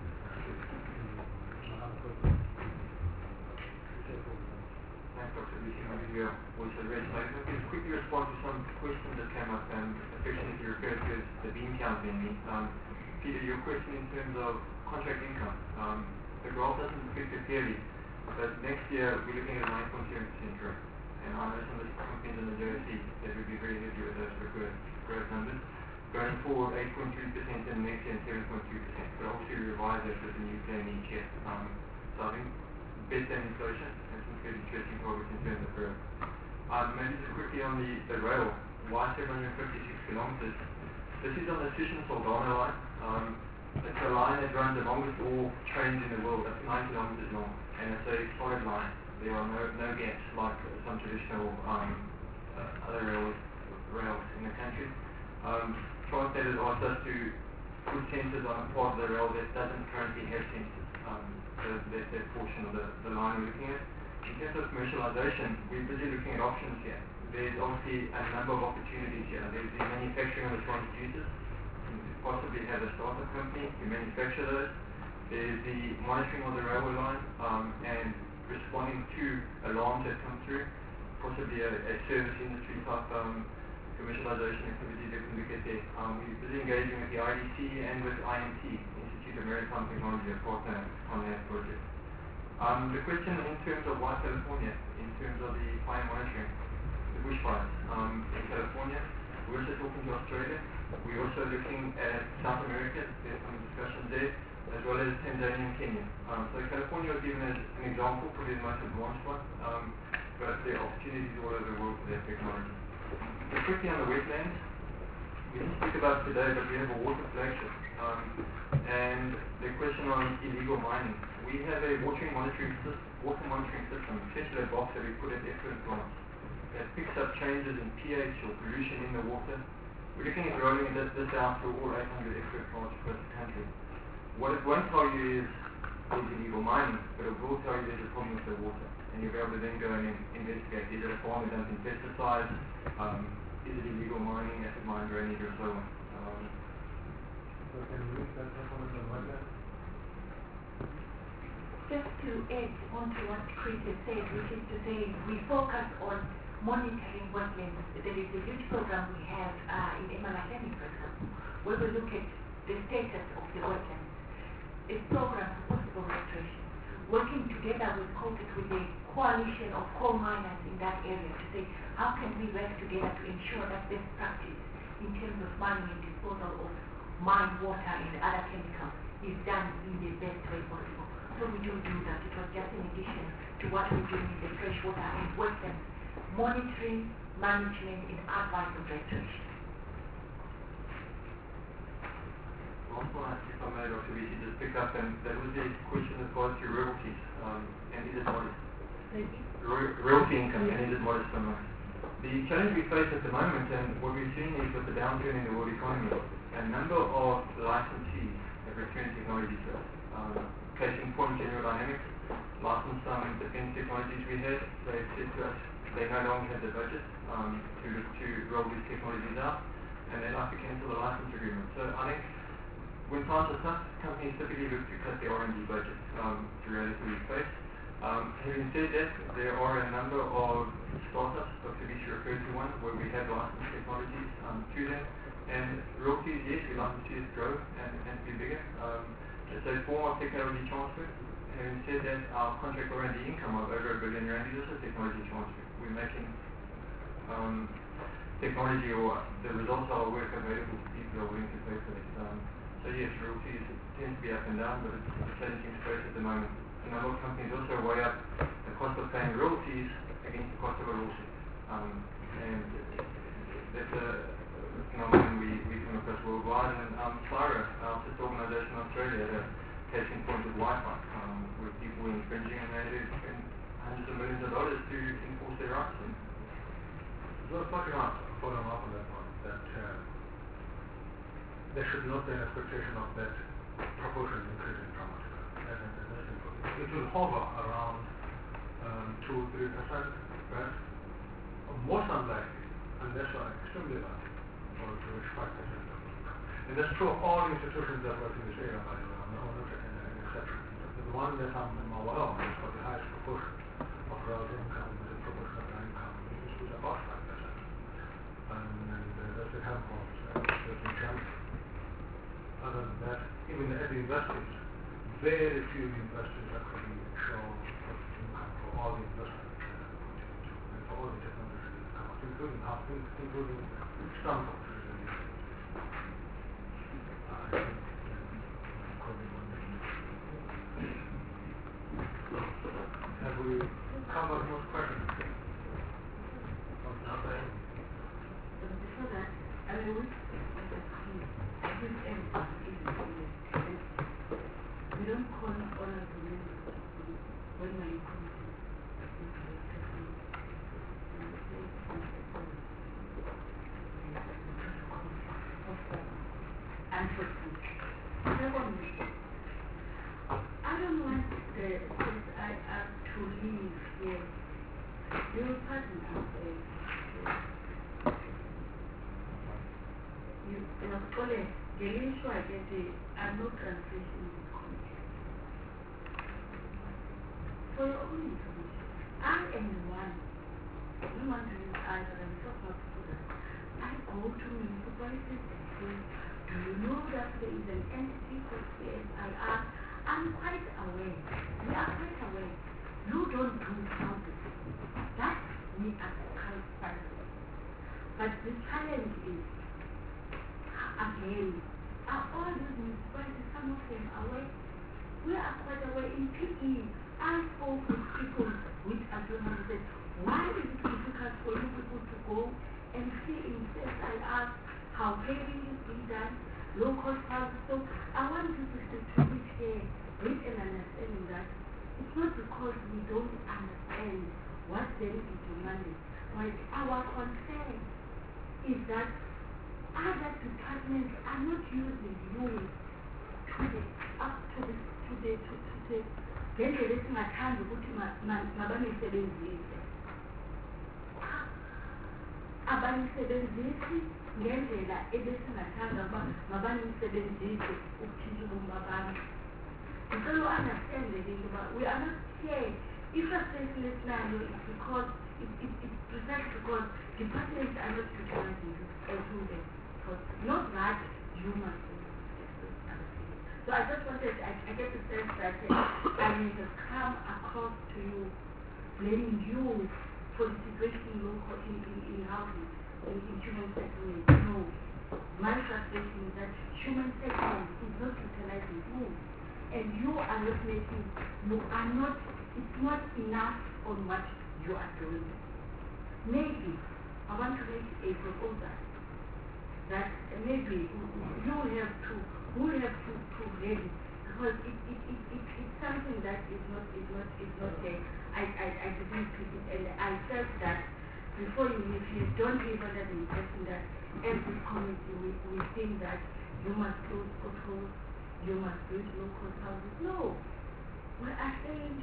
Thanks, Doctor Lucy. I'll give you a voice of the red. So I can just quickly respond to some questions that came up and affectionately referred to as the bean count mainly. Um, Peter, your question in terms of contract income. Um, The graph doesn't depict it clearly, but next year we're looking at a nine point seven percent growth. And I know some of the companies in the J S C that would be very happy with those growth, growth numbers. Going forward, eight point three percent in the next year and seven point two percent. But obviously we revise it with the new plan each year. Um, so I think better than inflation and some fairly interesting targets in terms of growth. Um, maybe just quickly on the, the rail, why seven hundred fifty-six kilometers? This is on the Sishen-Saldanha line. Um, It's a line that runs the longest all trains in the world. That's nine kilometers long, and it's a solid line. There are no no gaps like some traditional um, uh, other railways. rails in the country. Um, Transnet has asked us to put sensors on a part of the rail that doesn't currently have sensors. Um, so that, that portion of the, the line we're looking at. In terms of commercialization, we're busy looking at options here. There's obviously a number of opportunities here. There's the manufacturing of the transducers. You possibly have a startup company to manufacture those. There's the monitoring of the railway line um, and responding to alarms that come through. Possibly a, a service industry type um, commercialization activity that we can look at there. Um, we're busy engaging with the I D C and with I M T, Institute of Maritime Technology, a partner on that project. Um, the question in terms of why California, in terms of the fire monitoring, the bushfires um, in California, we're also talking to Australia. We're also looking at South America. There's some discussions there, as well as Tanzania and Kenya. Um, so California was given as an example, probably the most advanced one, um, but there are opportunities all over the world for that technology. So quickly on the wetlands, we didn't speak about it today, but we have a water flagship. Um, and the question on illegal mining. We have a water monitoring system, water monitoring system, essentially a box that we put at effluent plants that picks up changes in pH or pollution in the water. We're looking at rolling this, this out to all eight hundred effluent plants across the country. What it won't tell you is there's illegal mining, but it will tell you there's a problem with the water. And you'll be able to then go and investigate. Is it a farm that dumping pesticides? Um, is it illegal mining, acid mine drainage, or so on? Um, So can you use that component of wetlands? Just to add on to what Chris has said, which is to say we focus on monitoring wetlands. There is a huge program we have uh, in Emalakeni, for example, where we look at the status of the wetlands. A program for possible restoration, working together with COPET, with the coalition of coal miners in that area, to say how can we work together to ensure that best practice in terms of mining and disposal of mined water and other chemicals is done in the best way possible. So we do do that. It was just in addition to what we're doing in the freshwater and wetlands, monitoring, management, and advice on restoration. Last one, if I may, Doctor Visi, just pick up, and that was the question as far as your royalties, um, and is it modest? Roy- royalty income, and is it modest or not? The challenge we face at the moment, and what we're seeing is with the downturn in the world economy, a number of licensees have returned technology to us. Um, case in point, General Dynamics licensed some defense technologies we had. They said to us they no longer had the budget um, to, to roll these technologies out, and they'd like to cancel the license agreement. So I think when times are tough, companies typically look to cut their R and D budget um, to relatively face. Um, having said that, there are a number of startups, Doctor Visi referred to one, where we have licensed technologies um, to them. And royalties, yes, we like to see it grow and, and be bigger. Um, it's a form of technology transfer. Having said that, our contract R and D income of over a billion rand is also technology transfer. We're making um, technology or the results of our work available to people who are willing to pay for it. Um, so yes, royalties tend to be up and down, but it's a challenging space at the moment. A number of companies also weigh up the cost of paying royalties against the cost of a lawsuit. Um, and that's a phenomenon we, we come across worldwide. And um, SIRA, our sister organisation in Australia, had a case in point with Wi-Fi, um, where people were infringing and they had to spend hundreds of millions of dollars to enforce their rights. And So starting off, following up on that point, that uh, there should not be an expectation of that proportion increasing dramatically. As an, as an it will hover around um, two, three percent, best. Most unlikely, unless you are extremely lucky, or to reach five percent. And that's true of all institutions that work in this area, by the way. I'm not taking an exception. The one that I'm aware of is for the highest proportion of gross income as a proportion of their income, which is about five percent. And, and uh, that's the help of certain channels. Other than that, even at the investors, very few investors actually show income for all the investment uh, put into, and for all the technology that come out, including including Stanford. Have we covered most questions? Before that, I mean, we, I think everything is we don't call all of the members when we come to Ngakutole ngelishwa ke nje ano translation in context. For your own information, I am the one. I don't want to use I, but I'm talking about students. I go to municipalities and say, do you know that there is an entity called C S I R? I'm quite aware. We are quite aware. You don't do something. That we are quite aware. But the challenge is, again, are all these municipalities, some of them aware? We are quite aware. In P E, I spoke with people with Adonai and said, why is it difficult for you people to go and see in C S I R how paving is being done, low-cost houses? So I want you to distribute here with an understanding that it's not because we don't understand what then is demanded, but our concern is that other departments are not using you to the up to the to the to, to the ngendlela esingathanda ukuthi mabanisebenzise abanisebenzisi ngendlela ebesingathanda ukuba mabanisebenzise ukuthinta ubomi babantu. Ngicela u-understand le nto uba we are not here. I-frustration esinayo is because it, it, it's precisely because departments are not utilizing you as you them. Not that you must do it. So I just wanted, I, I get the sense that uh, I may have come across to you, blaming you for the situation in local, in, in, in housing, in, in human settlement. No. My frustration is that human settlement is not utilizing you. And you are not making, you are not, it's not enough on what you are doing. Maybe, I want to make a proposal that maybe you will have to, you will have to, to read it, because it, it, it, it, it's something that is not, is not, is not there. I, I, I didn't pick it, and I felt that before you leave, you don't live under the impression that as this committee, we, we think that you must close potholes, you must build local houses. No. We are saying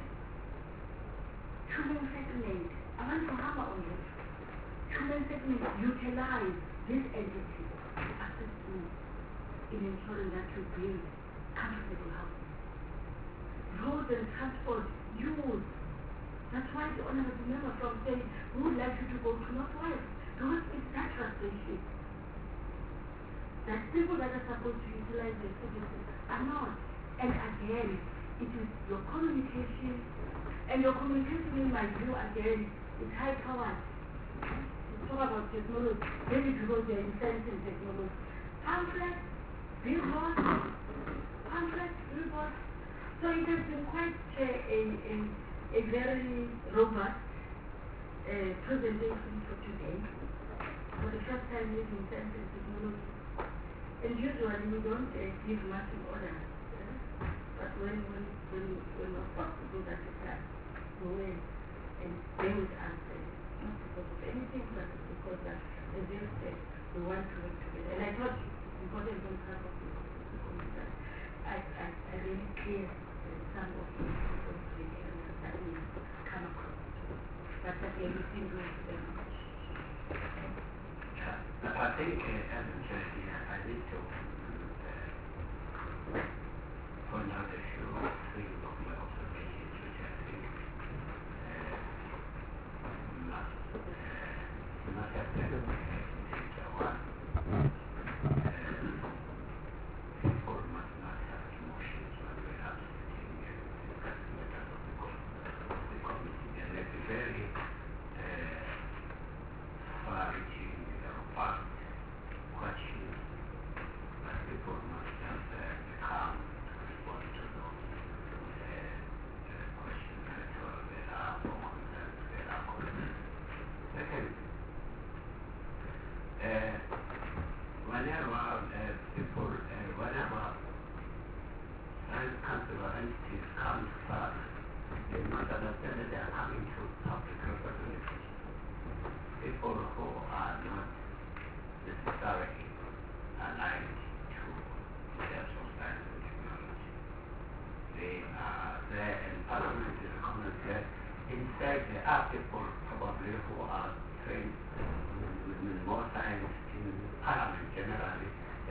human settlement. I want to hammer on this. Human settlement utilize this entity to assist you in ensuring that you build comfortable housing. Roads and transport, use. That's why the honorable member from saying, we would like you to go to Northwest, because it's that frustration. That people that are supposed to utilize their services are not. And again, it is your communication, and your communication in my view again is high powered. Talk about technology, maybe because they are incentive technology. Pamphlets, billboards, pamphlets, billboards. So it has been quite uh, a, a, a very robust uh, presentation for today. For the first time using incentive technology. And usually we don't uh, give much in order. Yeah? But when when when when we're forced to do that, it's like go in and stay with us. Not because of anything, but because that, as you said, we want to work together. And I thought it's important to have of that. I, I, I really clear some of the areas that we come across. But again, we think we have very much. Uh, I think, uh, as a judge, yeah, I need to uh, point out a few things of my observations, which I think uh, must, uh, must have been in future one. Uh, people must not have emotions when we are sitting and discussing matters of the, com- of the committee. There may be very uh, far-reaching, robust questions, but people must just uh, be calm to respond to those uh, uh, questions that uh, there are for concerns, there are concerns. Second, uh, whenever uh, people, uh, whenever science council or entities come to us, they must understand that they are coming to public representatives. People who are not necessarily aligned to steps of science and technology. They are there, and Parliament is a common there. In fact, there are people probably who are trained with more science in Parliament generally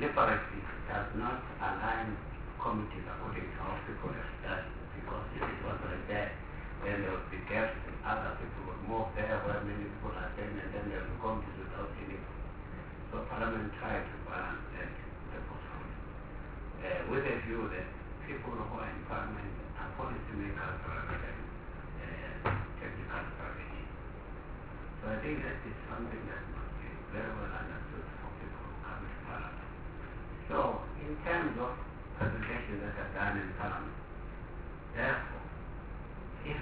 deliberately does not align committees according to how people have studied, because if it was like that, then there would be gaps and other people would move there where many people are staying, and then there would be committees without any. So Parliament tried to balance that purposefully, uh, with a view that people who are in Parliament are policymakers rather than uh, technical strategy. So I think that is something that must be very well understood for people who come to Parliament. So in terms of presentations that are done in Parliament, therefore, if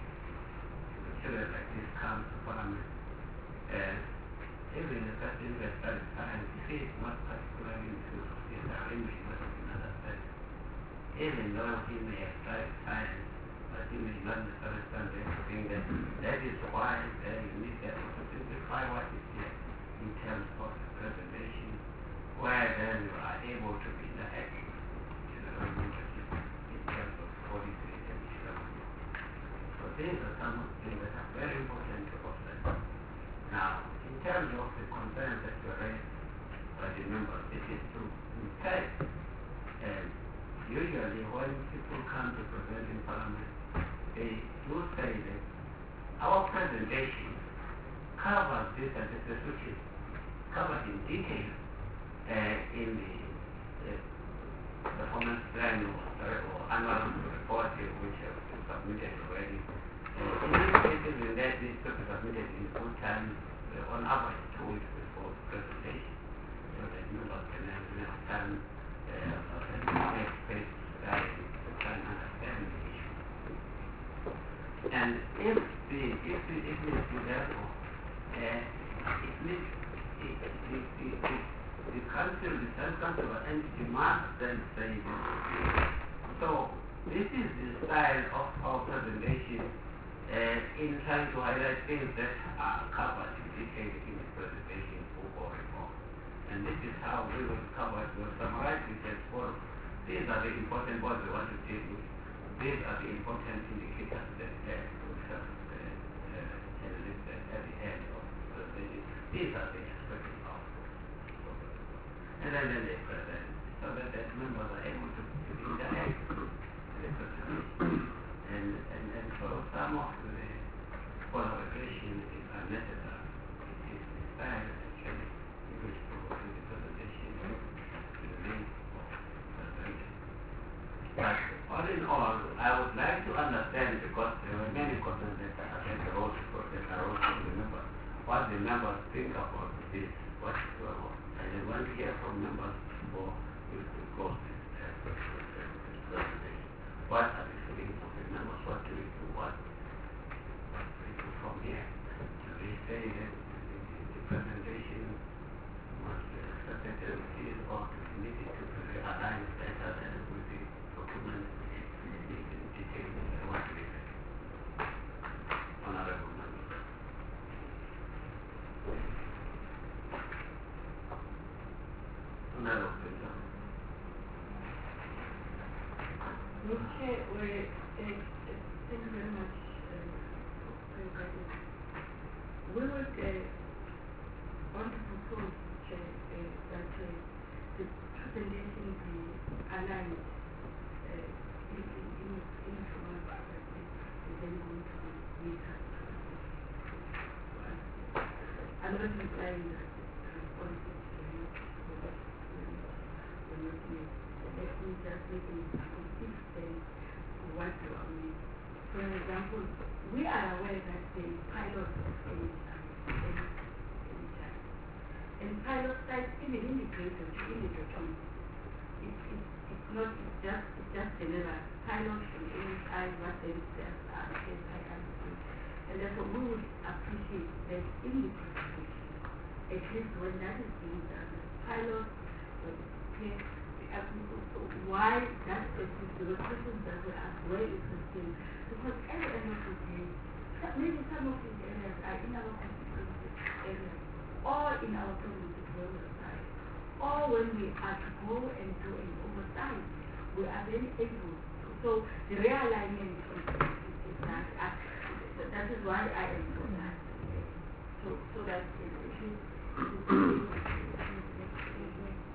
children like this come to Parliament, uh, even a person who has studied science, if he is not particularly into theatre, he may not have been other studies. Even though he may have studied science, but he may not necessarily stand everything, that that is why uh, you need that to simplify what is here in terms of presentation, where then you are able to be interactive to the relationship in terms of policy and development. So these are some of the things that are very important to observe. Now, in terms of the concerns that were raised by the members, it is true. In fact, uh, usually when people come to present in Parliament, they do say that our presentation covers this and this, which is covered in detail uh, in the uh, performance plan or, or annual report uh, which have been submitted already. Uh, in these cases, in that this will be submitted in good time, uh, on average two weeks before the presentation, so that members can have enough time uh, and make space to study to try and understand the issue. And if the if the if the if therefore uh, it needs the the the the, the council, the self-council or entity must then say this. So this is the style of our presentation uh, in trying to highlight things that are covered in detail in the presentation or report. And this is how we will cover it. We'll summarize it as follows. These are the important points we want to deal with. These are the important indicators that uh, we have uh, uh, listed at the end of the presentation. These are the expected outcomes. And then, then they present so that the members are able to, to interact with the presentation. And, and, and so some of the qualification is unnecessary. It is the style actually in which promoting the presentation to the main presentation. But all in all, I would like to understand, because there were many questions that I had to also that I also remember, what the members think about this, what uh, and I want to hear from members before we close this uh, presentation. What are the feelings of the members? What do we do? What, what do we do from here? Do we say that the, the, the presentation must be accepted as it is, or do we need it to be aligned better than with the document in detail? What do we say? Honorable members. Honorable Peter. Okay, well, uh, uh, thank you very much uh, for your guidance. We would uh, want to propose uh, uh, that uh, the presentation be aligned uh, in, in, in, in a format that is then going to be metered. I'm not implying that the responses to you will not made. Let me just make a specific sense of what you are meaning. For example, we are aware that the pilot of any time, any, any time. And pilot sites, even integrated in the document, it, it, it's not, it's just, it's just general. Pilot from any time, what the steps are, as I understand. And therefore, we would appreciate that in the presentation, at least when that is being done, the pilot will take why that exists, the questions that we ask, where is the thing? Because at the end of the day, maybe some of these areas are in our constituency areas, or in our provinces where we reside, or when we are to go and do an oversight, we are then able to. So the realignment of this is that, uh, that is why I am so that. So, so that it is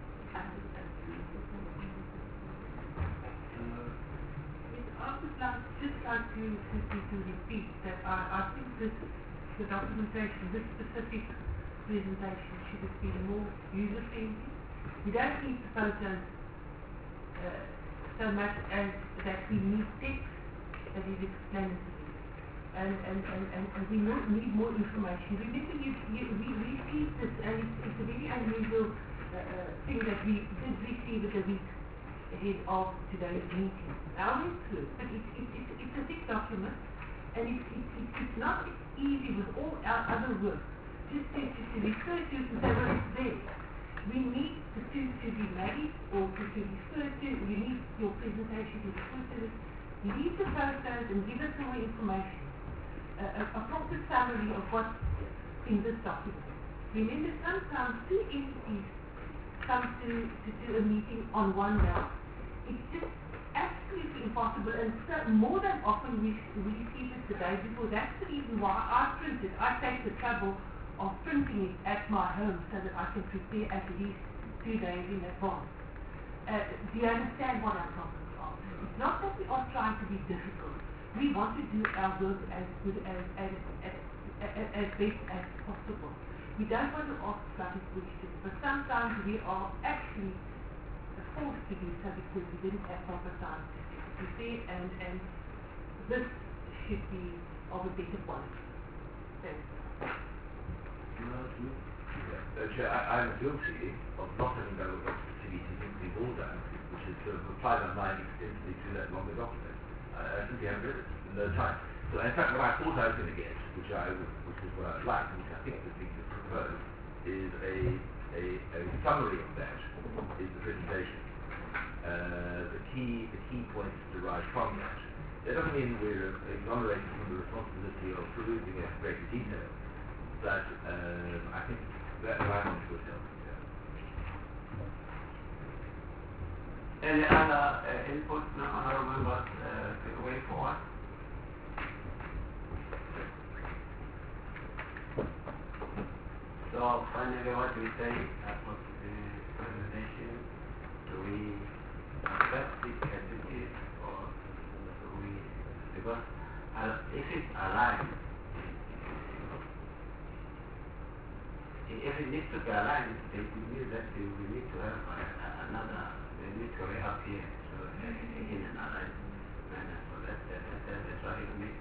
Yes, I would like, just like to, to, to, to repeat that I, I think this, the documentation, this specific presentation should have been more user-friendly. We don't need the photos uh, so much as that we need text that is explanatory. And, and, and, and, and we more, need more information. Remember, you, you, we received this, and it's, it's a very unusual uh, uh, thing that we did receive it a week ahead of today's meeting. I went through it, but it's, it's, it's, it's a thick document, and it's, it's, it's, it's not easy with all our other work just to, to, to refer to it and say, well, it's there. We need the two to be made or to, to refer to, you need your presentation to refer to it. Leave the photos and give us more information. A, a, a proper summary of what's in this document. Remember, sometimes two entities come to, to do a meeting on one round. It's just absolutely impossible, and so more than often we, we receive it the day before. That's the reason why I print it. I take the trouble of printing it at my home so that I can prepare at least two days in advance. Uh, do you understand what I'm talking about? It's not that we are trying to be difficult. We want to do our work as good as, as, as, as, as best as possible. We don't want to ask fluffy questions, but sometimes we are actually forced to do so because we didn't have proper time to prepare, and, and this should be of a better quality. Thanks. Uh, Chair, I, I'm guilty of not having done what the city to think we've all done, which is to have applied my mind extensively to that longer document. I simply haven't read it in no time. So in fact what I thought I was going to get, which I which is what I'd like, which I think the thing to propose, is a, a, a summary of that is the presentation. Uh, the key the key points derived from that. That doesn't mean we're exonerated from the responsibility of perusing it in greater detail, but um, I think that alignment would help. Any other uh, input, no other members, uh, the way forward? So finally what we say about the presentation, do we accept it as it is, or do we, because uh, if it's aligned, if it needs to be aligned, it means that we need to have uh, another, we need to reappear so, uh, in an aligned manner. So that, that, that, that, that's what it means.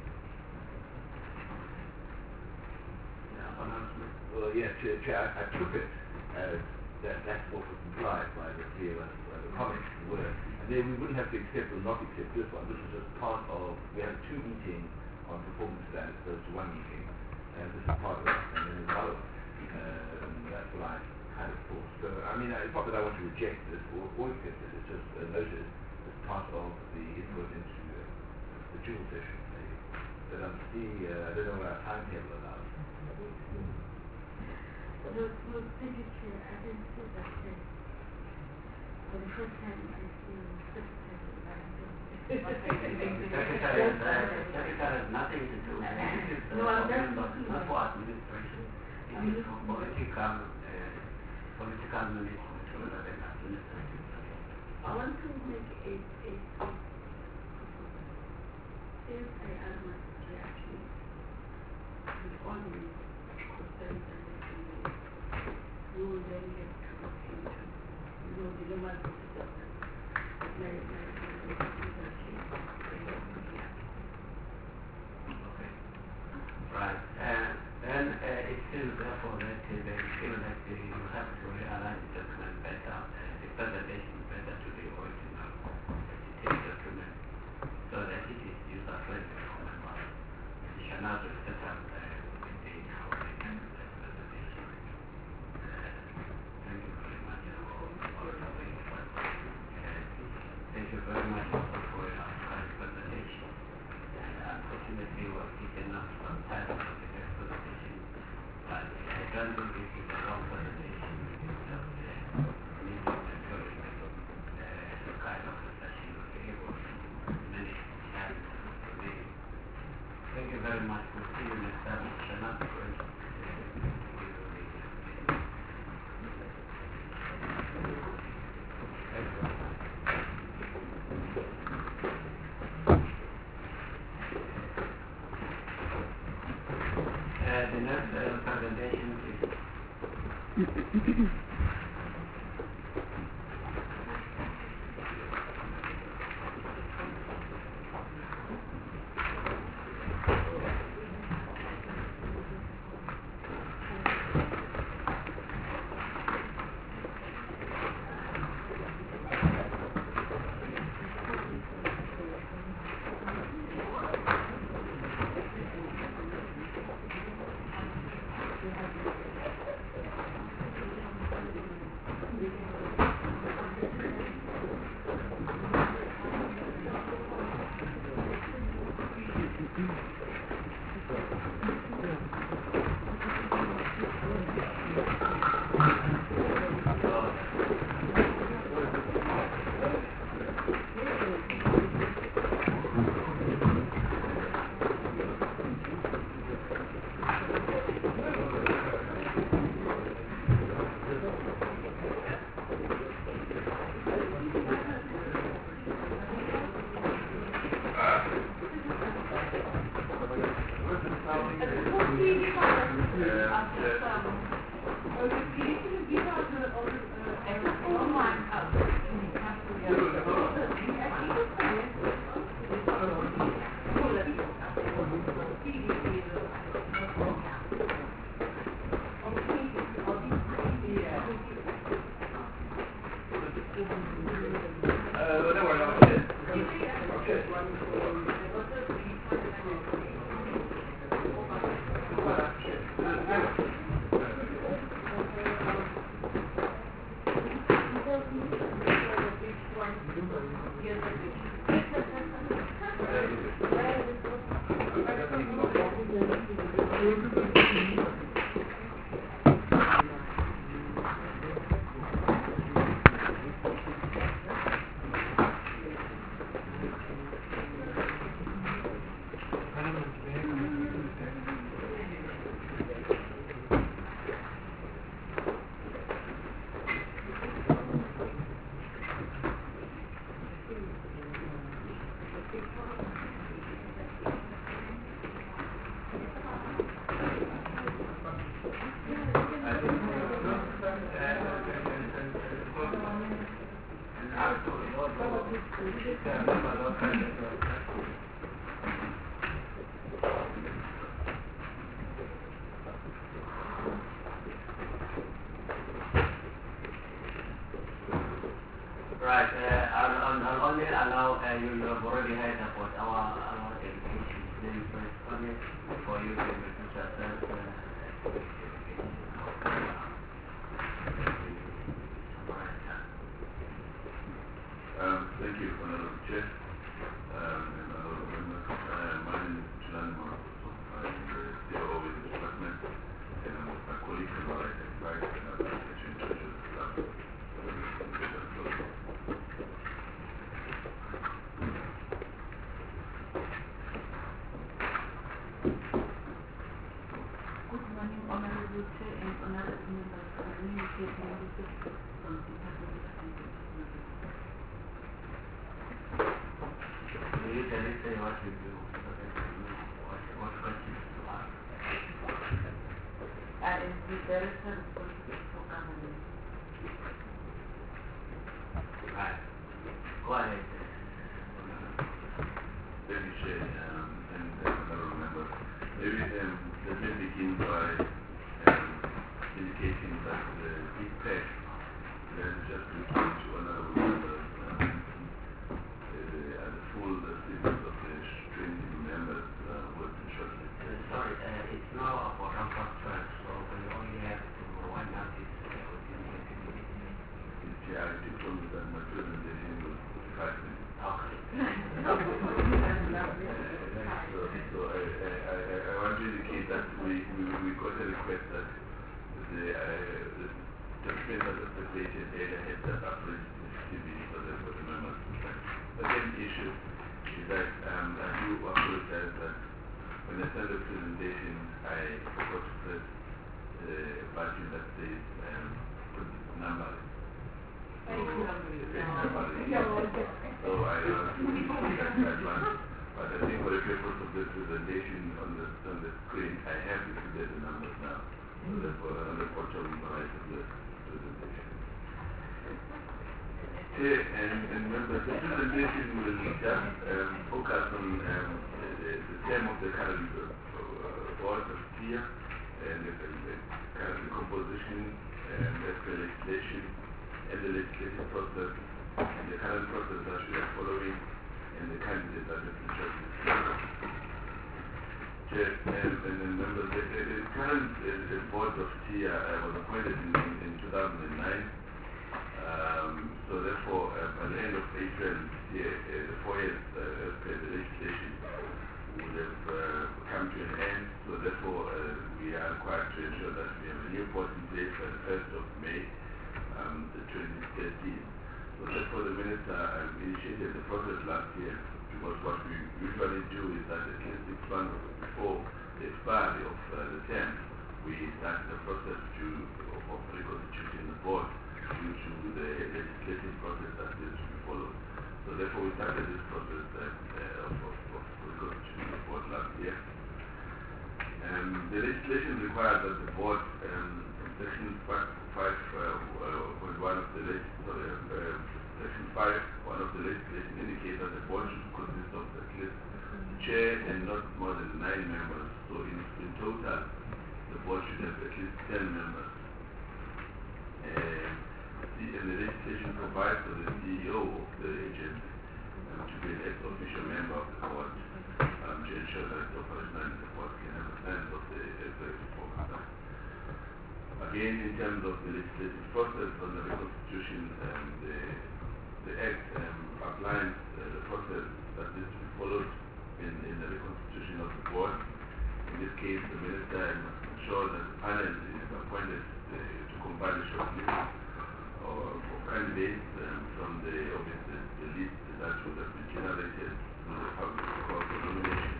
Yeah, announcement. Well, yes, Chair, Chair, I, I took it as that that's what was implied by the C O S, uh, the comments were, and then we wouldn't have to accept or not accept this one. This is just part of, we have two meetings on performance standards, opposed to one meeting, and this is part of it, and then another one. Uh, and that's what I kind of thought. So, I mean, it's not that I want to reject this or, or accept it, it's just uh, noted as part of the input into uh, the dual session, maybe. But I'm see, uh, I don't know what our timetable allows. The, the signature, I didn't see that thing. For the first time I see secretary, I The secretary has, uh, secretary has nothing to do with it. No, I'm just looking not at for administration. It is for political, uh, political management rather than administrative. I want to make a, a, a since I am a actually with all the concerns and everything, you will then get to look into, you know, the normal procedure that my, my, my, Okay. Right. And then uh, it seems therefore that uh, they feel that uh, you have to realign the document better, uh, the presentation better to the original uh, document, so that it is user friendly for members. We shall now set up uh, with the information presentation. Uh, thank you very much for all of the input. Uh, thank you very much also for your kind presentation. Unfortunately, we have taken up some time for the next presentation, but I don't think this is a long presentation. It's just uh, needing and showing uh, the kind of session we'll be able to manage time to make. Thank you very much. We'll see you next time. We shall not be going to uh, give you the Right, uh, I'll, I'll, I'll only allow, uh, you, you have already heard about our, our education system, so it's only for you to introduce yourself. Uh, um, thank you, Honorable Chair, um, and Honorable Members. Uh, my name is Julian Morokoso. I'm the C O O in the department, and I'm with my colleague from our advice and our education in charge of the staff. Good morning, Honorable Chair and Honorable Members. My name is Yvonne Yusuf from the Department of Education. Will you tell us uh, what you do, so that we know what, what questions to ask? I am the Director responsible for governance. Right. Go ahead. Thank you, Chair, um, and uh, Honorable Members. Maybe um, let me begin by um, indicating that the big test that is just referred to Honorable Members um, uh, and the full uh, series of the training members uh, who have been shortlisted. Uh, sorry, uh, it's now about half past twelve, so we only have to wind up this uh, within twenty minutes. Yeah, I did told you that my presentation was five minutes. Okay. uh, so so I, I, I, I want to indicate that we, we, we got a request that the, uh, the document that was circulated data had that uploaded to the T V so that for the members. The second issue is that um, I do apologize that when I started the presentation, I forgot to press the button that says um, put numbers. So, so I want to that advance. But I think for the purpose of the presentation on the, on the screen, I have included the numbers now. So that for another portion of my presentation. Okay, and, and remember, the presentation will just um, focus on um, the, the theme of the current uh, board of T I A and the, the current composition and the legislation and the legislative process, and the current process that we are following, and the candidates that have been chosen. And, and then members, the, the, the current uh, board of T I A uh, was appointed in, in, in two thousand nine. Um, so therefore, uh, by the end of April this year, uh, the four years uh, as per the legislation would have uh, come to an end. So therefore, uh, we are required to ensure that we have a new board in place by the first of May, um, the twenty thirteen. So therefore, the minister um, initiated the process last year, because what we usually do is that at least six months before the expiry of uh, the term, we start the process to, of, of reconstituting the board due to the legislative process that needs to be followed. So therefore, we started this process uh, uh, of, of, of reconstituting the board last year. Um, the legislation requires that the board, um, section five point one uh, uh, of the leg sorry, uh, section five, one of the legislation indicates that the board should consist of at least the chair and not more than nine members. So in, in total, the board should have at least ten members. Uh, the, and the legislation provides for the C E O of the agency um, to be an ex-official member of the board um, to ensure that the operational the board can have a sense of the executive officer. Again, in terms of the legislative process on the reconstitution, um, the, the Act um, outlines uh, the process that needs to be followed in, in the reconstitution of the board. In this case, the minister must ensure that the panel is appointed uh, to compile a short list or of candidates um, from the, obviously, the list that would have been generated through the public call for nomination.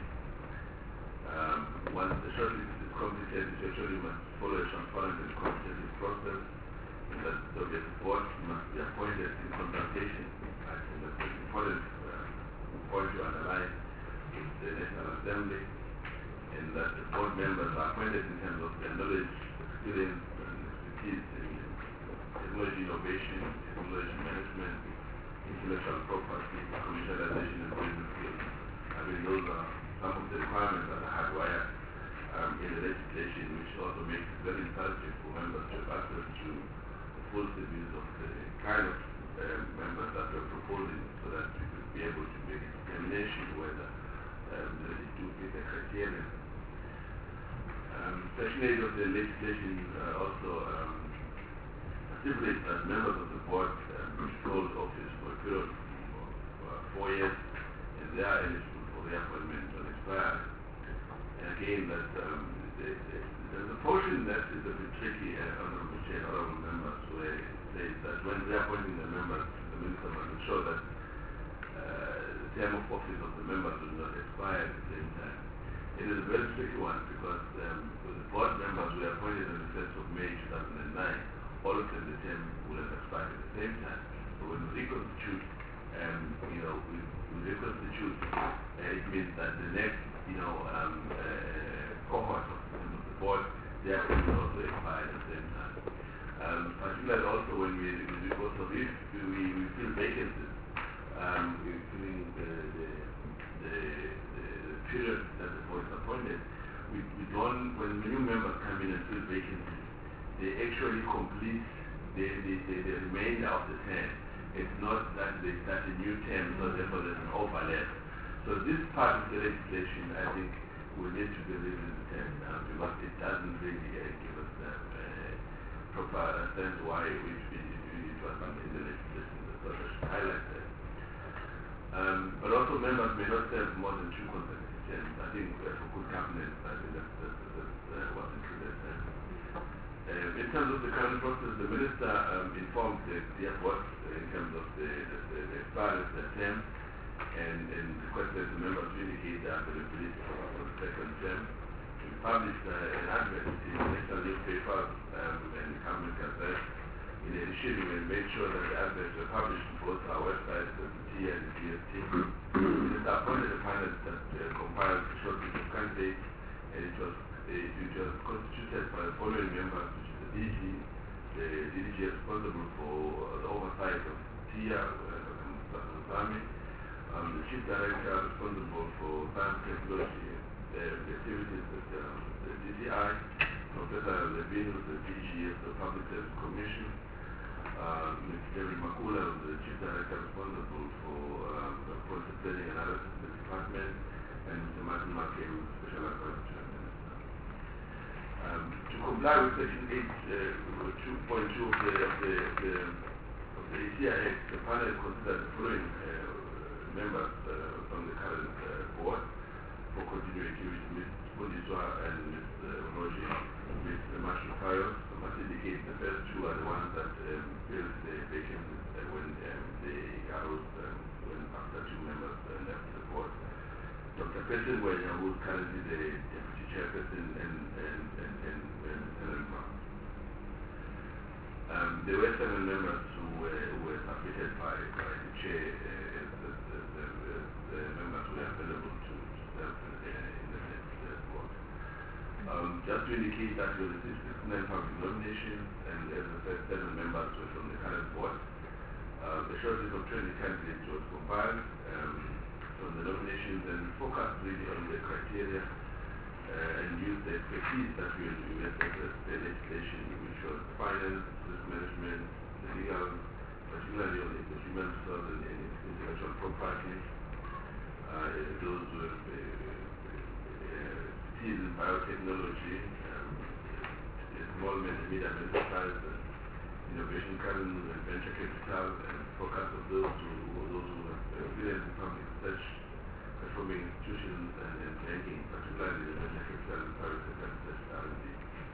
Um, once the short list is completed, it actually must follow a transparent and competitive process, and that the obvious board must be appointed in consultation. I think that's an important uh, point to analyze with the National Assembly, and that the board members are appointed in terms of their knowledge, experience, and expertise in technology innovation, technology management, intellectual property, commercialization, and business skills. I mean, those are some of the requirements that are hardwired um, in the legislation, which also makes it very encouraging for members to have access to the full views of the kind of uh, members that we're proposing, so that we could be able to make a determination whether um, they do fit the criteria. Um, Section eight of the legislation uh, also um, stipulates that members of the board um, should hold office for a period of uh, four years, and they are eligible for the appointment on expiry. And again, that um, the, the, there's a portion that is a bit tricky, uh, honorable chair, honorable members, where it says that when they're appointing the members, the minister must ensure that uh, the term of office of the members will not expire at the same time. It is a very tricky one because um, with the board members were appointed on the first of May two thousand nine, all of them, the term will have expired at the same time. So when we reconstitute, um, you know, we, we reconstitute, uh, it means that the next, you know, um, uh, cohort of members of the board, their term will also expire at the same time. Um, particularly also when we, we also if we, we fill vacancies, um, during the, the, the, the, the period that the board is appointed, we, we don't, when new members come in and fill vacancies, they actually complete the, the, the, the remainder of the term. It's not that they start a new term, so therefore there's an overlap. So this part of the legislation, I think, will need to be revisited uh, because it doesn't really uh, give us uh, uh, proper sense why we should be it wasn't in the legislation. So I should highlight that. Um, but also members may not serve more than two consecutive terms. I think uh, for good governance, I think that's, that's, that's uh, what's included there. Uh, in terms of the current process, the minister um, informed the, the board uh, in terms of the, the, the, the expiry of the term and, and requested the members to indicate their availability for, for the second term. We published uh, an advert in national newspapers um, and the Cabinet Gazette in addition, we made sure that the adverts were published on both our websites, the T and the G S T. The minister appointed a panel that uh, compiled a short list of candidates, and it was, it was constituted by the following members: D G, the D D G responsible for the oversight of T I A, uh, um, the Chief Director responsible for science technology, uh, the activities at um, the D T I, Professor Levine, the D G of the Public Service Commission, uh, Miz Jerry Makula, the Chief Director responsible for um, the policy planning and analysis in the department, and Mister Martin Mackey, who is the Special Advisor to the Minister. Um, to comply with Section eight point two of the, of the, the, of the A C I Act, the panel considered the following uh, members uh, from the current uh, board for continuity with Miz Pundiswa and Miz Roji, Miz Marshall Fayos. I must indicate the first two are the ones that um, filled the vacancy uh, when um, they arose um, when after two members uh, left the board. Doctor Peter Wenya, who is currently the deputy chairperson, and and and and, and Helen Brown. Um, there were seven members who were, who were submitted by, by the chair uh, as the, the, the, the, the members who were available to serve in the, in the next uh, board. Um, just to indicate that we received sixty-nine public nominations, and as I said, seven members were from the current board. Uh, the shortlist of twenty candidates was compiled um, from the nominations and focused really on the criteria uh, and used the expertise that we investigated the legislation, which was finance, risk management, the legal, particularly on the human resource and intellectual property, uh, those with uh, uh, expertise in biotechnology, um, small and medium enterprise, innovation governance and venture capital, and focus of those who, those who have experience in public research, performing institutions and, and banking, particularly the venture capital and private sector research R and D.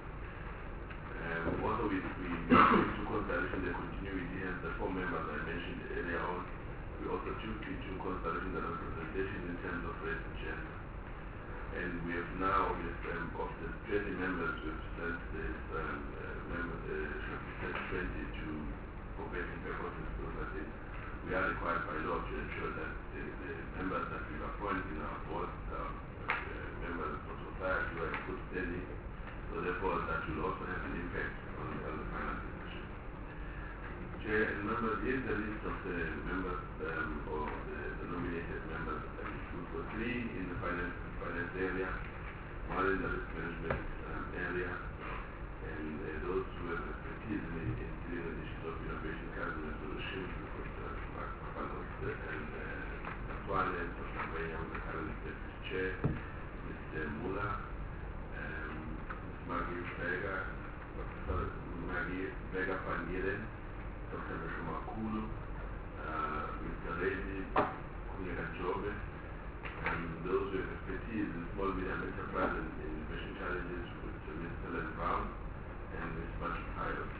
Um, also, we, we took consideration the continuity and the four members I mentioned earlier on. We also took into consideration the representation in terms of race and gender. And we have now, with um, of the twenty members, we've sent this um, uh, members, uh, twenty to for vetting purposes, because I think we are required by law to ensure that the, the members that we appoint in our board, um, uh, members of society, who are in good standing. So therefore, that will also have an impact on, on the final decision. Chair and members, here's the list of the members um, or the, the nominated members. Um, we've got three in the finance, finance area, one in the risk management um, area, and uh, those who have expertise in, in clear issues of innovation, government solutions. We've got uh, Mark Papanos and uh, Swan and Doctor Wenya, the current deputy chair, Mister Mula, um, Maggie Vega, Doctor Maggie Vega Panieren, Doctor Meshumakulu, uh, Mister Rezi Kunyeka Jobe, and those with expertise in small medium enterprise and innovation challenges with Mister Helen Brown and Miz Marshall Fayos.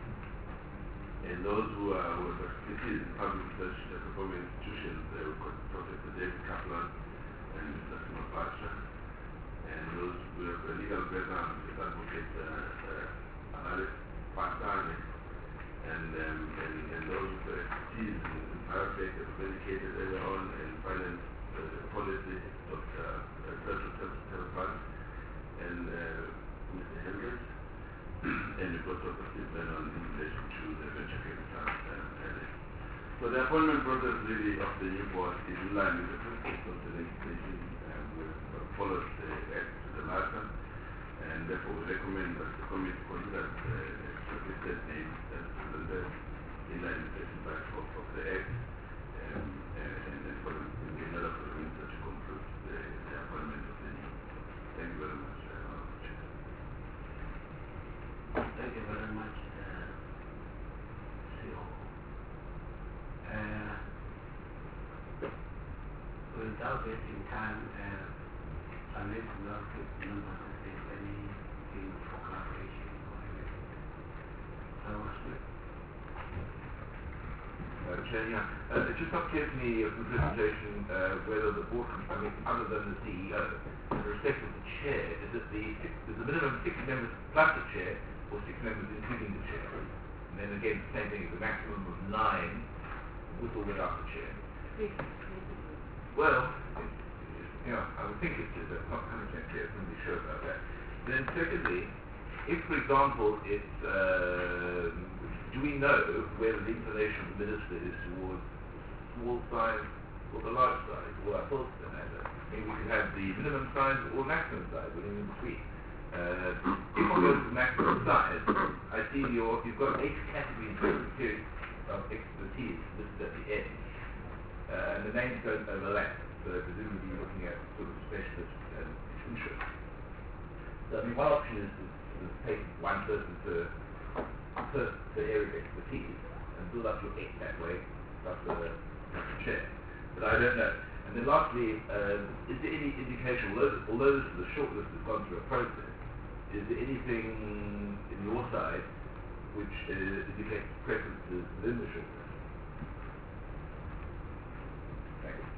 And those who are with expertise in public research and performing institutions, they will got Professor David Kaplan and Mister Sima Bacha. And those who have a legal background, Mister Advocate uh, uh, Alex Pasane, and, um, and, and those with expertise in, in biotech, as indicated earlier on, and finance uh, policy, Doctor Sergio Telfan, and uh, Mister Hendricks, and we've got Doctor Steve Lennon in relation to the venture capital um, area. So the appointment process really of the new board is in line with the principles of the legislation. Um, we've uh, followed the act to the letter, and therefore we recommend that the committee consider the shortlisted names as presented in line with section five of the act, um, and then for the, in order for the minister to conclude the, the appointment of the new board. Thank you very much. Thank you very much, uh, C O O. Uh, without wasting time, uh, I need to know if members if there's anything for collaboration or anything. So, Smith. Uh, Chair, yeah. Uh, it just updates me of the presentation uh, whether the board, I mean, other than the C E O, in respect of the chair, is that the, there's a minimum of six members plus the chair, or six members including the chair. And then again, the same thing, the maximum of nine with or without the chair. Well, it, it, you know, I would think it's, it's not one hundred percent clear, I'm not sure about that. Then secondly, if, for example, it's, uh, do we know whether the inclination of the minister is towards the small size or the large size, or our thoughts don't matter. Maybe we could have the minimum size or maximum size, or in between. Uh, if one goes to maximum size, I see your, you've got eight categories of expertise listed at the end, uh, and the names don't overlap, so presumably you're looking at sort of specialist and interest. So I mean, one option is to sort of take one person to, per, per area of expertise and build up your eight that way, plus the, plus the chair. But I don't know. And then lastly, uh, is there any indication, although, although this is a short list that's gone through a process, is there anything in your side which uh, indicates preferences within the short list? Thank you.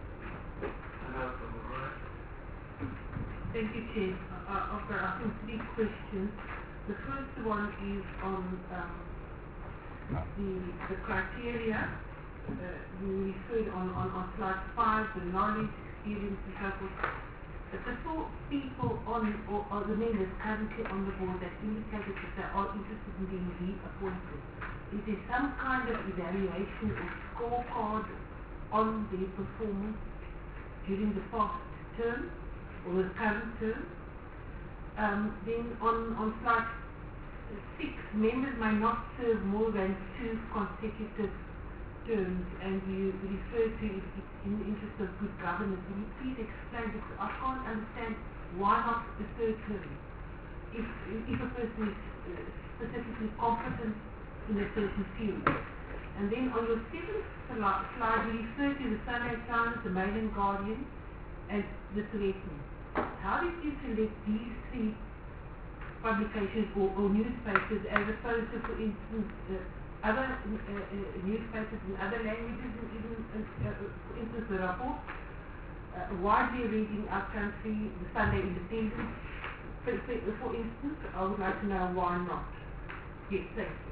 Thank you, Chair. Uh, I've got, I think, three questions. The first one is on um, the, the criteria. Uh, we referred on, on, on slide five, the knowledge, experience, and so forth. But the four people on, or, or the members currently on the board that indicated that they are interested in being reappointed, is there some kind of evaluation or scorecard on their performance during the past term or the current term? Um, then on, on slide six, members may not serve more than two consecutive terms, and you refer to it in the interest of good governance. Will you please explain, because I can't understand why not the third term? If, if a person is uh, specifically competent in a certain field. And then on your seventh slide, you refer to the Sunday Times, the Mail and Guardian, and the Threatening. How did you select these three publications or, or newspapers as opposed to, for instance, uh, other uh, uh, newspapers in other languages, and even, uh, uh, for instance, the Rapport, uh, widely read in our country, the Sunday Independent, for, for, for instance? I would like to know why not. Yes, thank you.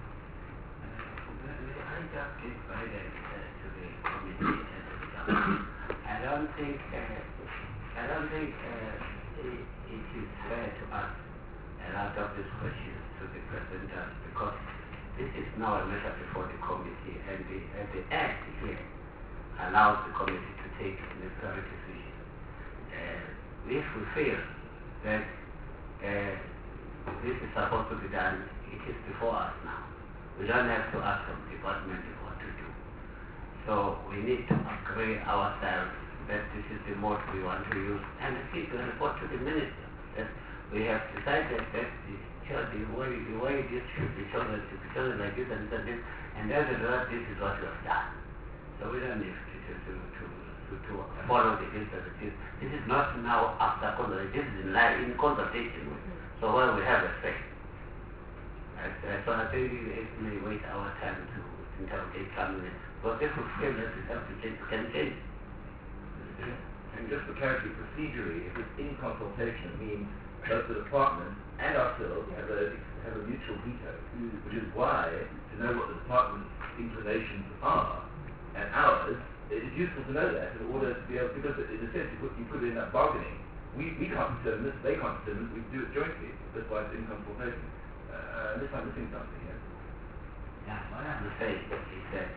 I just give guidance uh, to the committee and to the government. I don't think, uh, I don't think uh, it, it is fair to ask a lot of these questions to the presenters, because this is now a matter before the committee, and the, and the Act here allows the committee to take necessary decisions. Uh, if we feel that uh, this is supposed to be done, it is before us now. We don't have to ask some department what to do. So we need to agree ourselves that this is the mode we want to use, and keep the report to the minister that we have decided that the the way, the way this should be chosen to be chosen like this and this and this, and as a result, this is what we have done. So we don't need to, to, to, to, to, to follow the interpretation. This, this is not now after consultation, this is in, line, in consultation. So when we have a say. Uh, so I think it may waste our time to interrogate cabinet, but if we feel that we have to change, we can change. And just for clarity, procedurally, if it's in consultation, it means both the department and ourselves have a, have a mutual veto, mm. which is why, to know what the department's inclinations are and ours, it is useful to know that in order to be able, because in a sense you put, you put in that bargaining, we, we can't determine this, they can't determine this, we do it jointly, that's why it's in consultation. Uh, unless I'm missing something here. Yeah, what I'm saying is that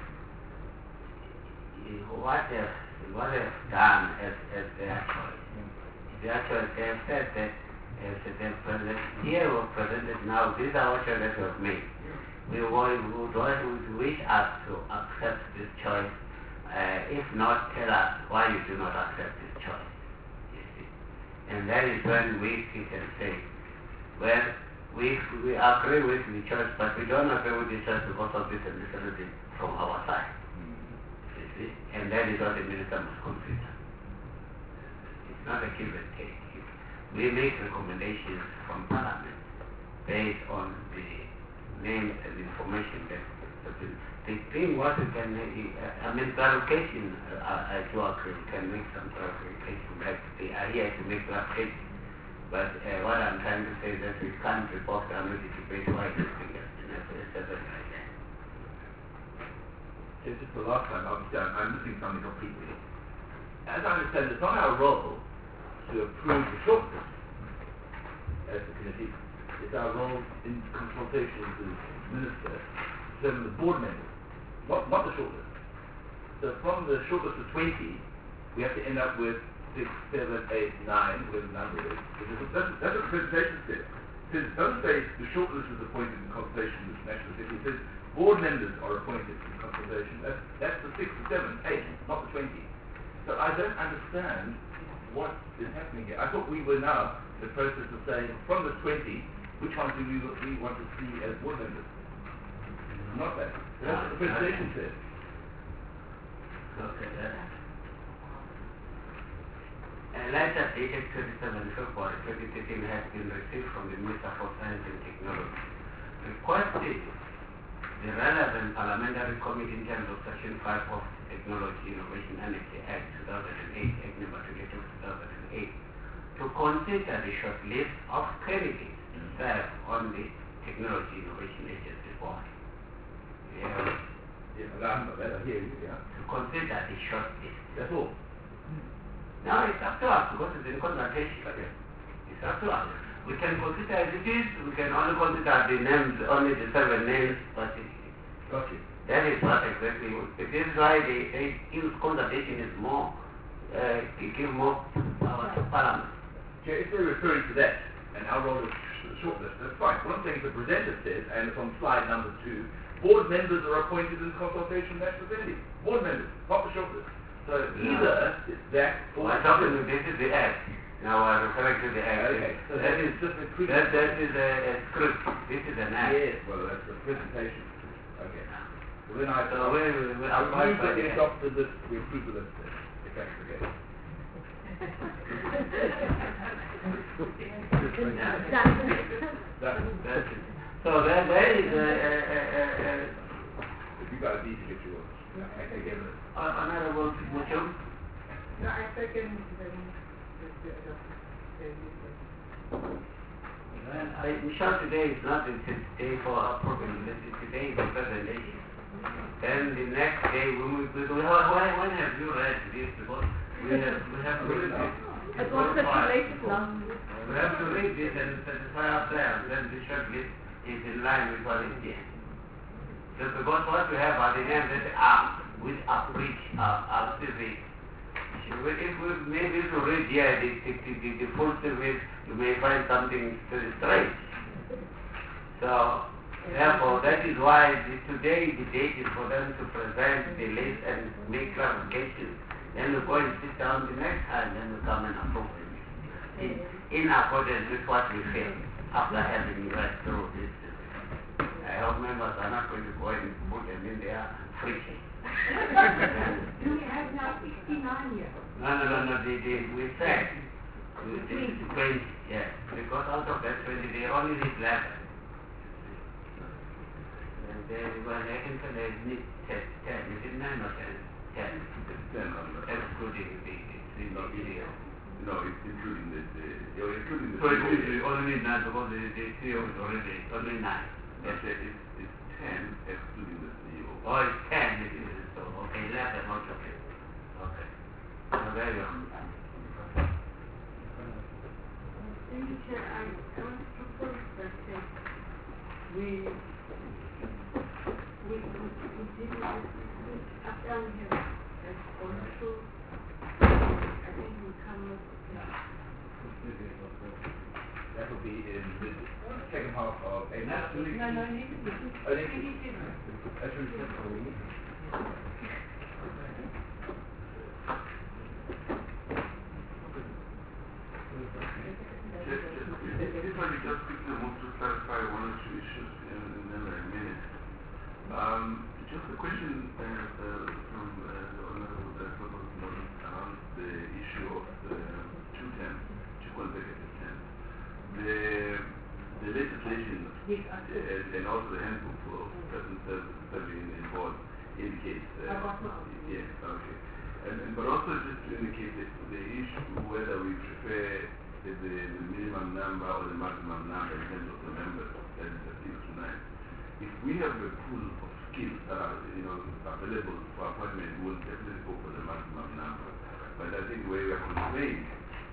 what they've, what they've done as, as their choice, their choice, they have said that as they present, here we presented now, these are what choices we have made. We would, we would wish us to accept this choice. Uh, if not, tell us why you do not accept this choice. You see. And that is when we sit and say, well, we, we agree with the choice, but we don't agree with the choice because of this and this and this from our side. You see. And that is what the minister must consider. It's not a give and take. We make recommendations from Parliament based on the names and information that the thing what we can, uh, I mean clarification, uh, I do agree, we can make some clarification, like they are here to make clarification. But uh, what I'm trying to say is that we can't report the committee debate why this thing has been accepted like that. It's just the last time, obviously I'm, I'm missing something completely. As I understand, it's not our role to approve the shortlist as the committee. it's our role in consultation with the minister to determine the board members, not, not the shortlist. So from the shortlist of twenty, we have to end up with six, seven, eight, nine, whatever the number is. That's, that's what the presentation says. It doesn't say the shortlist is appointed in consultation with the National Assembly. It says board members are appointed in consultation. That's, that's the six, the seven, eight, not the twenty. So I don't understand what is happening here. I thought we were now in the process of saying from the twenty, which ones do we, we want to see as board members? Not that. That's what the presentation says. Okay, that's a letter dated twenty-seventh February twenty thirteen has been received from the Minister for Science and Technology, requesting the relevant parliamentary committee in terms of Section five of Technology Innovation Energy Act two thousand eight, Act number twenty-two, two thousand eight, to consider the short list of candidates to serve on the Technology Innovation Agency Board. Yeah. Yeah, I'm not better here, yeah. To consider the short list. That's all. Now it's up to us because it's in consultation. Okay. It's up to us. We can consider as it is, we can only consider the names, only the seven names, but it, Okay. that is what exactly. This is why they, they use consultation is more, uh, to give more power to Parliament. Okay, if they're referring to that, and our role is sh- shortlist, that's fine. One thing the presenter says, and it's on slide number two, board members are appointed in consultation with National Assembly. Board members, not the shortlist. So either it's that or Well, talking to this is the act. Now I'm referring to the act. Okay, so that, that is just a quick... that, that is a, a script. This is an act. Yes, well that's the presentation. Okay. Well then I... So we, we, we, I I'm move that going we to adopt the list, we approve the list then, if that's the case. That, That's it. So there, there is a, a, a, a, a if you got a need to get yours, I can get it. Uh, honorable Muchum. No, I second the, the, the, the, Well, I, I'm sure today is not the day for approving this. Today is the presentation. Then the next day, we will, we will, why, when have you read this? Because we have, we have to read this. It was circulated last week. We have to read this and satisfy ourselves. Then the short list is in line with what is here. Just because what we have are the names that are which are which are, are civic. If we maybe to read here the, the, the, the full service, you may find something very strange. So, therefore, that is why the, today the date is for them to present the list and make clarifications. Then we go and sit down the next time, then we come and approve it. In, in accordance with what we feel after having read through this. I hope members are not going to go and put them in there freaking. We have now sixty-nine years. No, no, no, no, they, they, we said, we, they, twenty, yes, because out of that twenty, they only need eleven. And they, well, I can tell they need ten, ten, is it nine or ten? ten. It's ten on the... Excluding the, the three No, video. No, it's including the... the you're including the... So it means we only need nine because the, the C E O is already, only nine. Yes, it's, it's ten excluding the C E O. Oh, it's ten, it is, so, okay, eleven, okay. Okay. So there you are. Thank you, Chair. I, I want to propose that uh, we, we, we, we deal with this, after we have uh, gone through, I think we'll come up with that. That will be in the second half of April. No, no, it needs to be. Oh, it needs to be. That's really simple. If I could just quickly want to clarify one or two issues in, in a minute. Um, just a question uh, uh, from uh, the Honorable Director around the issue of the two ten, two consecutive ten. The, the legislation uh, and also the handbook for present serving in board indicates uh, yes, okay. And, and but also just to indicate that the issue whether we prefer the, the minimum number or the maximum number in terms of the members, that is zero to nine. If we have a pool of skills that are you know available for appointment, we will definitely go for the maximum number. But I think where we are constrained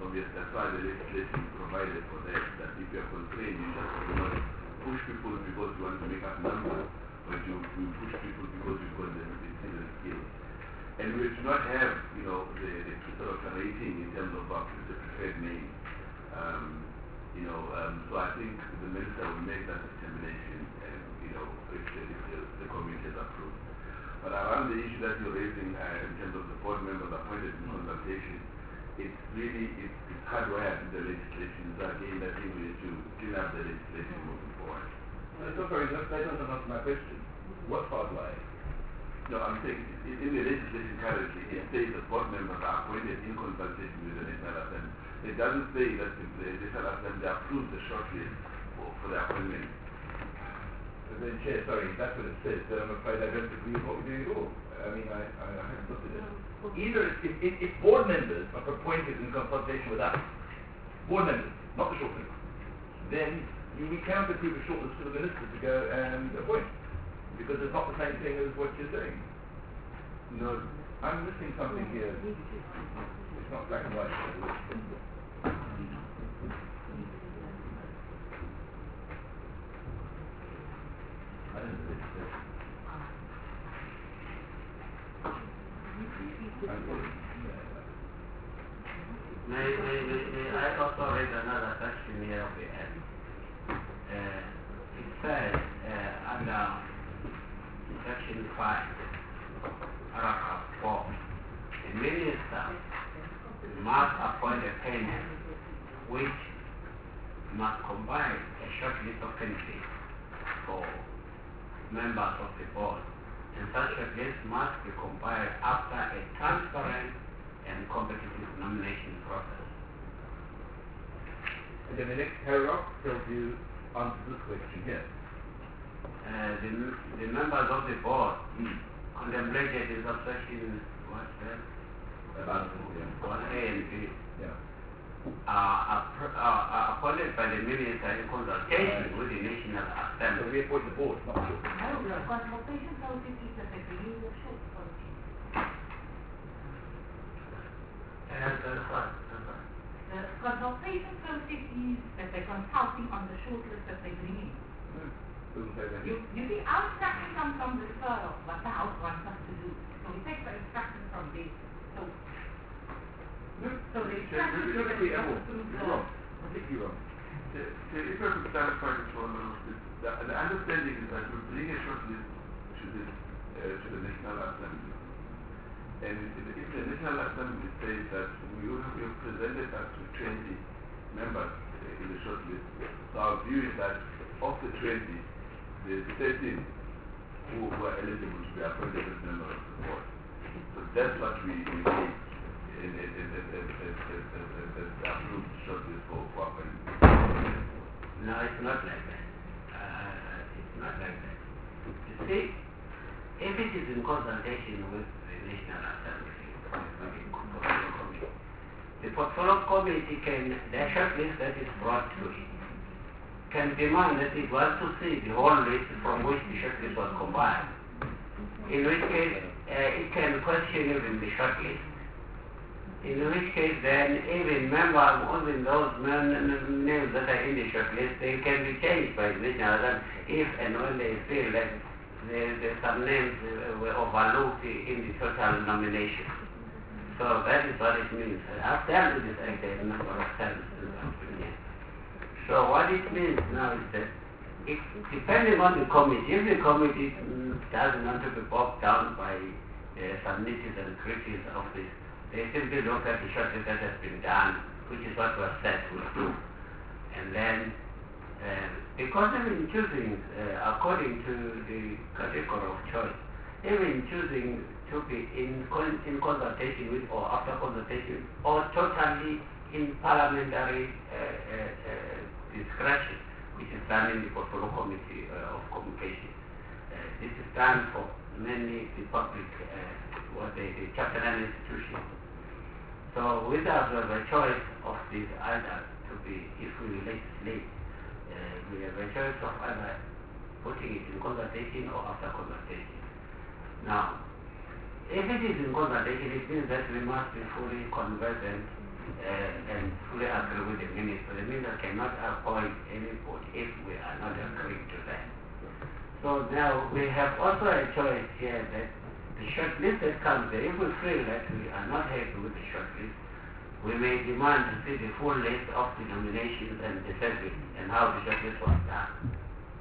obvious. That's why the legislation provided for that, that if you're constrained, you just do not push people because you want to make up numbers, but you, you push people because you've got the decision skills. And we do not have, you know, the, the sort of rating in terms of our the preferred name. Um, you know, um, so I think the minister will make that determination, and you know, if the, if the, the committee is approved. But around the issue that you're raising uh, in terms of the board members appointed in consultation, it's really it's, it's hardwired in the legislation. So again, I think we need to clean up the legislation moving forward. Uh, so sorry, that that doesn't answer my question. What's hardwired? No, I'm saying in, in the legislation currently, it says that board members are appointed in consultation with the National Assembly. It doesn't say that the, the National Assembly approves the shortlist for, for the appointment. But then, Chair, sorry, that's what it says, but I'm afraid I don't agree with what we're doing at all. I mean, I, I, I haven't looked at it. Either if, if, if board members are appointed in consultation with us, board members, not the shortlist, then you, we cannot approve a shortlist for the minister to go and appoint, because it's not the same thing as what you're saying. No, I'm missing something here. It's not black and white. I don't know. May, may, may, may I also read another section here of the Act? Uh, it says uh, under section five, paragraph four, the minister must appoint a panel which must combine a short list of candidates for members of the board, and such a list must be compiled after a transparent and competitive nomination process. And then the next paragraph tells you, answers this question here. Uh, the, the members of the board mm. contemplated in subsection what's that? About yeah. one A and B yeah. are, are, are appointed by the minister in consultation right. with the National Assembly. So we appoint the board, not the short. No, the consultation process is at the beginning of short policy. And that's what? That's what? The consultation process is that they're consulting on the short list that they bring in. Hmm. Doesn't say that. You, you see, our instruction comes from the referral, what the House wants us to do. So we take the instruction from this. So, no, so the you're, instruction you're, you're, you're, wrong. through You're wrong. Completely wrong. the, the, if I could clarify this one, the, the understanding is that we bring a short list to the, uh, to the National Assembly. And if the, if the National Assembly says that we will have presented us to twenty members uh, in the short list, so our view is that of the twenty, the thirteen who were eligible to be appointed as members of the board. So that's what we we need in in in in in in the approved short list for for appointment. No, it's not like that. Uh, it's not like that. You see, if it is in consultation with the National Assembly, with the Portfolio Committee, the Portfolio Committee can, the short list that is brought to it, can demand that it wants to see the whole list from which the short list was combined. In which case, uh, it can question even the short list. In which case, then, even members, even those names that are in the short list, they can be changed by the National Assembly if and when they feel that there, there some names uh, were overlooked in the total nomination. So that is what it means. I've dealt with this act a number of times since I've been here. So what it means now is that, it, depending on the committee, if the committee mm, doesn't want to be bogged down by uh, some nitties and critics of this, they simply look at the short list that has been done, which is what was said to do. And then, uh, because even choosing, uh, according to the category of choice, even choosing to be in, con in consultation with or after consultation or totally in parliamentary uh, uh, uh, discretion, which is done in the Portfolio Committee uh, of Communication. Uh, this is done for mainly the public, uh, what they, the chapter nine institutions. So with us, we have a choice of this either to be, if we legislate, uh, we have a choice of either putting it in consultation or after consultation. Now, if it is in consultation, it means that we must be fully conversant uh, and fully agree with the minister. The minister cannot appoint anybody if we are not agreeing to that. So now we have also a choice here that the shortlisted comes there. If we feel that we are not happy with the shortlist, we may demand to see the full list of the nominations and the service and how the shortlist was done.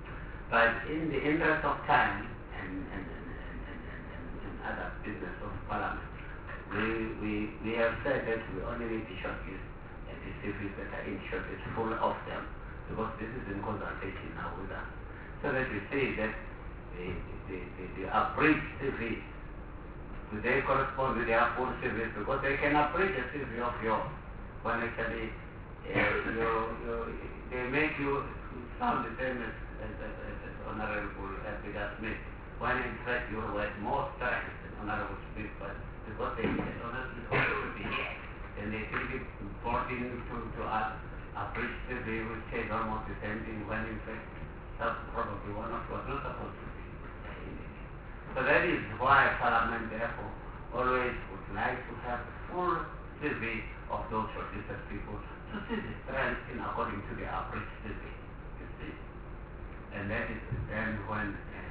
But in the interest of time and, and, and, and, and, and, and other business of Parliament, we, we, we have said that we only need the shortlist and the C Vs that are in shortlist, full of them, because this is in consultation now with us. So that we see that the, the, the, the abridged C Vs, do they correspond with their full C Vs, because they can abridge a C V of yours when actually uh, you, you, they make you sound the same as, as, as, as Honorable Peter Smith, when in fact you were more strength than Honorable Smith, but because they said honestly to be here, and they think it important to, to us abridge C V, which says almost the same thing, when in fact that's probably one of was not supposed to be in it. So that is why Parliament therefore always would like to have a full C V of those shortlisted people to see the strength in according to the abridged C V, you see. And that is then when uh,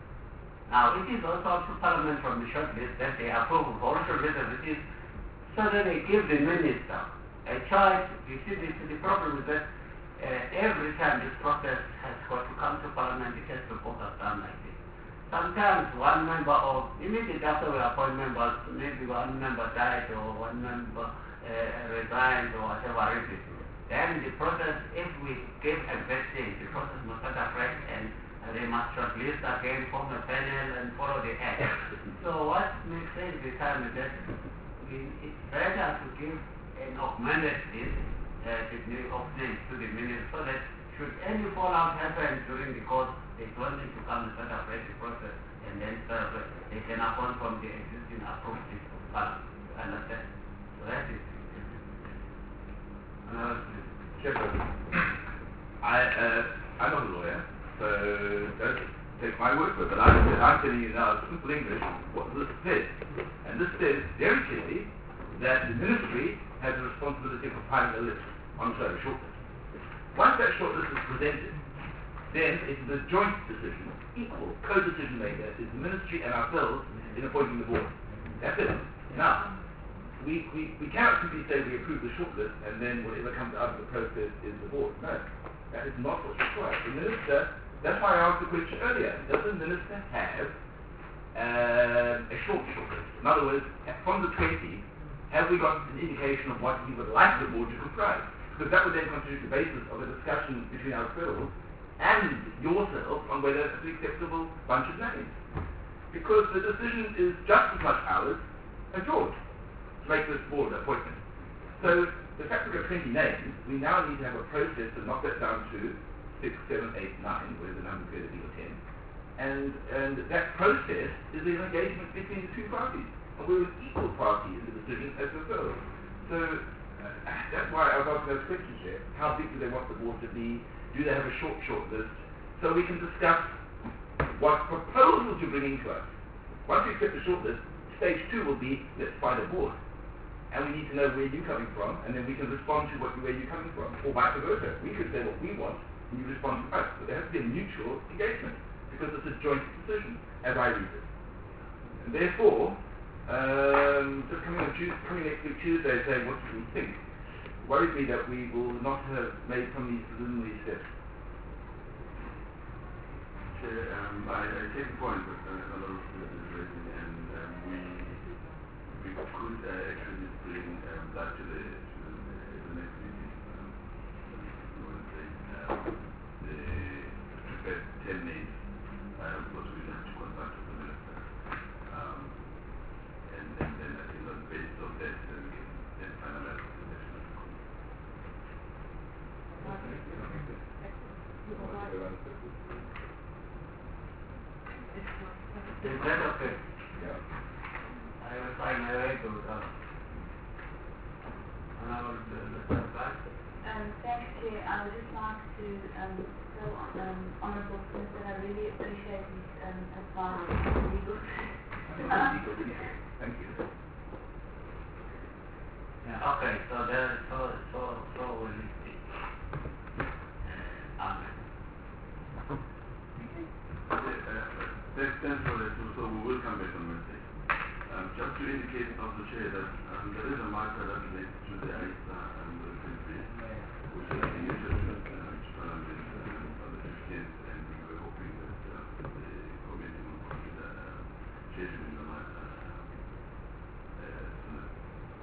now it is also up to Parliament from the shortlist that they approve of all shortlists, it is so that they give the minister a choice. You see, this, the problem is that Uh, every time this process has got to come to Parliament, it has to go done like this. Sometimes one member of, immediately after we appoint members, maybe one member died or one member uh, resigned or whatever it is. Then the process, if we give a vaccine, the process must start afresh and uh, they must shortlist again, form a panel and follow the act. So what makes sense the time is that we, it's better to give an augmented list Uh, the name of names to the minister, so that should any fallout happen during the course, they don't need to come and start a fresh process and then start a, they can appoint from the existing approved list of Parliament. Understand? So that is it. Shepherd, I, uh, I'm not a lawyer, so don't take my word for it, but I'm, I'm telling you now in simple English what this says. And this says very clearly that the ministry has a responsibility for filing a list on a shortlist. Once that shortlist is presented, then it is a joint decision, equal co-decision maker is the ministry and ourselves in appointing the board. That's it. Now, we, we, we cannot simply say we approve the shortlist and then whatever comes out of the process is the board. No, that is not what's required. The minister, that's why I asked the question earlier, does the minister have uh, a short shortlist? In other words, from the twenty, have we got an indication of what he would like the board to comprise? Because that would then constitute the basis of a discussion between ourselves and yourself on whether it's an acceptable bunch of names. Because the decision is just as much ours as yours to make this board appointment. So the fact we've got twenty names, we now need to have a process to knock that down to six, seven, eight, nine, where the number could be ten. And, and that process is an engagement between the two parties. And we're an equal party in the decision as ourselves. So uh, that's why I was asking those questions here. How big do they want the board to be? Do they have a short, short list? So we can discuss what proposals you bring into us. Once we accept the short list, stage two will be, let's find a board. And we need to know where you're coming from, and then we can respond to what, where you're coming from. Or vice versa. We could say what we want, and you respond to us. But there has to be a mutual engagement, because it's a joint decision, as I read it. And therefore, Um, just coming, on Tuesday, coming next week Tuesday saying what do we think worries me that we will not have made some of these preliminary steps. Chair, um, I, I take the point that uh, a lot of students is raising, and um, we we could uh, actually bring um, that to the to the, the next meeting. Um, Wednesday, um, the prepare ten names, uh, because we have to contact the minister. Um, And then, then I think on the basis of that, then we can then finalize the national committee. Is that okay? Yeah. I will find my way to uh, Honorable Mister Black. Um, thanks, Chair. I would just like to um, tell um, Honourable Smith that I really appreciate his um, advice on legal. Thank you. Yeah, okay, so there, so, so, so will it be. Uh, Amen. Thanks, thanks for that. So we will come back on Wednesday. Um, just to indicate of the chair that um, there is a matter that relates to the I S A and the country, which is the usual uh, parliament uh, on the fifteenth, and we were hoping that uh, the committee will consider uh, scheduling the matter uh, as soon as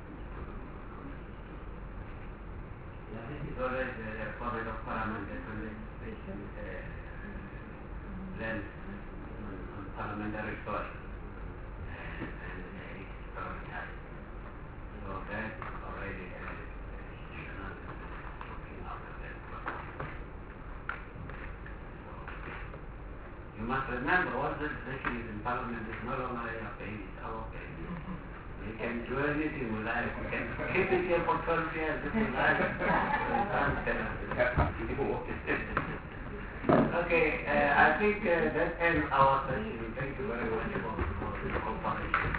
Yeah, I think it's already the comment of parliament that legislation uh, then on, on parliamentary soil. So that already uh, institutional looking after that process. So you must remember all the legislation is in parliament is no longer your pain, it's our pain. We can do anything we like. We can keep it here for twelve years if we like. Okay, uh, I think uh, that ends our session. Thank you very much for, for your cooperation.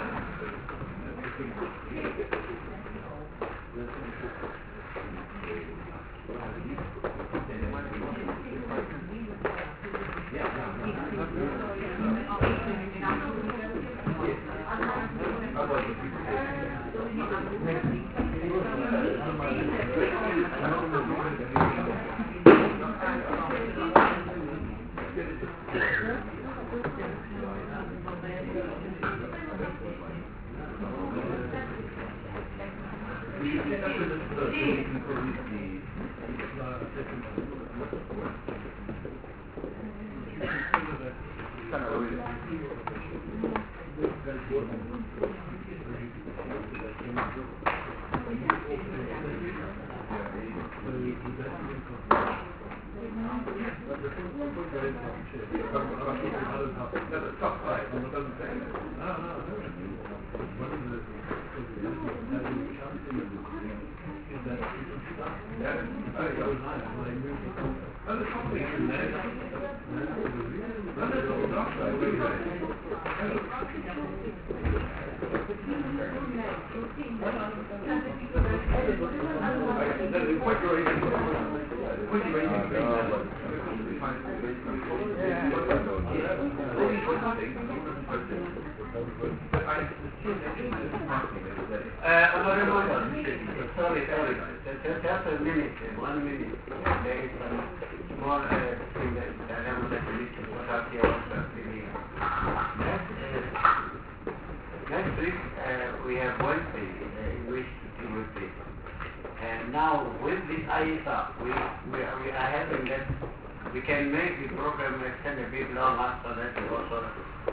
Sorry, sorry. Just, just a minute, one minute. There is some small uh, thing that I want to put out here also. Next, uh, next week uh, we have Wednesday uh, in which to deal with this. And now with this I S A, we, we, are, we are having that, we can make the program extend a bit longer so that we also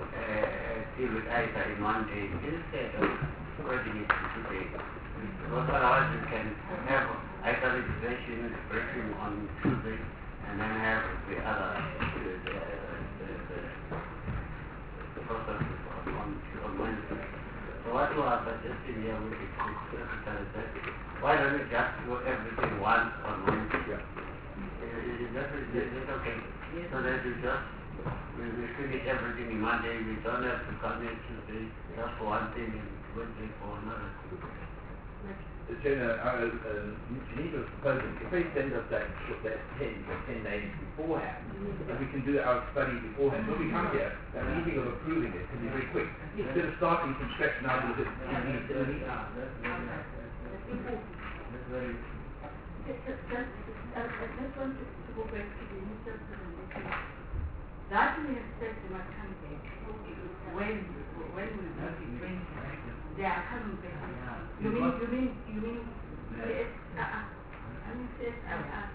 uh, deal with I S A in one day instead of spreading it to two days. Because otherwise we can have I S A legislation briefing on Tuesday and then have the other uh, the, the, the, the processes on, on Wednesday. So what we are suggesting here with the secretary said, why don't we just do everything once on Wednesday? Is that, is that okay? So that we just we, we finish everything in Monday, we don't have to come in Tuesday just for one thing and Wednesday for another. Jonah, uh, um, Geneva's proposing, if they send us that, that ten or ten days beforehand, and we can do our study beforehand, when we come here, that meeting of approving it can be very quick. Instead of starting from scratch now with it, you need to meet. That's very... Just, just, I just want to go back to the initial presentation. That we have said they must come back. When, when will be twenty? They are coming back. You mean, you mean, you mean, yes, uh, uh, I mean, yes, uh, uh.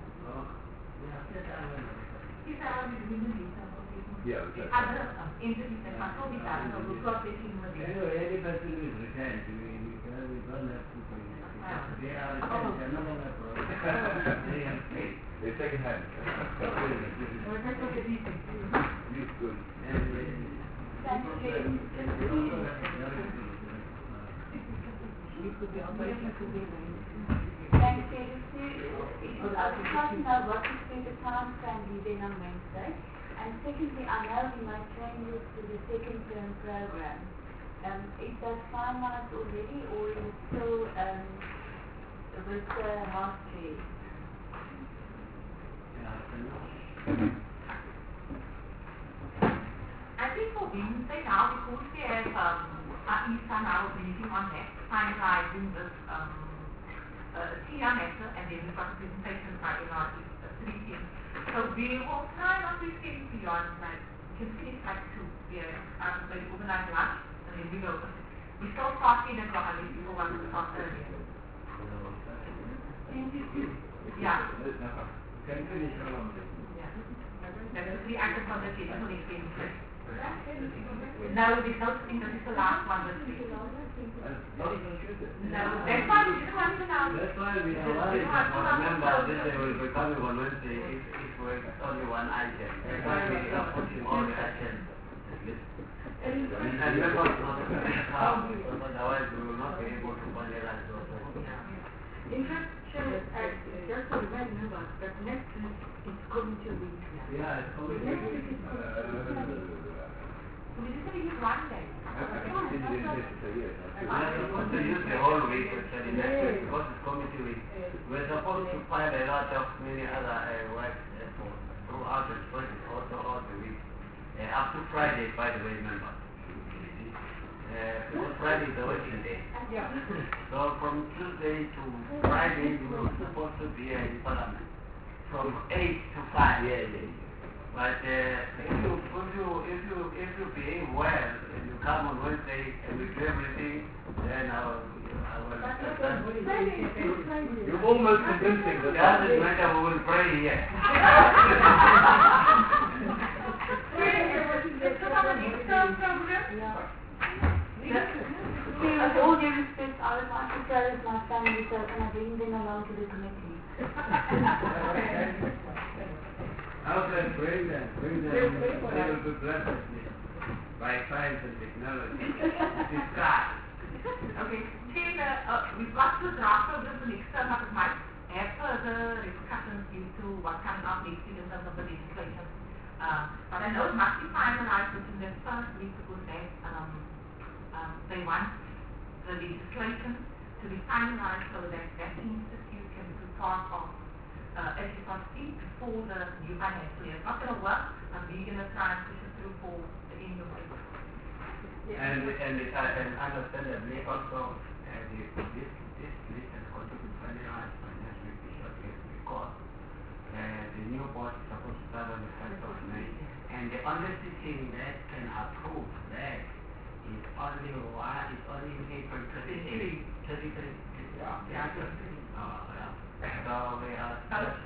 Yeah, okay. Other entities that are so big, so we've got this in one day. Any person is retired, we, we don't have to pay. They are retired, they are no longer pro. They have paid. They're second hand. Well, that's what it is. It's good. Thank you. We could be on my Thank you. I was talking about what to do the town can be then on Wednesday. And secondly, I know we might change it to the second term program. Um, is that finalized already, or is it still um, with the house tree? I think for Wednesday now, because we have um, Aisa now briefing on that, finalizing this um, uh, T R matter, and then we've got a presentation by N R E, uh, three things. So we will try not to extend beyond, like, we can finish like two, yeah, um, maybe overnight lunch, and then we go. We still start eight o'clock, unless people want to start earlier. Yeah. Can finish around it. Yeah. There are three items on the table for the extension. No, there's no thing, this is the last one this week. No, that's why we didn't want to announce. That's why we are worried. Remember, this day will be coming on Wednesday if, if we're only one item. That's why we are putting all the items. And remember, it's not a come, otherwise we will not be able to finalize those. In fact, Chair, uh, just to remind members that next week is committee week. Yeah, it's coming. Next week is We just going to use one day. We are supposed to use the whole week actually next week because it's committee week. We're supposed to file a lot of many other uh, work uh, for, throughout the project, also all the week. Uh, up to Friday, by the way, remember. Uh, because Friday is the working day. Yeah. So from Tuesday to Friday, we were supposed to be uh, in Parliament. From eight to five. Yeah, yeah, yeah. But uh, if you if you if you if you behave well and you come on Wednesday and we do everything, then I will I will. You're almost convincing It that. doesn't matter. We will pray here. With all due respect, I would like to tell my family so can I bring them along to the committee? Okay, bring them, bring them. They will be blessed by science and technology. Discuss. Okay, Taylor, uh, we've got to draft of this next term of might have further repercussions into what comes out next week in terms of the legislation. Um, but I know it must be finalized within the first week because they, um, um, they want the legislation to be finalized so that that institute can be part of uh, H S R C before the new financial year. It's not going to work, and we're going to try and push it through for the end of April. And and it, uh, and understandably also uh, the, this this list has got to be finalized by next week because uh, the new board is supposed to start on the first of May, and the only thing that can approve that is only one is only April thirty-three. thirty-three. Yeah. Yeah. Oh, yeah. So we are.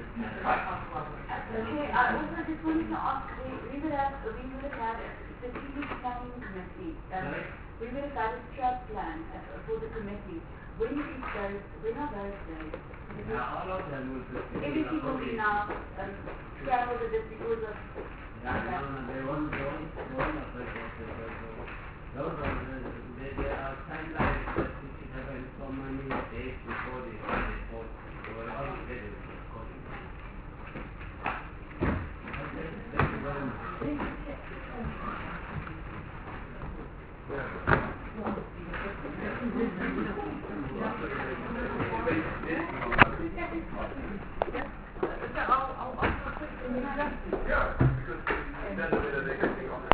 Okay, I also just wanted to ask, we, we would have we would have had a strategic planning committee. Um, we would have had a strat plan uh, for the committee. When is those? When are those days? Now all of them will be. Everything will be now um, scrambled a bit because of. Yeah, no, no, they won't, they won't, they won't apply for this. Those are the, they, they are timelines that it should happen so many days before the report. They were all together with the coding. Okay, thank you very much. I'll, I'll, I'll,